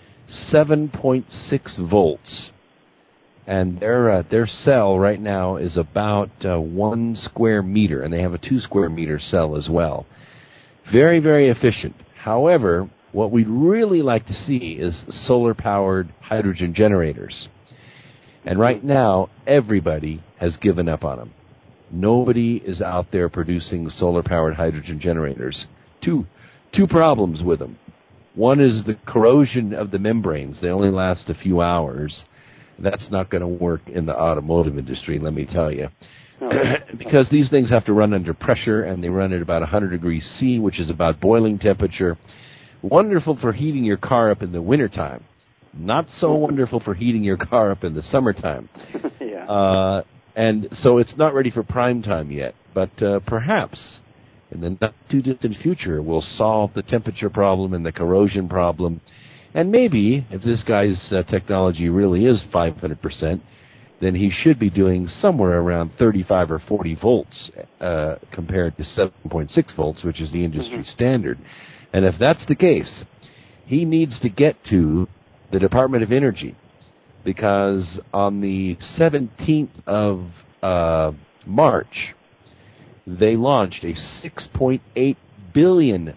7.6 volts. And their cell right now is about 1 square meter, and they have a 2 square meter cell as well. Very, very efficient. However, what we'd really like to see is solar-powered hydrogen generators. And right now, everybody has given up on them. Nobody is out there producing solar-powered hydrogen generators. Two problems with them. One is the corrosion of the membranes. They only last a few hours. That's not going to work in the automotive industry, let me tell you. Because these things have to run under pressure, and they run at about 100 degrees C, which is about boiling temperature. Wonderful for heating your car up in the wintertime. Not so wonderful for heating your car up in the summertime. Yeah. And so it's not ready for prime time yet. But perhaps in the not-too-distant future, we'll solve the temperature problem and the corrosion problem. And maybe, if this guy's technology really is 500%, then he should be doing somewhere around 35 or 40 volts compared to 7.6 volts, which is the industry standard. And if that's the case, he needs to get to the Department of Energy, because on the 17th of March, they launched a $6.8 billion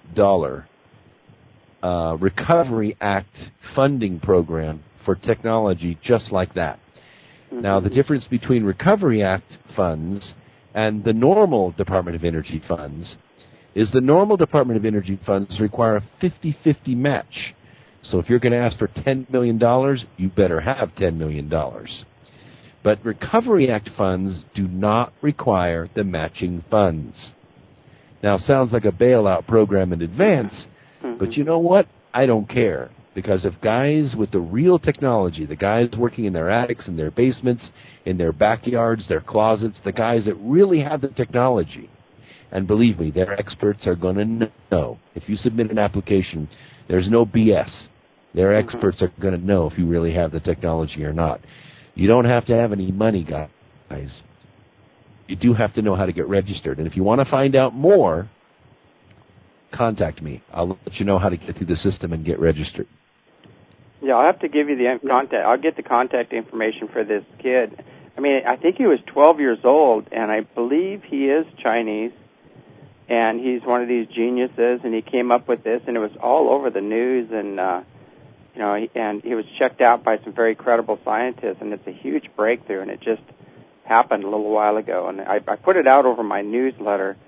Recovery Act funding program for technology just like that. Now, the difference between Recovery Act funds and the normal Department of Energy funds is the normal Department of Energy funds require a 50-50 match. So if you're going to ask for $10 million, you better have $10 million. But Recovery Act funds do not require the matching funds. Now, sounds like a bailout program in advance, but you know what? I don't care. Because if guys with the real technology, the guys working in their attics, in their basements, in their backyards, their closets, the guys that really have the technology, and believe me, their experts are going to know. If you submit an application, there's no BS. Their experts are going to know if you really have the technology or not. You don't have to have any money, guys. You do have to know how to get registered. And if you want to find out more, contact me. I'll let you know how to get through the system and get registered. Yeah, I'll have to give you the contact. I'll get the contact information for this kid. I mean, I think he was 12 years old, and I believe he is Chinese, and he's one of these geniuses, and he came up with this, and it was all over the news, and and he was checked out by some very credible scientists, and it's a huge breakthrough, and it just happened a little while ago, and I put it out over my newsletter.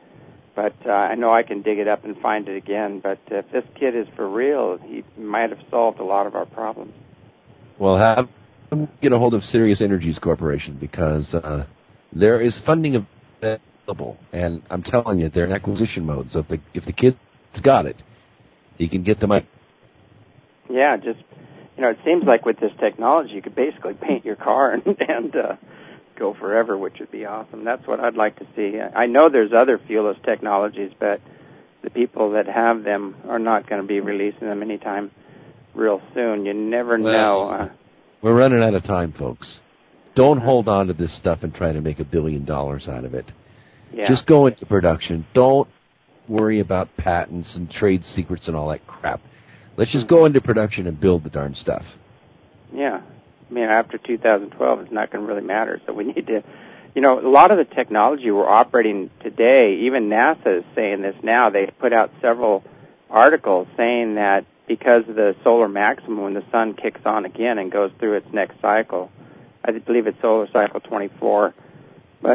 But I know I can dig it up and find it again. But if this kid is for real, he might have solved a lot of our problems. Well, have them get a hold of Sirius Energies Corporation, because there is funding available, and I'm telling you, they're in acquisition mode. So if the kid's got it, he can get the money. Yeah, just, it seems like with this technology, you could basically paint your car and go forever, which would be awesome. That's what I'd like to see. I know there's other fuelless technologies, but the people that have them are not going to be releasing them anytime real soon. You never know. We're running out of time, folks. Don't hold on to this stuff and try to make $1 billion out of it. Yeah. Just go into production. Don't worry about patents and trade secrets and all that crap. Let's just go into production and build the darn stuff. Yeah. I mean, after 2012, it's not going to really matter. So we need to, a lot of the technology we're operating today, even NASA is saying this now. They put out several articles saying that because of the solar maximum, when the sun kicks on again and goes through its next cycle, I believe it's solar cycle 24, but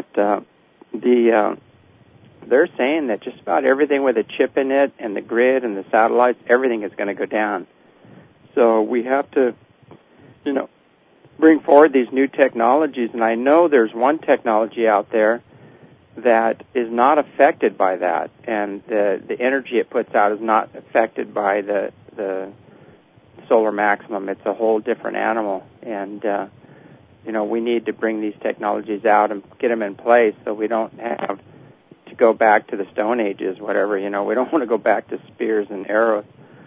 they're saying that just about everything with a chip in it and the grid and the satellites, everything is going to go down. So we have to, bring forward these new technologies, and I know there's one technology out there that is not affected by that, and the energy it puts out is not affected by the solar maximum. It's a whole different animal, and we need to bring these technologies out and get them in place so we don't have to go back to the Stone Ages, whatever. We don't want to go back to spears and arrows.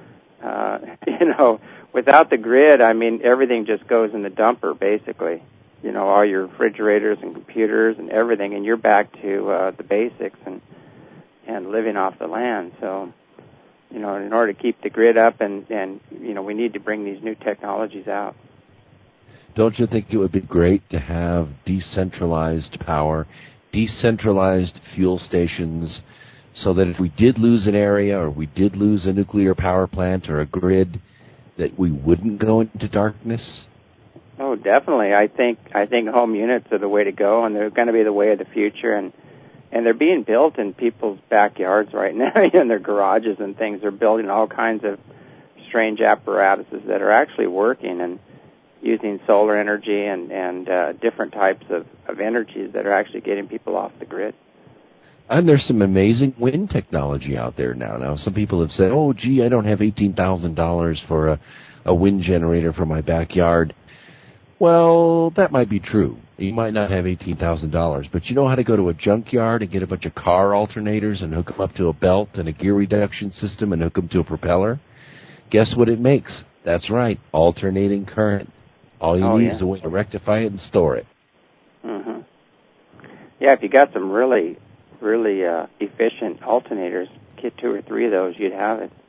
Without the grid, I mean, everything just goes in the dumper, basically. All your refrigerators and computers and everything, and you're back to the basics and living off the land. So, in order to keep the grid up, and we need to bring these new technologies out. Don't you think it would be great to have decentralized power, decentralized fuel stations, so that if we did lose an area or we did lose a nuclear power plant or a grid, that we wouldn't go into darkness? Oh, definitely. I think home units are the way to go, and they're going to be the way of the future. And they're being built in people's backyards right now, in their garages and things. They're building all kinds of strange apparatuses that are actually working and using solar energy and different types of energies that are actually getting people off the grid. And there's some amazing wind technology out there now. Now, some people have said, oh, gee, I don't have $18,000 for a wind generator for my backyard. Well, that might be true. You might not have $18,000, but you know how to go to a junkyard and get a bunch of car alternators and hook them up to a belt and a gear reduction system and hook them to a propeller? Guess what it makes? That's right, alternating current. All you need is a way to rectify it and store it. Mm-hmm. Yeah, if you got some really efficient alternators, get 2 or 3 of those, you'd have it.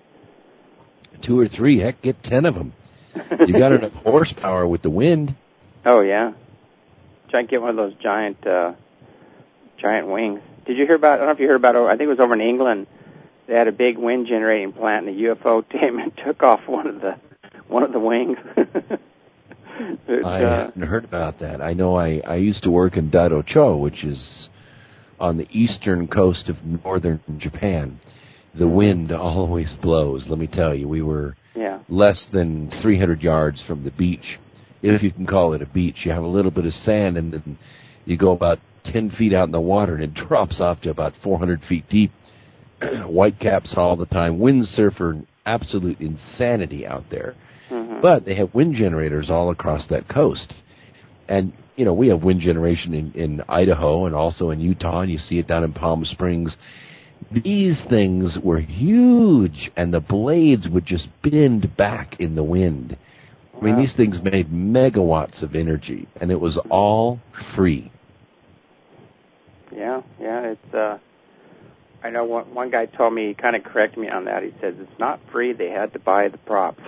2 or 3, heck, get 10 of them. You got enough horsepower with the wind. Oh, yeah. Try and get one of those giant wings. Did you hear about, I don't know if you heard about, I think it was over in England, they had a big wind generating plant, and the UFO came and took off one of the wings. I hadn't heard about that. I know I used to work in Daidocho, which is on the eastern coast of northern Japan. The wind always blows, let me tell you. We were less than 300 yards from the beach, if you can call it a beach. You have a little bit of sand, and then you go about 10 feet out in the water, and it drops off to about 400 feet deep. Whitecaps all the time. Windsurfer, absolute insanity out there. Mm-hmm. But they have wind generators all across that coast. And, we have wind generation in Idaho and also in Utah, and you see it down in Palm Springs. These things were huge, and the blades would just bend back in the wind. I mean, these things made megawatts of energy, and it was all free. Yeah, it's, I know one guy told me, he kind of corrected me on that. He says, it's not free, they had to buy the props,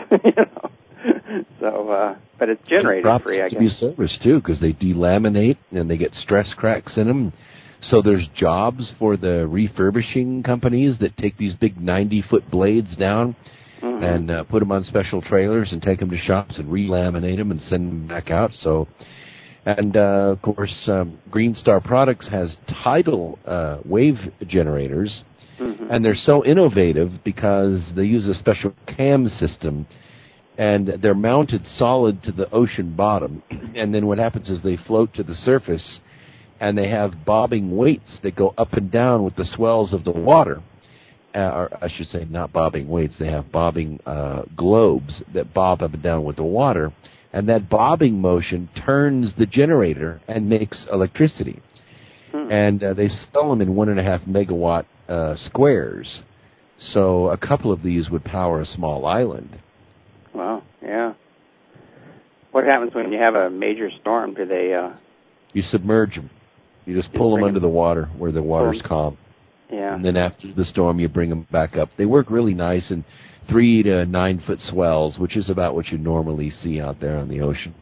So, but it's generated free, I guess. Props to be serviced, too, because they delaminate, and they get stress cracks in them. So there's jobs for the refurbishing companies that take these big 90-foot blades down and put them on special trailers and take them to shops and relaminate them and send them back out. So, and of course, Green Star Products has tidal wave generators And they're so innovative because they use a special cam system, and they're mounted solid to the ocean bottom. And then what happens is they float to the surface, and they have bobbing weights that go up and down with the swells of the water. Or I should say not bobbing weights. They have bobbing globes that bob up and down with the water. And that bobbing motion turns the generator and makes electricity. And they sell them in 1.5 megawatt squares. So a couple of these would power a small island. Wow, yeah. What happens when you have a major storm? Do they... You submerge them. You just pull them under the water where the water's calm. Yeah. And then after the storm, you bring them back up. They work really nice in 3 to 9 foot swells, which is about what you normally see out there on the ocean.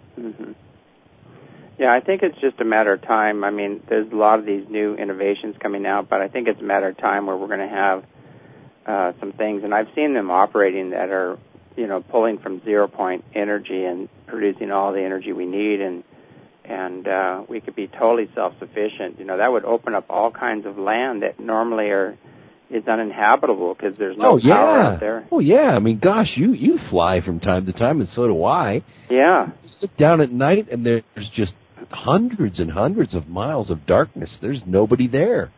Yeah, I think it's just a matter of time. I mean, there's a lot of these new innovations coming out, but I think it's a matter of time where we're going to have some things, and I've seen them operating that are, pulling from 0 point energy and producing all the energy we need, and we could be totally self-sufficient. That would open up all kinds of land that normally is uninhabitable because there's no power out there. Oh, yeah. I mean, gosh, you fly from time to time, and so do I. Yeah. You sit down at night, and there's just hundreds and hundreds of miles of darkness. There's nobody there.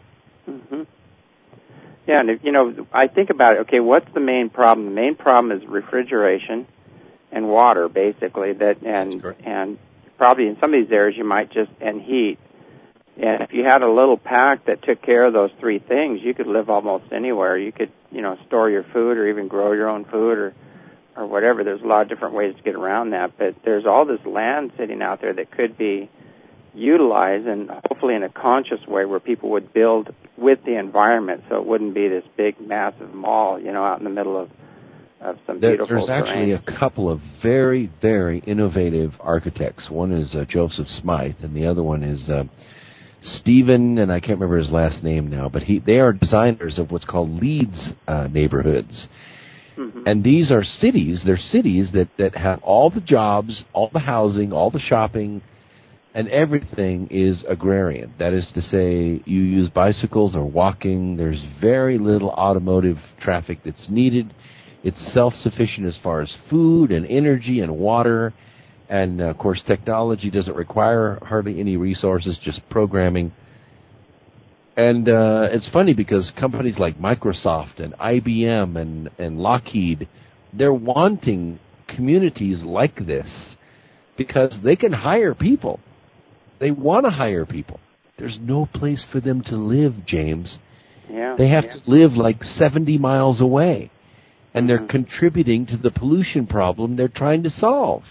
Yeah, and I think about it. Okay, what's the main problem? The main problem is refrigeration and water, basically. And probably in some of these areas you might and heat. And if you had a little pack that took care of those 3 things, you could live almost anywhere. You could, store your food or even grow your own food or whatever. There's a lot of different ways to get around that. But there's all this land sitting out there that could be utilized, and hopefully in a conscious way where people would build with the environment, so it wouldn't be this big, massive mall, out in the middle of some beautiful There's actually a couple of very, very innovative architects. One is Joseph Smythe, and the other one is Stephen, and I can't remember his last name now, but they are designers of what's called Leeds neighborhoods. And these are cities. They're cities that have all the jobs, all the housing, all the shopping, and everything is agrarian. That is to say, you use bicycles or walking. There's very little automotive traffic that's needed. It's self-sufficient as far as food and energy and water. And, of course, technology doesn't require hardly any resources, just programming. And it's funny because companies like Microsoft and IBM and Lockheed, they're wanting communities like this because they can hire people. They want to hire people. There's no place for them to live, James. Yeah, they have to live like 70 miles away. And they're contributing to the pollution problem they're trying to solve.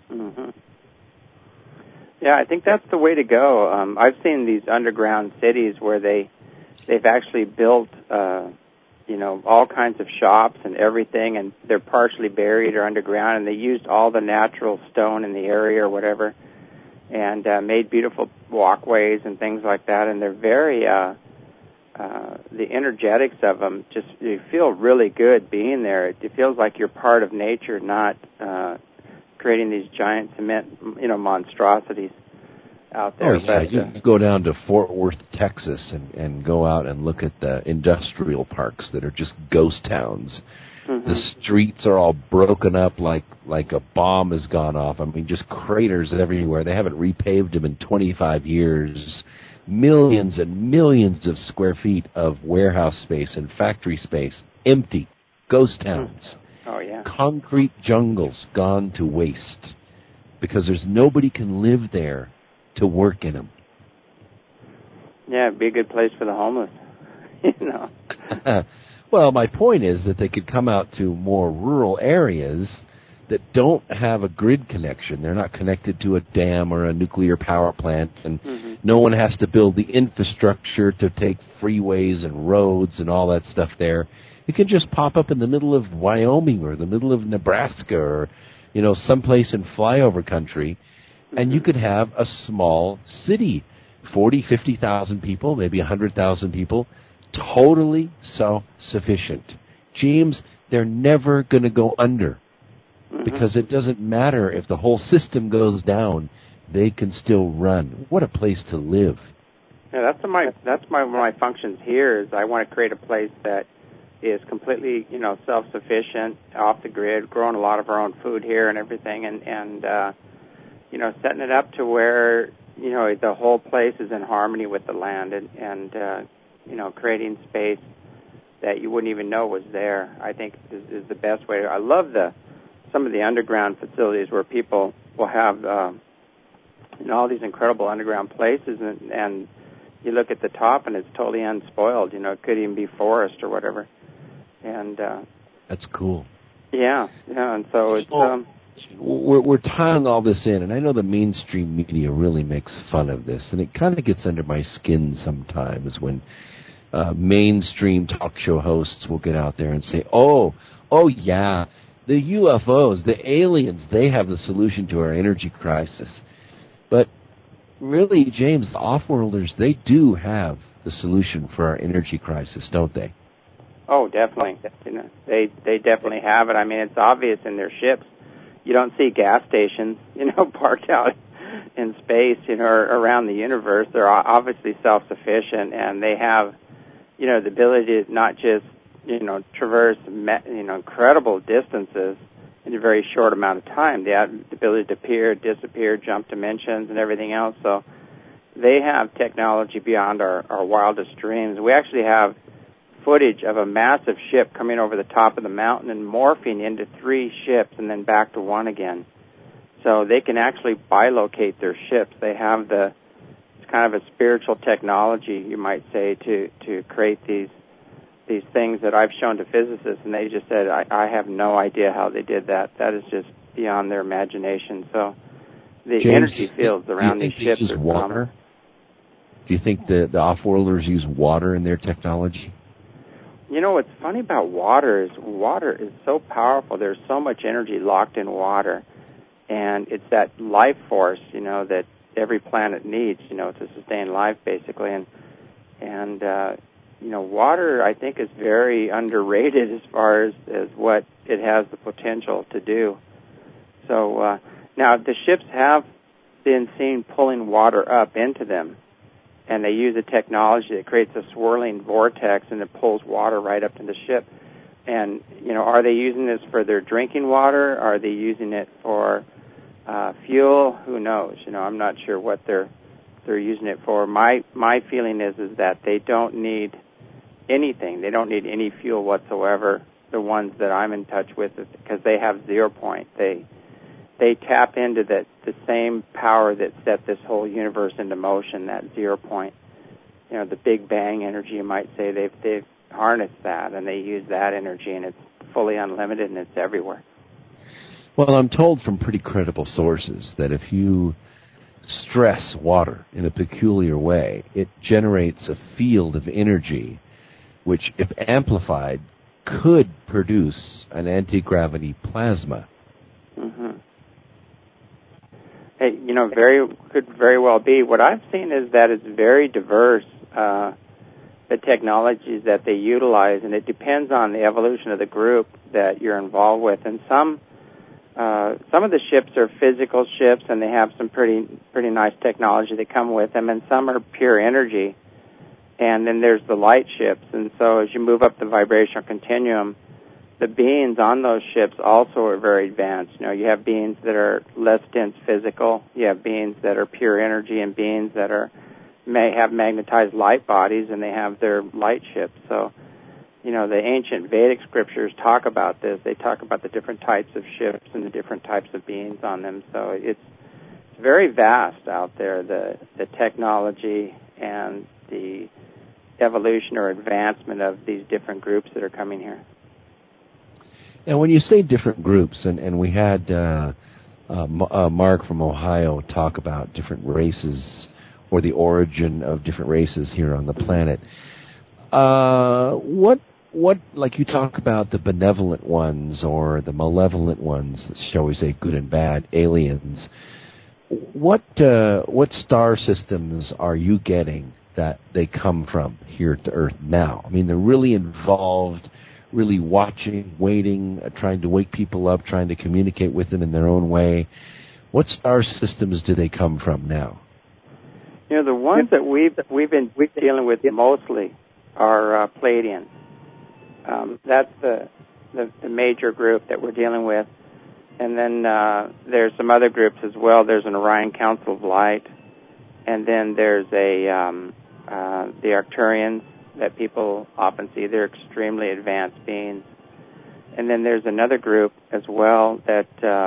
Yeah, I think that's the way to go. I've seen these underground cities where they've actually built, all kinds of shops and everything, and they're partially buried or underground, and they used all the natural stone in the area or whatever, and made beautiful walkways and things like that. And they're very, the energetics of them, just you feel really good being there. It feels like you're part of nature, not creating these giant cement, monstrosities out there. Oh, yeah. You go down to Fort Worth, Texas, and go out and look at the industrial parks that are just ghost towns. The streets are all broken up like a bomb has gone off. I mean, just craters everywhere. They haven't repaved them in 25 years. Millions and millions of square feet of warehouse space and factory space, empty, ghost towns. Oh, yeah. Concrete jungles gone to waste because there's nobody can live there to work in them. Yeah, it'd be a good place for the homeless, Well, my point is that they could come out to more rural areas that don't have a grid connection. They're not connected to a dam or a nuclear power plant, and no one has to build the infrastructure to take freeways and roads and all that stuff there. It can just pop up in the middle of Wyoming or the middle of Nebraska or, someplace in flyover country, and you could have a small city, 40, 50,000 people, maybe 100,000 people, totally self-sufficient. James, they're never going to go under because it doesn't matter if the whole system goes down. They can still run. What a place to live. Yeah, that's one of my functions here. Is I want to create a place that is completely, self-sufficient, off the grid, growing a lot of our own food here and everything, and setting it up to where the whole place is in harmony with the land, and creating space that you wouldn't even know was there. I think is the best way. I love some of the underground facilities where people will have all these incredible underground places, and you look at the top and it's totally unspoiled. It could even be forest or whatever. And that's cool. Yeah, and so it's we're tying all this in, and I know the mainstream media really makes fun of this, and it kind of gets under my skin sometimes when mainstream talk show hosts will get out there and say, oh yeah, the UFOs, the aliens, they have the solution to our energy crisis. But really, James, the off-worlders, they do have the solution for our energy crisis, don't they? Oh, definitely. They definitely have it. I mean, it's obvious in their ships. You don't see gas stations, parked out in space, or around the universe. They're obviously self-sufficient, and they have, the ability to not just, traverse, incredible distances in a very short amount of time. They have the ability to appear, disappear, jump dimensions, and everything else. So they have technology beyond our wildest dreams. We actually have footage of a massive ship coming over the top of the mountain and morphing into 3 ships and then back to 1 again. So they can actually bilocate their ships. They have it's kind of a spiritual technology, you might say, to create these things that I've shown to physicists, and they just said, I have no idea how they did that. That is just beyond their imagination. So the James, energy fields around these ships are water? Do you think the off-worlders use water in their technology? What's funny about water is so powerful. There's so much energy locked in water, and it's that life force, that every planet needs, to sustain life, basically. And water, I think, is very underrated as far as what it has the potential to do. So now the ships have been seen pulling water up into them, and they use a technology that creates a swirling vortex, and it pulls water right up in the ship. And, are they using this for their drinking water? Are they using it for fuel? Who knows? I'm not sure what they're using it for. My feeling is that they don't need anything. They don't need any fuel whatsoever, the ones that I'm in touch with, because they have 0 point. They tap into the same power that set this whole universe into motion, that 0 point. The Big Bang energy, you might say, they've harnessed that, and they use that energy, and it's fully unlimited, and it's everywhere. Well, I'm told from pretty credible sources that if you stress water in a peculiar way, it generates a field of energy which, if amplified, could produce an anti-gravity plasma. Mm-hmm. Hey, could very well be. What I've seen is that it's very diverse, the technologies that they utilize, and it depends on the evolution of the group that you're involved with. And some of the ships are physical ships, and they have some pretty nice technology that come with them, and some are pure energy. And then there's the light ships, and so as you move up the vibrational continuum, the beings on those ships also are very advanced. You have beings that are less dense physical, you have beings that are pure energy, and beings that may have magnetized light bodies, and they have their light ships. So, the ancient Vedic scriptures talk about this. They talk about the different types of ships and the different types of beings on them. So it's very vast out there, the technology and the evolution or advancement of these different groups that are coming here. Now, when you say different groups, and we had Mark from Ohio talk about different races or the origin of different races here on the planet, what, like you talk about the benevolent ones or the malevolent ones, shall we say good and bad, aliens, what star systems are you getting that they come from here to Earth now? I mean, they're really involved, really watching, waiting, trying to wake people up, trying to communicate with them in their own way. What star systems do they come from now? You know, the ones that we've been dealing with mostly are Pleiadians. That's the major group that we're dealing with. And then there's some other groups as well. There's an Orion Council of Light, and then there's the Arcturians that people often see. They're extremely advanced beings. And then there's another group as well that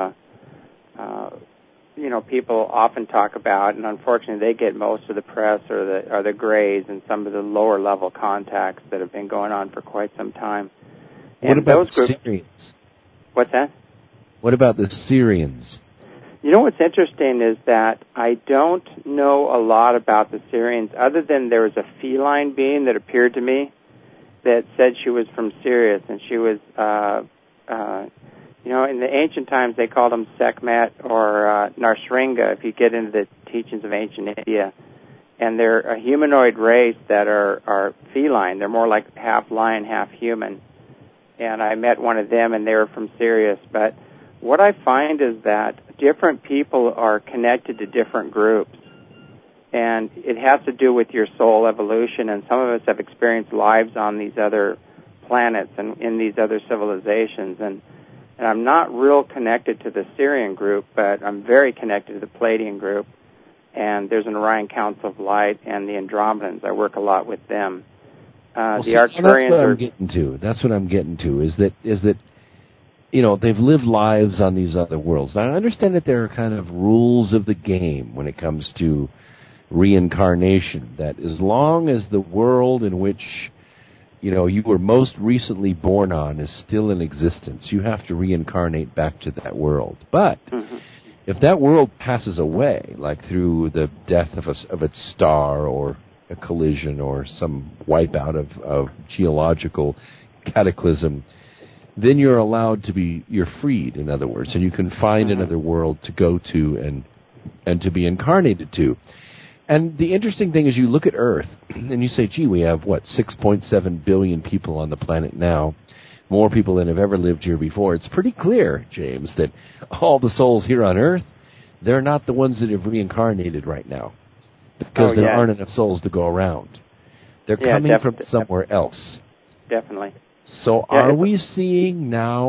people often talk about, and unfortunately they get most of the press, or the Greys and some of the lower level contacts that have been going on for quite some time. What about the Syrians? What's that? What about the Syrians? You know what's interesting is that I don't know a lot about the Syrians, other than there was a feline being that appeared to me that said she was from Sirius, and she was, in the ancient times they called them Sekhmet or Narsringa, if you get into the teachings of ancient India. And they're a humanoid race that are feline. They're more like half lion, half human. And I met one of them, and they were from Sirius. But what I find is that different people are connected to different groups. And it has to do with your soul evolution, and some of us have experienced lives on these other planets and in these other civilizations. And I'm not real connected to the Syrian group, but I'm very connected to the Pleiadian group. And there's an Orion Council of Light and the Andromedans. I work a lot with them. The Arcturians That's what I'm getting to. Is that they've lived lives on these other worlds. Now, I understand that there are kind of rules of the game when it comes to reincarnation. That as long as the world in which you were most recently born on is still in existence, you have to reincarnate back to that world. But if that world passes away, like through the death of its star or a collision or some wipeout of geological cataclysm, then you're freed, in other words, and you can find another world to go to and to be incarnated to. And the interesting thing is you look at Earth, and you say, gee, we have, 6.7 billion people on the planet now, more people than have ever lived here before. It's pretty clear, James, that all the souls here on Earth, they're not the ones that have reincarnated right now, because there aren't enough souls to go around. They're coming from somewhere else. Definitely. So are we seeing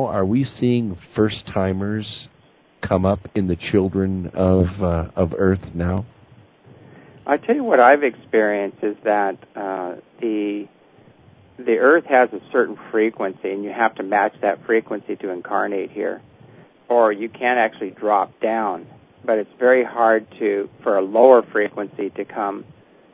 first-timers come up in the children of Earth now? I tell you what I've experienced is that the Earth has a certain frequency, and you have to match that frequency to incarnate here, or you can't actually drop down. But it's very hard for a lower frequency to come,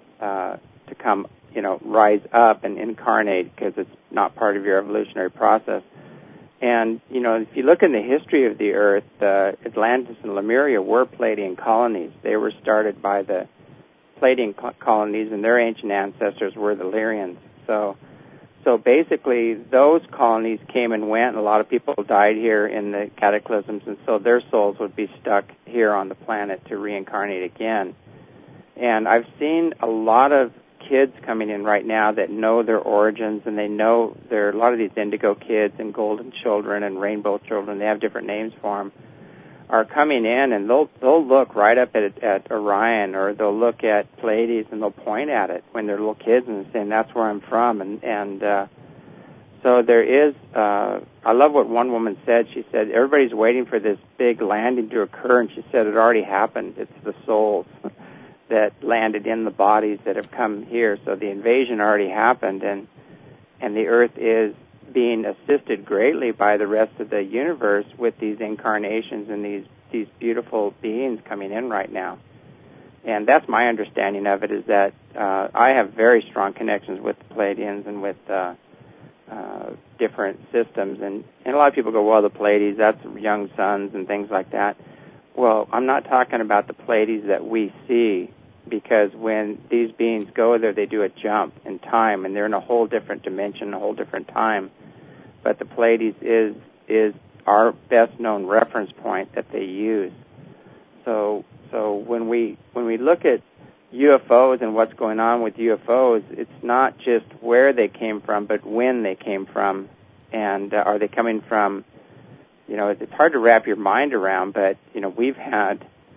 rise up and incarnate, because it's not part of your evolutionary process. And if you look in the history of the Earth, Atlantis and Lemuria were Pleiadian colonies. They were started by the Pleiadian colonies, and their ancient ancestors were the Lyrians. So basically, those colonies came and went, and a lot of people died here in the cataclysms, and so their souls would be stuck here on the planet to reincarnate again. And I've seen a lot of kids coming in right now that know their origins, and they know there are a lot of these indigo kids and golden children and rainbow children. They have different names for them. Are coming in, and they'll look right up at Orion, or they'll look at Pleiades, and they'll point at it when they're little kids and saying, that's where I'm from. And so there is, I love what one woman said. She said, everybody's waiting for this big landing to occur, and she said it already happened. It's the souls that landed in the bodies that have come here. So the invasion already happened, and the Earth is being assisted greatly by the rest of the universe with these incarnations and these beautiful beings coming in right now. And that's my understanding of it, is that I have very strong connections with the Pleiadians and with different systems. And a lot of people go, well, the Pleiades, that's young suns and things like that. Well, I'm not talking about the Pleiades that we see, because when these beings go there, they do a jump in time, and they're in a whole different dimension, a whole different time. But the Pleiades is our best-known reference point that they use. So when we look at UFOs and what's going on with UFOs, it's not just where they came from, but when they came from, and are they coming from? It's hard to wrap your mind around, but we've had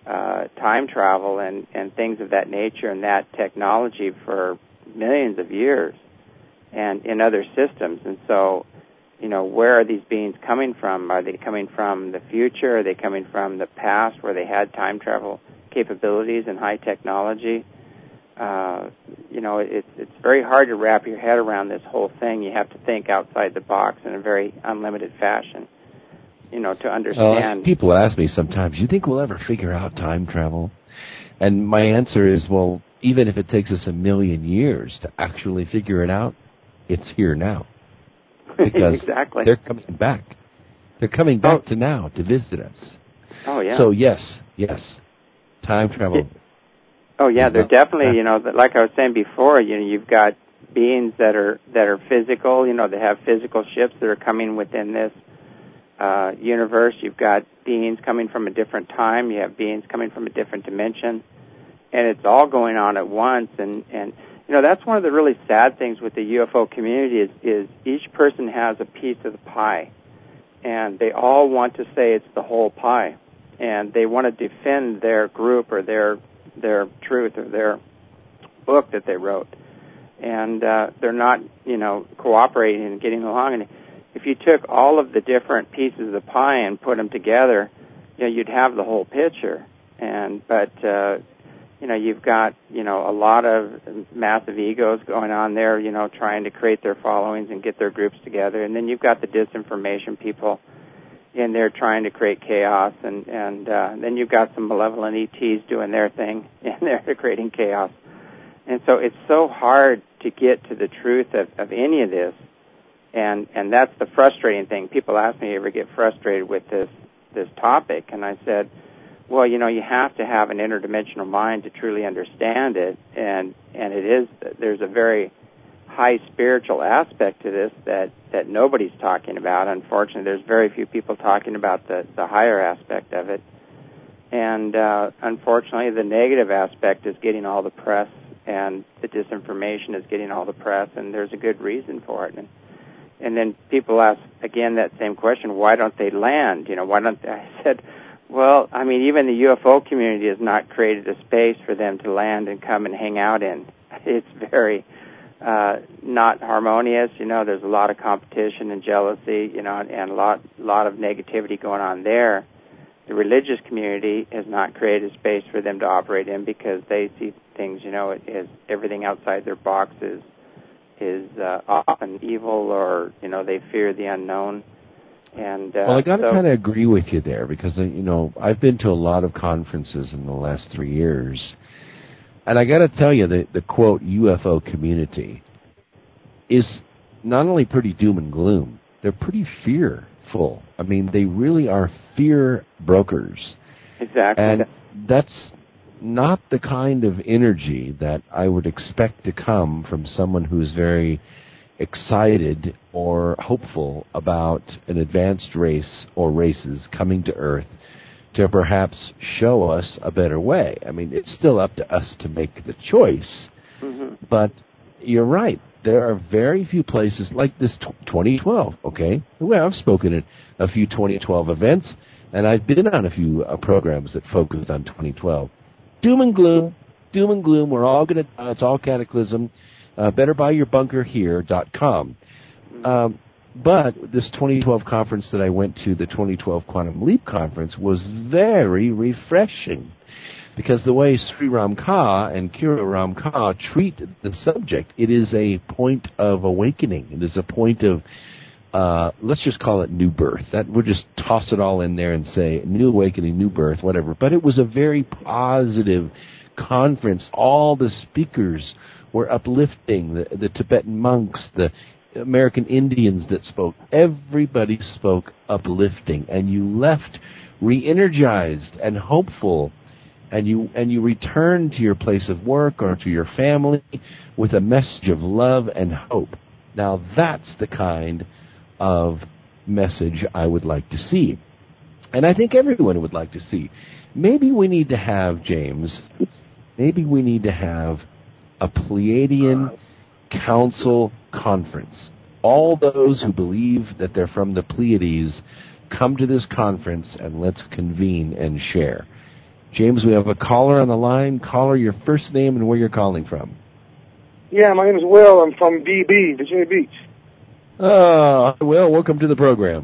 time travel and things of that nature and that technology for millions of years and in other systems. And so, where are these beings coming from? Are they coming from the future? Are they coming from the past where they had time travel capabilities and high technology? It's very hard to wrap your head around this whole thing. You have to think outside the box in a very unlimited fashion, to understand. People ask me sometimes, you think we'll ever figure out time travel? And my answer is, well, even if it takes us 1 million years to actually figure it out, it's here now. Because exactly. They're coming back. They're coming back to now to visit us. Oh, yeah. So, yes, time travel. Oh, yeah, they're definitely, like I was saying before, you've got beings that are physical, they have physical ships that are coming within this universe. You've got beings coming from a different time. You have beings coming from a different dimension. And it's all going on at once. And that's one of the really sad things with the UFO community is each person has a piece of the pie. And they all want to say it's the whole pie. And they want to defend their group or their truth or their book that they wrote. And they're not, cooperating and getting along. And if you took all of the different pieces of the pie and put them together, you'd have the whole picture. But you've got, a lot of massive egos going on there, trying to create their followings and get their groups together. And then you've got the disinformation people in there trying to create chaos. And then you've got some malevolent ETs doing their thing, and they're creating chaos. And so it's so hard to get to the truth of any of this. And that's the frustrating thing. People ask me, you ever get frustrated with this topic? And I said, well, you have to have an interdimensional mind to truly understand it. And there's a very high spiritual aspect to this that nobody's talking about. Unfortunately, there's very few people talking about the higher aspect of it. And unfortunately, the negative aspect is getting all the press, and the disinformation is getting all the press, and there's a good reason for it. And then people ask, again, that same question, why don't they land? Why don't they? I said, well, even the UFO community has not created a space for them to land and come and hang out in. It's very not harmonious. There's a lot of competition and jealousy, and a lot of negativity going on there. The religious community has not created a space for them to operate in because they see things, as everything outside their box is often evil, or they fear the unknown. And well, I got to kind of agree with you there because I've been to a lot of conferences in the last 3 years, and I got to tell you that the quote UFO community is not only pretty doom and gloom, they're pretty fearful. They really are fear brokers. Exactly. And that's not the kind of energy that I would expect to come from someone who's very excited or hopeful about an advanced race or races coming to Earth to perhaps show us a better way. It's still up to us to make the choice, but you're right. There are very few places like this 2012, okay? Well, I've spoken at a few 2012 events, and I've been on a few programs that focused on 2012. Doom and gloom, we're all going to die, it's all cataclysm. BetterBuyYourBunkerHere.com. But this 2012 conference that I went to, the 2012 Quantum Leap Conference, was very refreshing because the way Sri Ram Ka and Kira Ram Ka treat the subject, it is a point of awakening. It is a point of, let's just call it new birth. We'll just toss it all in there and say new awakening, new birth, whatever. But it was a very positive conference. All the speakers were uplifting, the Tibetan monks, the American Indians that spoke. Everybody spoke uplifting, and you left re-energized and hopeful, and you returned to your place of work or to your family with a message of love and hope. Now that's the kind of message I would like to see, and I think everyone would like to see. Maybe we need to have, James, a Pleiadian Council Conference. All those who believe that they're from the Pleiades come to this conference and let's convene and share. James, we have a caller on the line. Caller, your first name and where you're calling from. Yeah, my name is Will. I'm from BB, Virginia Beach. Oh, Will, welcome to the program.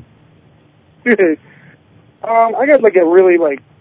I got like a really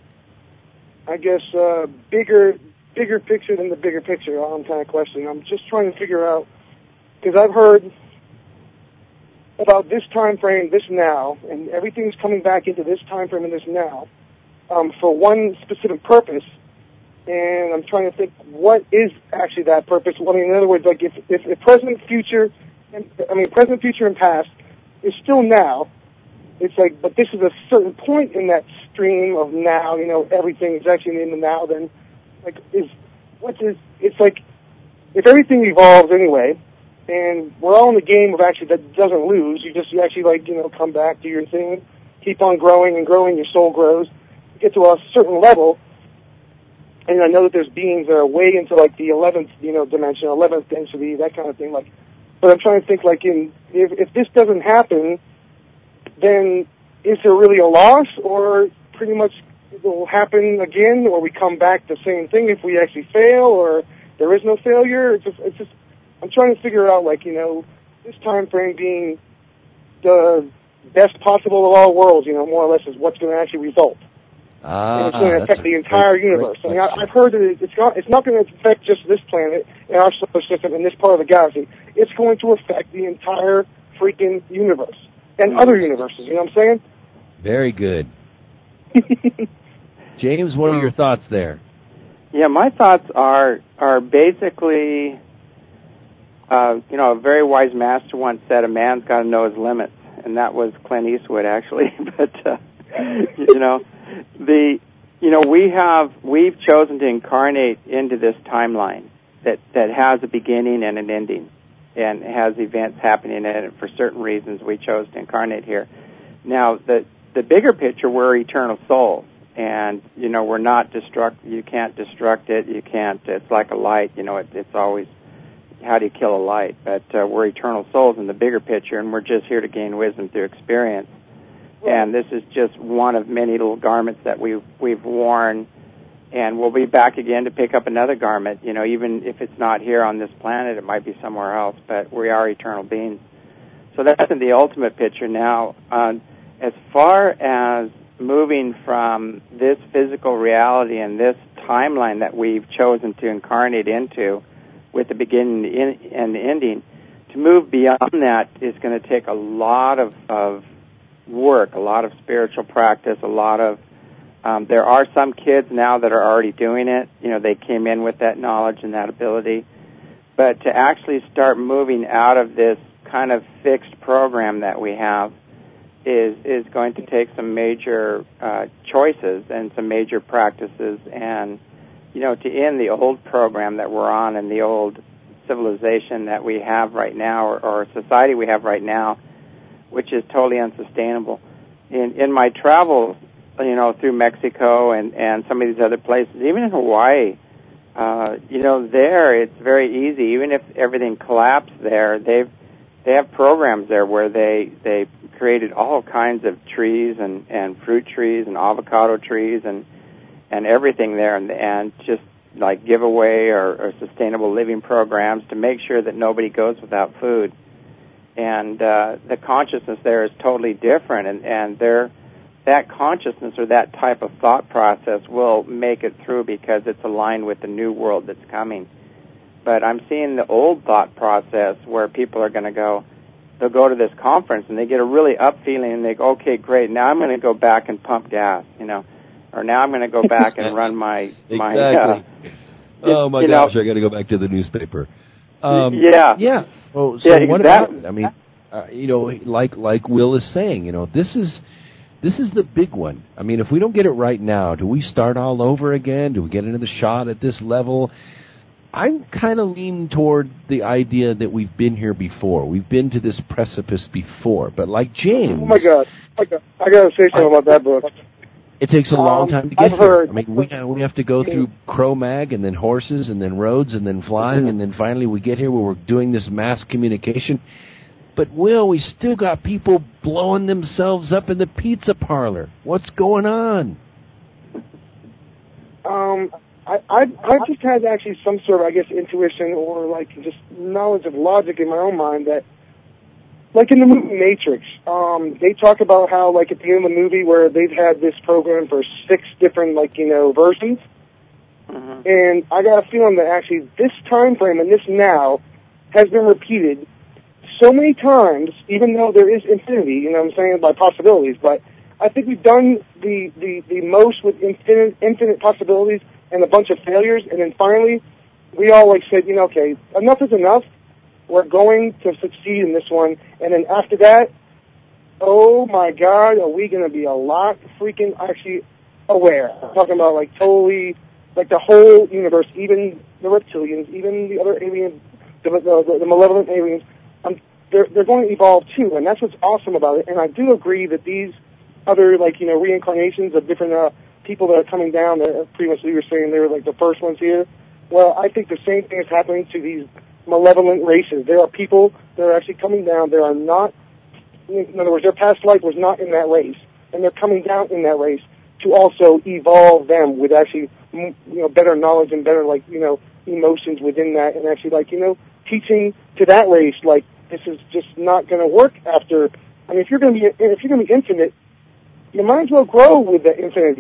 bigger picture than the bigger picture kind of question. I'm just trying to figure out, because I've heard about this time frame, this now, and everything's coming back into this time frame and this now for one specific purpose. And I'm trying to think, what is actually that purpose? Well, I mean, in other words, like if present, future, and past is still now, it's like, but this is a certain point in that stream of now. Everything is actually in the now. Then, like, it's like if everything evolves anyway, and we're all in the game of actually that doesn't lose. You actually come back, do your thing, keep on growing and growing. Your soul grows, you get to a certain level. And I know that there's beings that are way into like the 11th, dimension, 11th density, that kind of thing. Like, but I'm trying to think if this doesn't happen, then is there really a loss, or pretty much it will happen again, or we come back the same thing if we actually fail, or there is no failure? It's just I'm trying to figure out this time frame being the best possible of all worlds, more or less is what's going to actually result. And it's going to affect the entire universe. I mean, I've heard that it's not going to affect just this planet and our solar system and this part of the galaxy. It's going to affect the entire freaking universe and other universes. You know what I'm saying? Very good. James, what are your thoughts there? Yeah, my thoughts are basically, a very wise master once said, a man's got to know his limits, and that was Clint Eastwood, actually. But we've chosen to incarnate into this timeline that has a beginning and an ending, and has events happening in it. For certain reasons, we chose to incarnate here. Now, the bigger picture, we're eternal souls, and we're not destruct. You can't destruct it. You can't. It's like a light. It's always, how do you kill a light? But we're eternal souls in the bigger picture, and we're just here to gain wisdom through experience. And this is just one of many little garments that we've worn, and we'll be back again to pick up another garment. Even if it's not here on this planet, it might be somewhere else. But we are eternal beings. So that's in the ultimate picture. Now, as far as moving from this physical reality and this timeline that we've chosen to incarnate into, with the beginning and the ending, to move beyond that is going to take a lot of work, a lot of spiritual practice, a lot of there are some kids now that are already doing it. They came in with that knowledge and that ability. But to actually start moving out of this kind of fixed program that we have is going to take some major choices and some major practices, and to end the old program that we're on and the old civilization that we have right now, or society we have right now, which is totally unsustainable. In my travels, through Mexico and some of these other places, even in Hawaii, there it's very easy. Even if everything collapsed there, they have programs there where they created all kinds of trees and fruit trees and avocado trees and everything there, and just like giveaway or sustainable living programs to make sure that nobody goes without food. And the consciousness there is totally different, and that consciousness or that type of thought process will make it through because it's aligned with the new world that's coming. But I'm seeing the old thought process where people are going to go, they'll go to this conference and they get a really up feeling and they go, okay, great, now I'm going to go back and pump gas, or now I'm going to go back and run my exactly. Oh my gosh, I got to go back to the newspaper. Yeah. So what about it? I mean, like Will is saying, this is the big one. I mean, if we don't get it right now, do we start all over again? Do we get another shot at this level? I'm kind of leaning toward the idea that we've been here before. We've been to this precipice before. But like James... Oh, my God. I got to say something about that book. It takes a long time to get here. I mean, we have to go through Cro-Mag and then horses and then roads and then flying, and then finally we get here where we're doing this mass communication. But, Will, we still got people blowing themselves up in the pizza parlor. What's going on? I've just had actually some sort of, I guess, intuition or like just knowledge of logic in my own mind that, like in the movie Matrix, they talk about how, like, at the end of the movie where they've had this program for 6 different, like, versions. Mm-hmm. And I got a feeling that actually this time frame and this now has been repeated so many times, even though there is infinity, you know what I'm saying, by possibilities. But I think we've done the most with infinite possibilities and a bunch of failures. And then finally, we all, like, said, okay, enough is enough. We're going to succeed in this one. And then after that, oh, my God, are we going to be a lot freaking actually aware? I'm talking about, like, totally, like, the whole universe, even the reptilians, even the other aliens, the malevolent aliens, they're going to evolve, too. And that's what's awesome about it. And I do agree that these other, like, reincarnations of different people that are coming down, that pretty much you were saying they were, like, the first ones here. Well, I think the same thing is happening to these malevolent races. There are people that are actually coming down. They are not, in other words, their past life was not in that race, and they're coming down in that race to also evolve them with actually, better knowledge and better, like, emotions within that, and actually, like, teaching to that race, like, this is just not going to work after. I mean, if you're going to be infinite, you might as well grow with the infinity,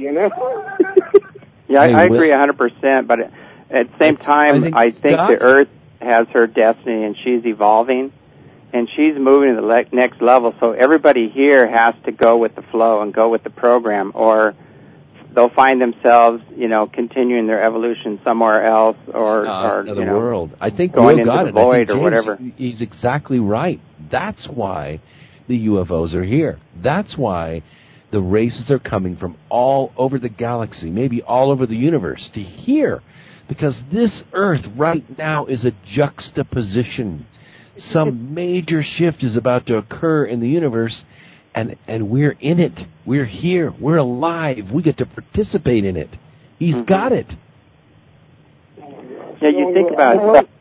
Yeah, I agree 100%. But at the same time, I think the Earth has her destiny, and she's evolving, and she's moving to the next level. So everybody here has to go with the flow and go with the program, or they'll find themselves, continuing their evolution somewhere else, or another world. I think going into the void or whatever. He's exactly right. That's why the UFOs are here. That's why the races are coming from all over the galaxy, maybe all over the universe, to here. Because this Earth right now is a juxtaposition. Some major shift is about to occur in the universe, and we're in it. We're here. We're alive. We get to participate in it. He's got it. Yeah, you think about it.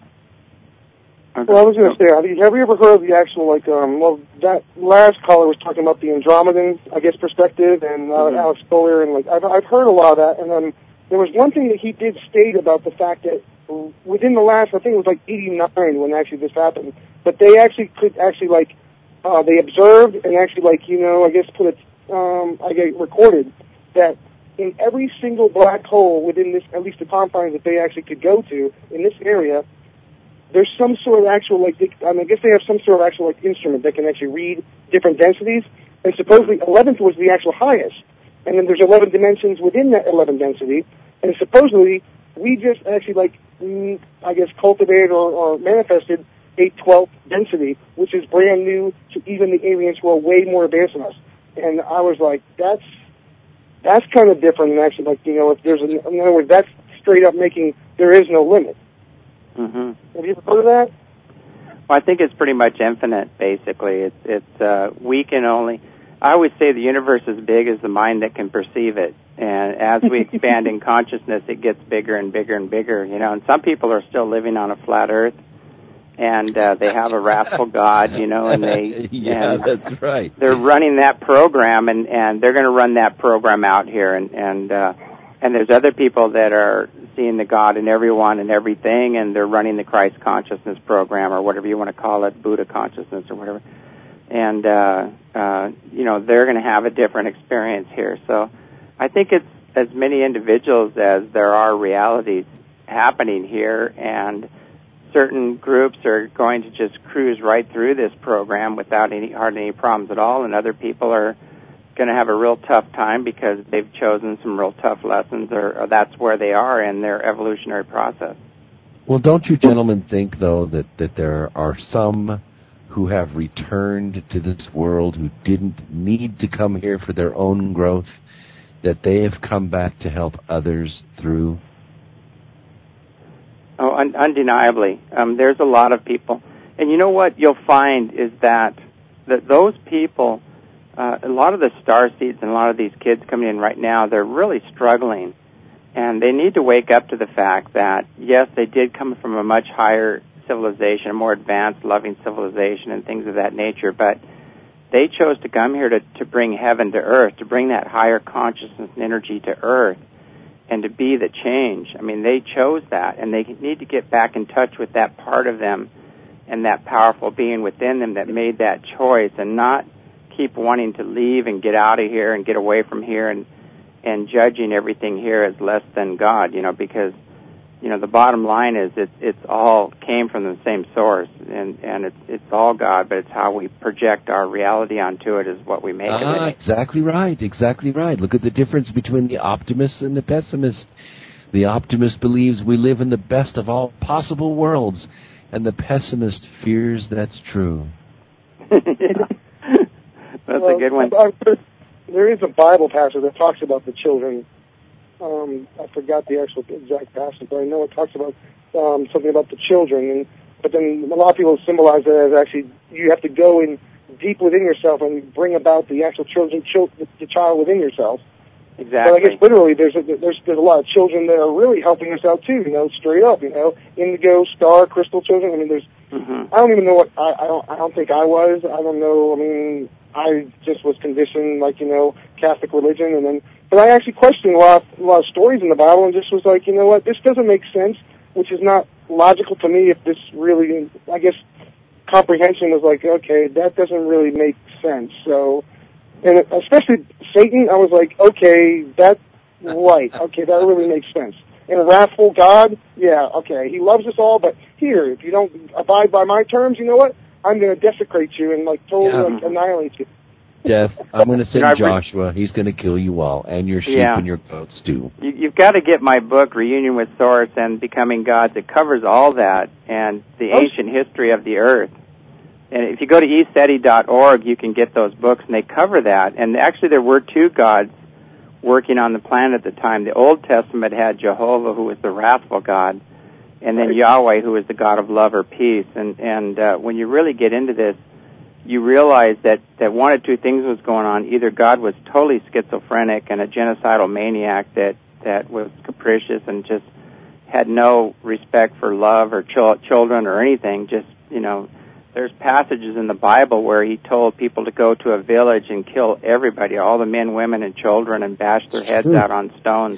Well, I was going to say, have you ever heard of the actual, like, that last caller was talking about the Andromedan, I guess, perspective, and Alex Fuller, and, like, I've heard a lot of that, and there was one thing that he did state about the fact that within the last, I think it was like 89 when actually this happened, but they actually could actually, like, they observed and actually, like, I guess put it, recorded that in every single black hole within this, at least the confines that they actually could go to in this area, there's some sort of actual, like, I guess they have some sort of actual, like, instrument that can actually read different densities, and supposedly 11th was the actual highest. And then there's 11 dimensions within that 11 density, and supposedly we just actually, like, I guess, cultivated or manifested a 12th density, which is brand new to even the aliens who are way more advanced than us. And I was like, that's kind of different than actually, like, if there's in other words, that's straight up making there is no limit. Mm-hmm. Have you ever heard of that? Well, I think it's pretty much infinite, basically. We can only... I always say the universe is big as the mind that can perceive it. And as we expand in consciousness, it gets bigger and bigger and bigger, And some people are still living on a flat earth, and they have a wrathful God, and they... Yeah, that's right. They're running that program, and they're going to run that program out here. And there's other people that are seeing the God in everyone and everything, and they're running the Christ consciousness program, or whatever you want to call it, Buddha consciousness or whatever. And, they're going to have a different experience here. So I think it's as many individuals as there are realities happening here, and certain groups are going to just cruise right through this program without hardly any problems at all, and other people are going to have a real tough time because they've chosen some real tough lessons, or that's where they are in their evolutionary process. Well, don't you gentlemen think, though, that there are some who have returned to this world who didn't need to come here for their own growth, that they have come back to help others through? Oh, undeniably. There's a lot of people. And you know what you'll find is that those people, a lot of the starseeds and a lot of these kids coming in right now, they're really struggling. And they need to wake up to the fact that, yes, they did come from a much higher civilization, a more advanced, loving civilization and things of that nature, but they chose to come here to bring heaven to earth, to bring that higher consciousness and energy to earth. and to be the change. I mean, they chose that, and they need to get back in touch with that part of them and that powerful being within them that made that choice, and not keep wanting to leave and get out of here and get away from here and judging everything here as less than God, because the bottom line is it's all came from the same source, and it's all God, but it's how we project our reality onto it is what we make of it. Exactly right. Look at the difference between the optimist and the pessimist. The optimist believes we live in the best of all possible worlds, and the pessimist fears that's true. That's a good one. There is a Bible passage that talks about the children. I forgot the actual exact passage, but I know it talks about something about the children. But then a lot of people symbolize it as actually you have to go in deep within yourself and bring about the actual the child within yourself. Exactly. But I guess literally there's a lot of children that are really helping us out too. Straight up. Indigo, star, crystal children. I mean, there's. I don't even know what I don't think I was. I don't know. I mean, I just was conditioned like Catholic religion, and then. But I actually questioned a lot of stories in the Bible and just was like, you know what, this doesn't make sense, which is not logical to me if this really, I guess, comprehension was like, okay, that doesn't really make sense. So, and especially Satan, I was like, okay, that's right. Okay, that really makes sense. And a wrathful God, yeah, okay, he loves us all, but here, if you don't abide by my terms, you know what, I'm going to desecrate you and totally annihilate you. Death. I'm going to send Joshua. He's going to kill you all, and your sheep and your goats too. You've got to get my book, Reunion with Source and Becoming Gods. It covers all that and the ancient history of the earth. And if you go to eseti.org, you can get those books, and they cover that. And actually, there were two gods working on the planet at the time. The Old Testament had Jehovah, who was the wrathful God, and then Yahweh, who was the God of love or peace. And when you really get into this, you realize that one of two things was going on. Either God was totally schizophrenic and a genocidal maniac that was capricious and just had no respect for love or children or anything. Just, there's passages in the Bible where he told people to go to a village and kill everybody, all the men, women, and children, and bash their heads out on stones.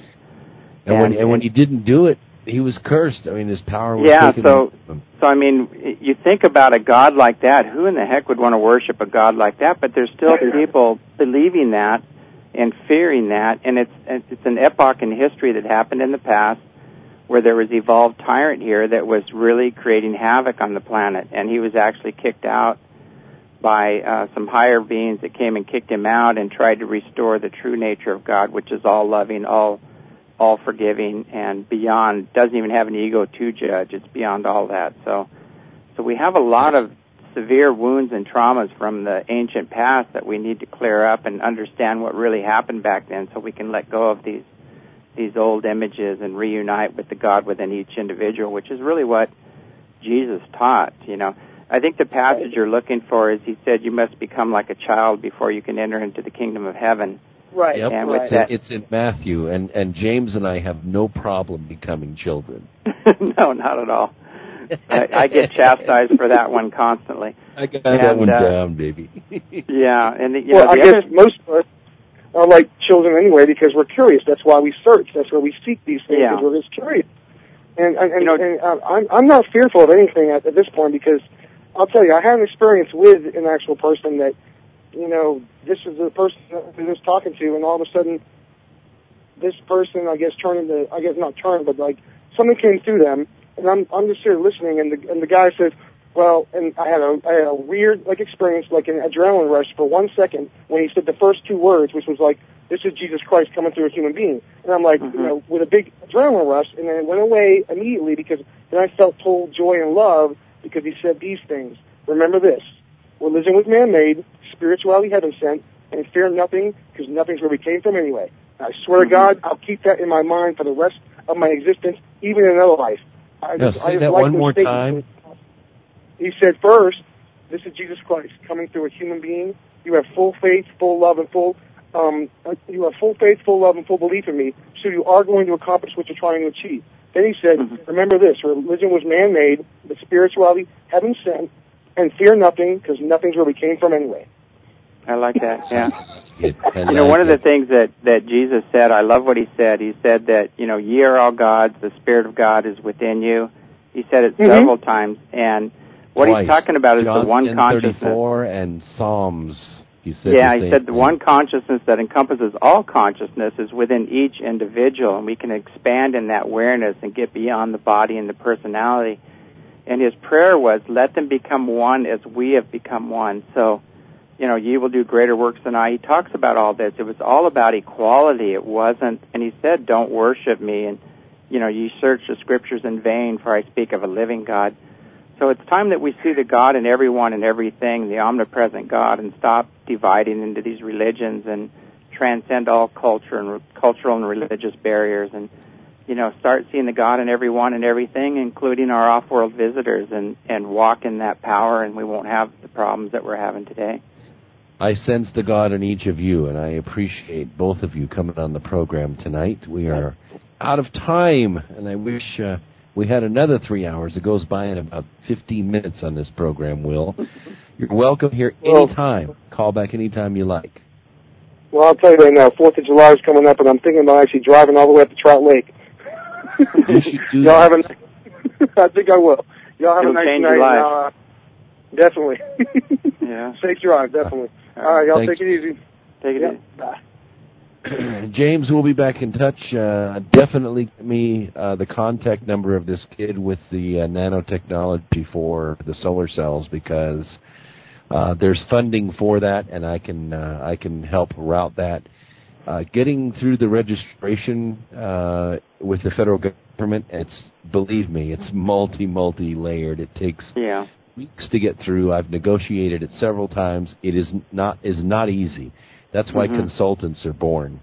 And when he didn't do it, he was cursed. I mean, his power was taken from him. So, I mean, you think about a God like that, who in the heck would want to worship a God like that? But there's still people believing that and fearing that, and it's an epoch in history that happened in the past where there was evolved tyrant here that was really creating havoc on the planet, and he was actually kicked out by some higher beings that came and kicked him out and tried to restore the true nature of God, which is all loving, all forgiving, and beyond, doesn't even have an ego to judge. It's beyond all that. So we have a lot of severe wounds and traumas from the ancient past that we need to clear up and understand what really happened back then so we can let go of these old images and reunite with the God within each individual, which is really what Jesus taught. I think the passage you're looking for is he said you must become like a child before you can enter into the kingdom of heaven. Right. Yep. And it's in Matthew, and James and I have no problem becoming children. No, not at all. I get chastised for that one constantly. I got that one down, baby. Yeah, and I guess most of us are like children anyway because we're curious. That's why we search. That's why we seek these things because we're just curious. And I'm not fearful of anything at this point because I'll tell you, I had an experience with an actual person that. This is the person that I was talking to, and all of a sudden, this person, I guess, not turned, but something came through them, and I'm just here listening, and the guy said, well, and I had a weird experience, like an adrenaline rush for 1 second when he said the first two words, which was like, this is Jesus Christ coming through a human being, and I'm like, with a big adrenaline rush, and then it went away immediately because then I felt total joy and love because he said these things. Remember this: religion was man-made. Spirituality heaven sent, and fear nothing, because nothing's where we came from anyway. I swear to God, I'll keep that in my mind for the rest of my existence, even in another life. Say that one more time. He said, first, this is Jesus Christ coming through a human being. You have full faith, full love, and full belief in me, so you are going to accomplish what you're trying to achieve. Then he said, remember this: religion was man-made, but spirituality heaven sent, and fear nothing, because nothing's where we came from anyway. I like that, yeah. You One of the things that Jesus said, I love what he said. He said that, ye are all gods, the Spirit of God is within you. He said it several times, and what he's talking about is John the one 10:34 consciousness. and Psalms. He said he said the one consciousness that encompasses all consciousness is within each individual, and we can expand in that awareness and get beyond the body and the personality. And his prayer was, let them become one as we have become one. So, ye will do greater works than I. He talks about all this. It was all about equality. It wasn't, and he said, don't worship me, and, ye search the scriptures in vain, for I speak of a living God. So it's time that we see the God in everyone and everything, the omnipresent God, and stop dividing into these religions and transcend all cultural and religious barriers, and start seeing the God in everyone and everything, including our off-world visitors, and walk in that power, and we won't have the problems that we're having today. I sense the God in each of you, and I appreciate both of you coming on the program tonight. We are out of time, and I wish we had another 3 hours. It goes by in about 15 minutes on this program, Will. You're welcome here anytime. Call back anytime you like. Well, I'll tell you right now, 4th of July is coming up, and I'm thinking about actually driving all the way up to Trout Lake. You should do Y'all that. I think I will. Y'all have It'll a nice change night. your life. Definitely. Yeah. Safe drive, definitely. All right, y'all Thanks. take it easy. Take it easy. Bye. James will be back in touch. Definitely give me the contact number of this kid with the nanotechnology for the solar cells, because there's funding for that, and I can help route that. Getting through the registration with the federal government, believe me, it's multi-layered. It takes weeks to get through. I've negotiated it several times. It is not easy. That's why consultants are born.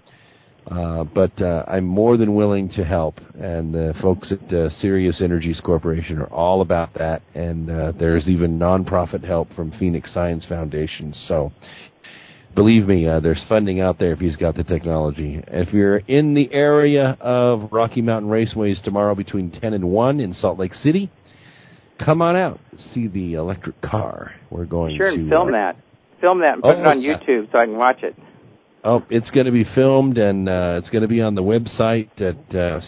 But I'm more than willing to help, and the folks at Sirius Energies Corporation are all about that, and there's even nonprofit help from Phoenix Science Foundation. So believe me, there's funding out there if he's got the technology. If you're in the area of Rocky Mountain Raceways tomorrow between 10 and 1 in Salt Lake City, come on out, see the electric car. We're going to film that. Film that and put it on YouTube so I can watch it. Oh, it's going to be filmed, and it's going to be on the website at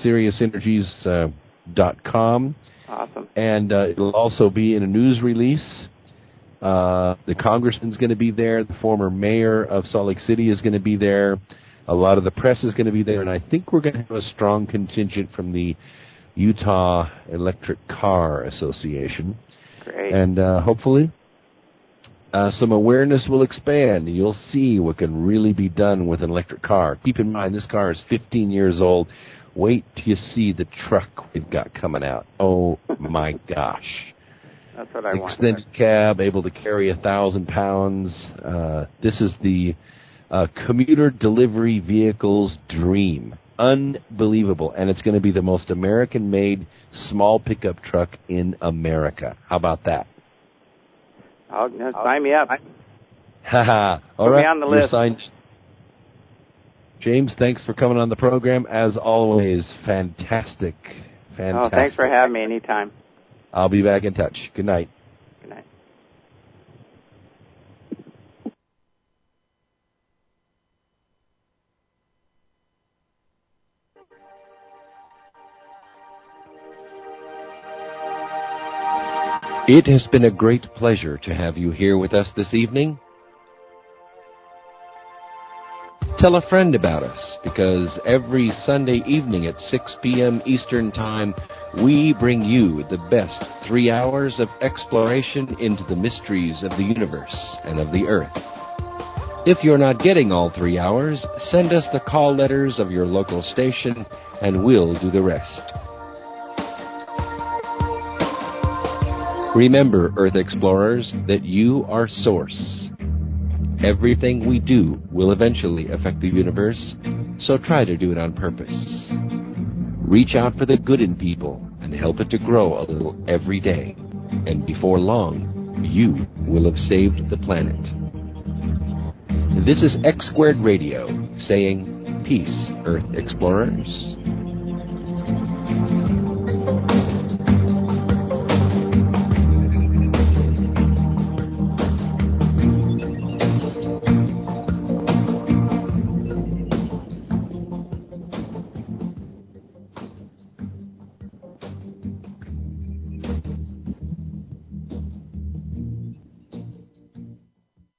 SiriusEnergies.com. Awesome. And it'll also be in a news release. The congressman's going to be there. The former mayor of Salt Lake City is going to be there. A lot of the press is going to be there. And I think we're going to have a strong contingent from the Utah Electric Car Association. Great. And hopefully some awareness will expand. You'll see what can really be done with an electric car. Keep in mind, this car is 15 years old. Wait till you see the truck we've got coming out. Oh, my gosh. That's what I want. Extended cab, able to carry 1,000 pounds. This is the commuter delivery vehicle's dream. Unbelievable. And it's going to be the most American-made small pickup truck in America. How about that? Sign me up. All Put right. me on the list. James, thanks for coming on the program. As always, fantastic. Oh, thanks for having me anytime. I'll be back in touch. Good night. Good night. It has been a great pleasure to have you here with us this evening. Tell a friend about us, because every Sunday evening at 6 p.m. Eastern Time, we bring you the best 3 hours of exploration into the mysteries of the universe and of the earth. If you're not getting all 3 hours, send us the call letters of your local station, and we'll do the rest. Remember, Earth Explorers, that you are Source. Everything we do will eventually affect the universe, so try to do it on purpose. Reach out for the good in people and help it to grow a little every day. And before long, you will have saved the planet. This is X Squared Radio saying, peace, Earth Explorers.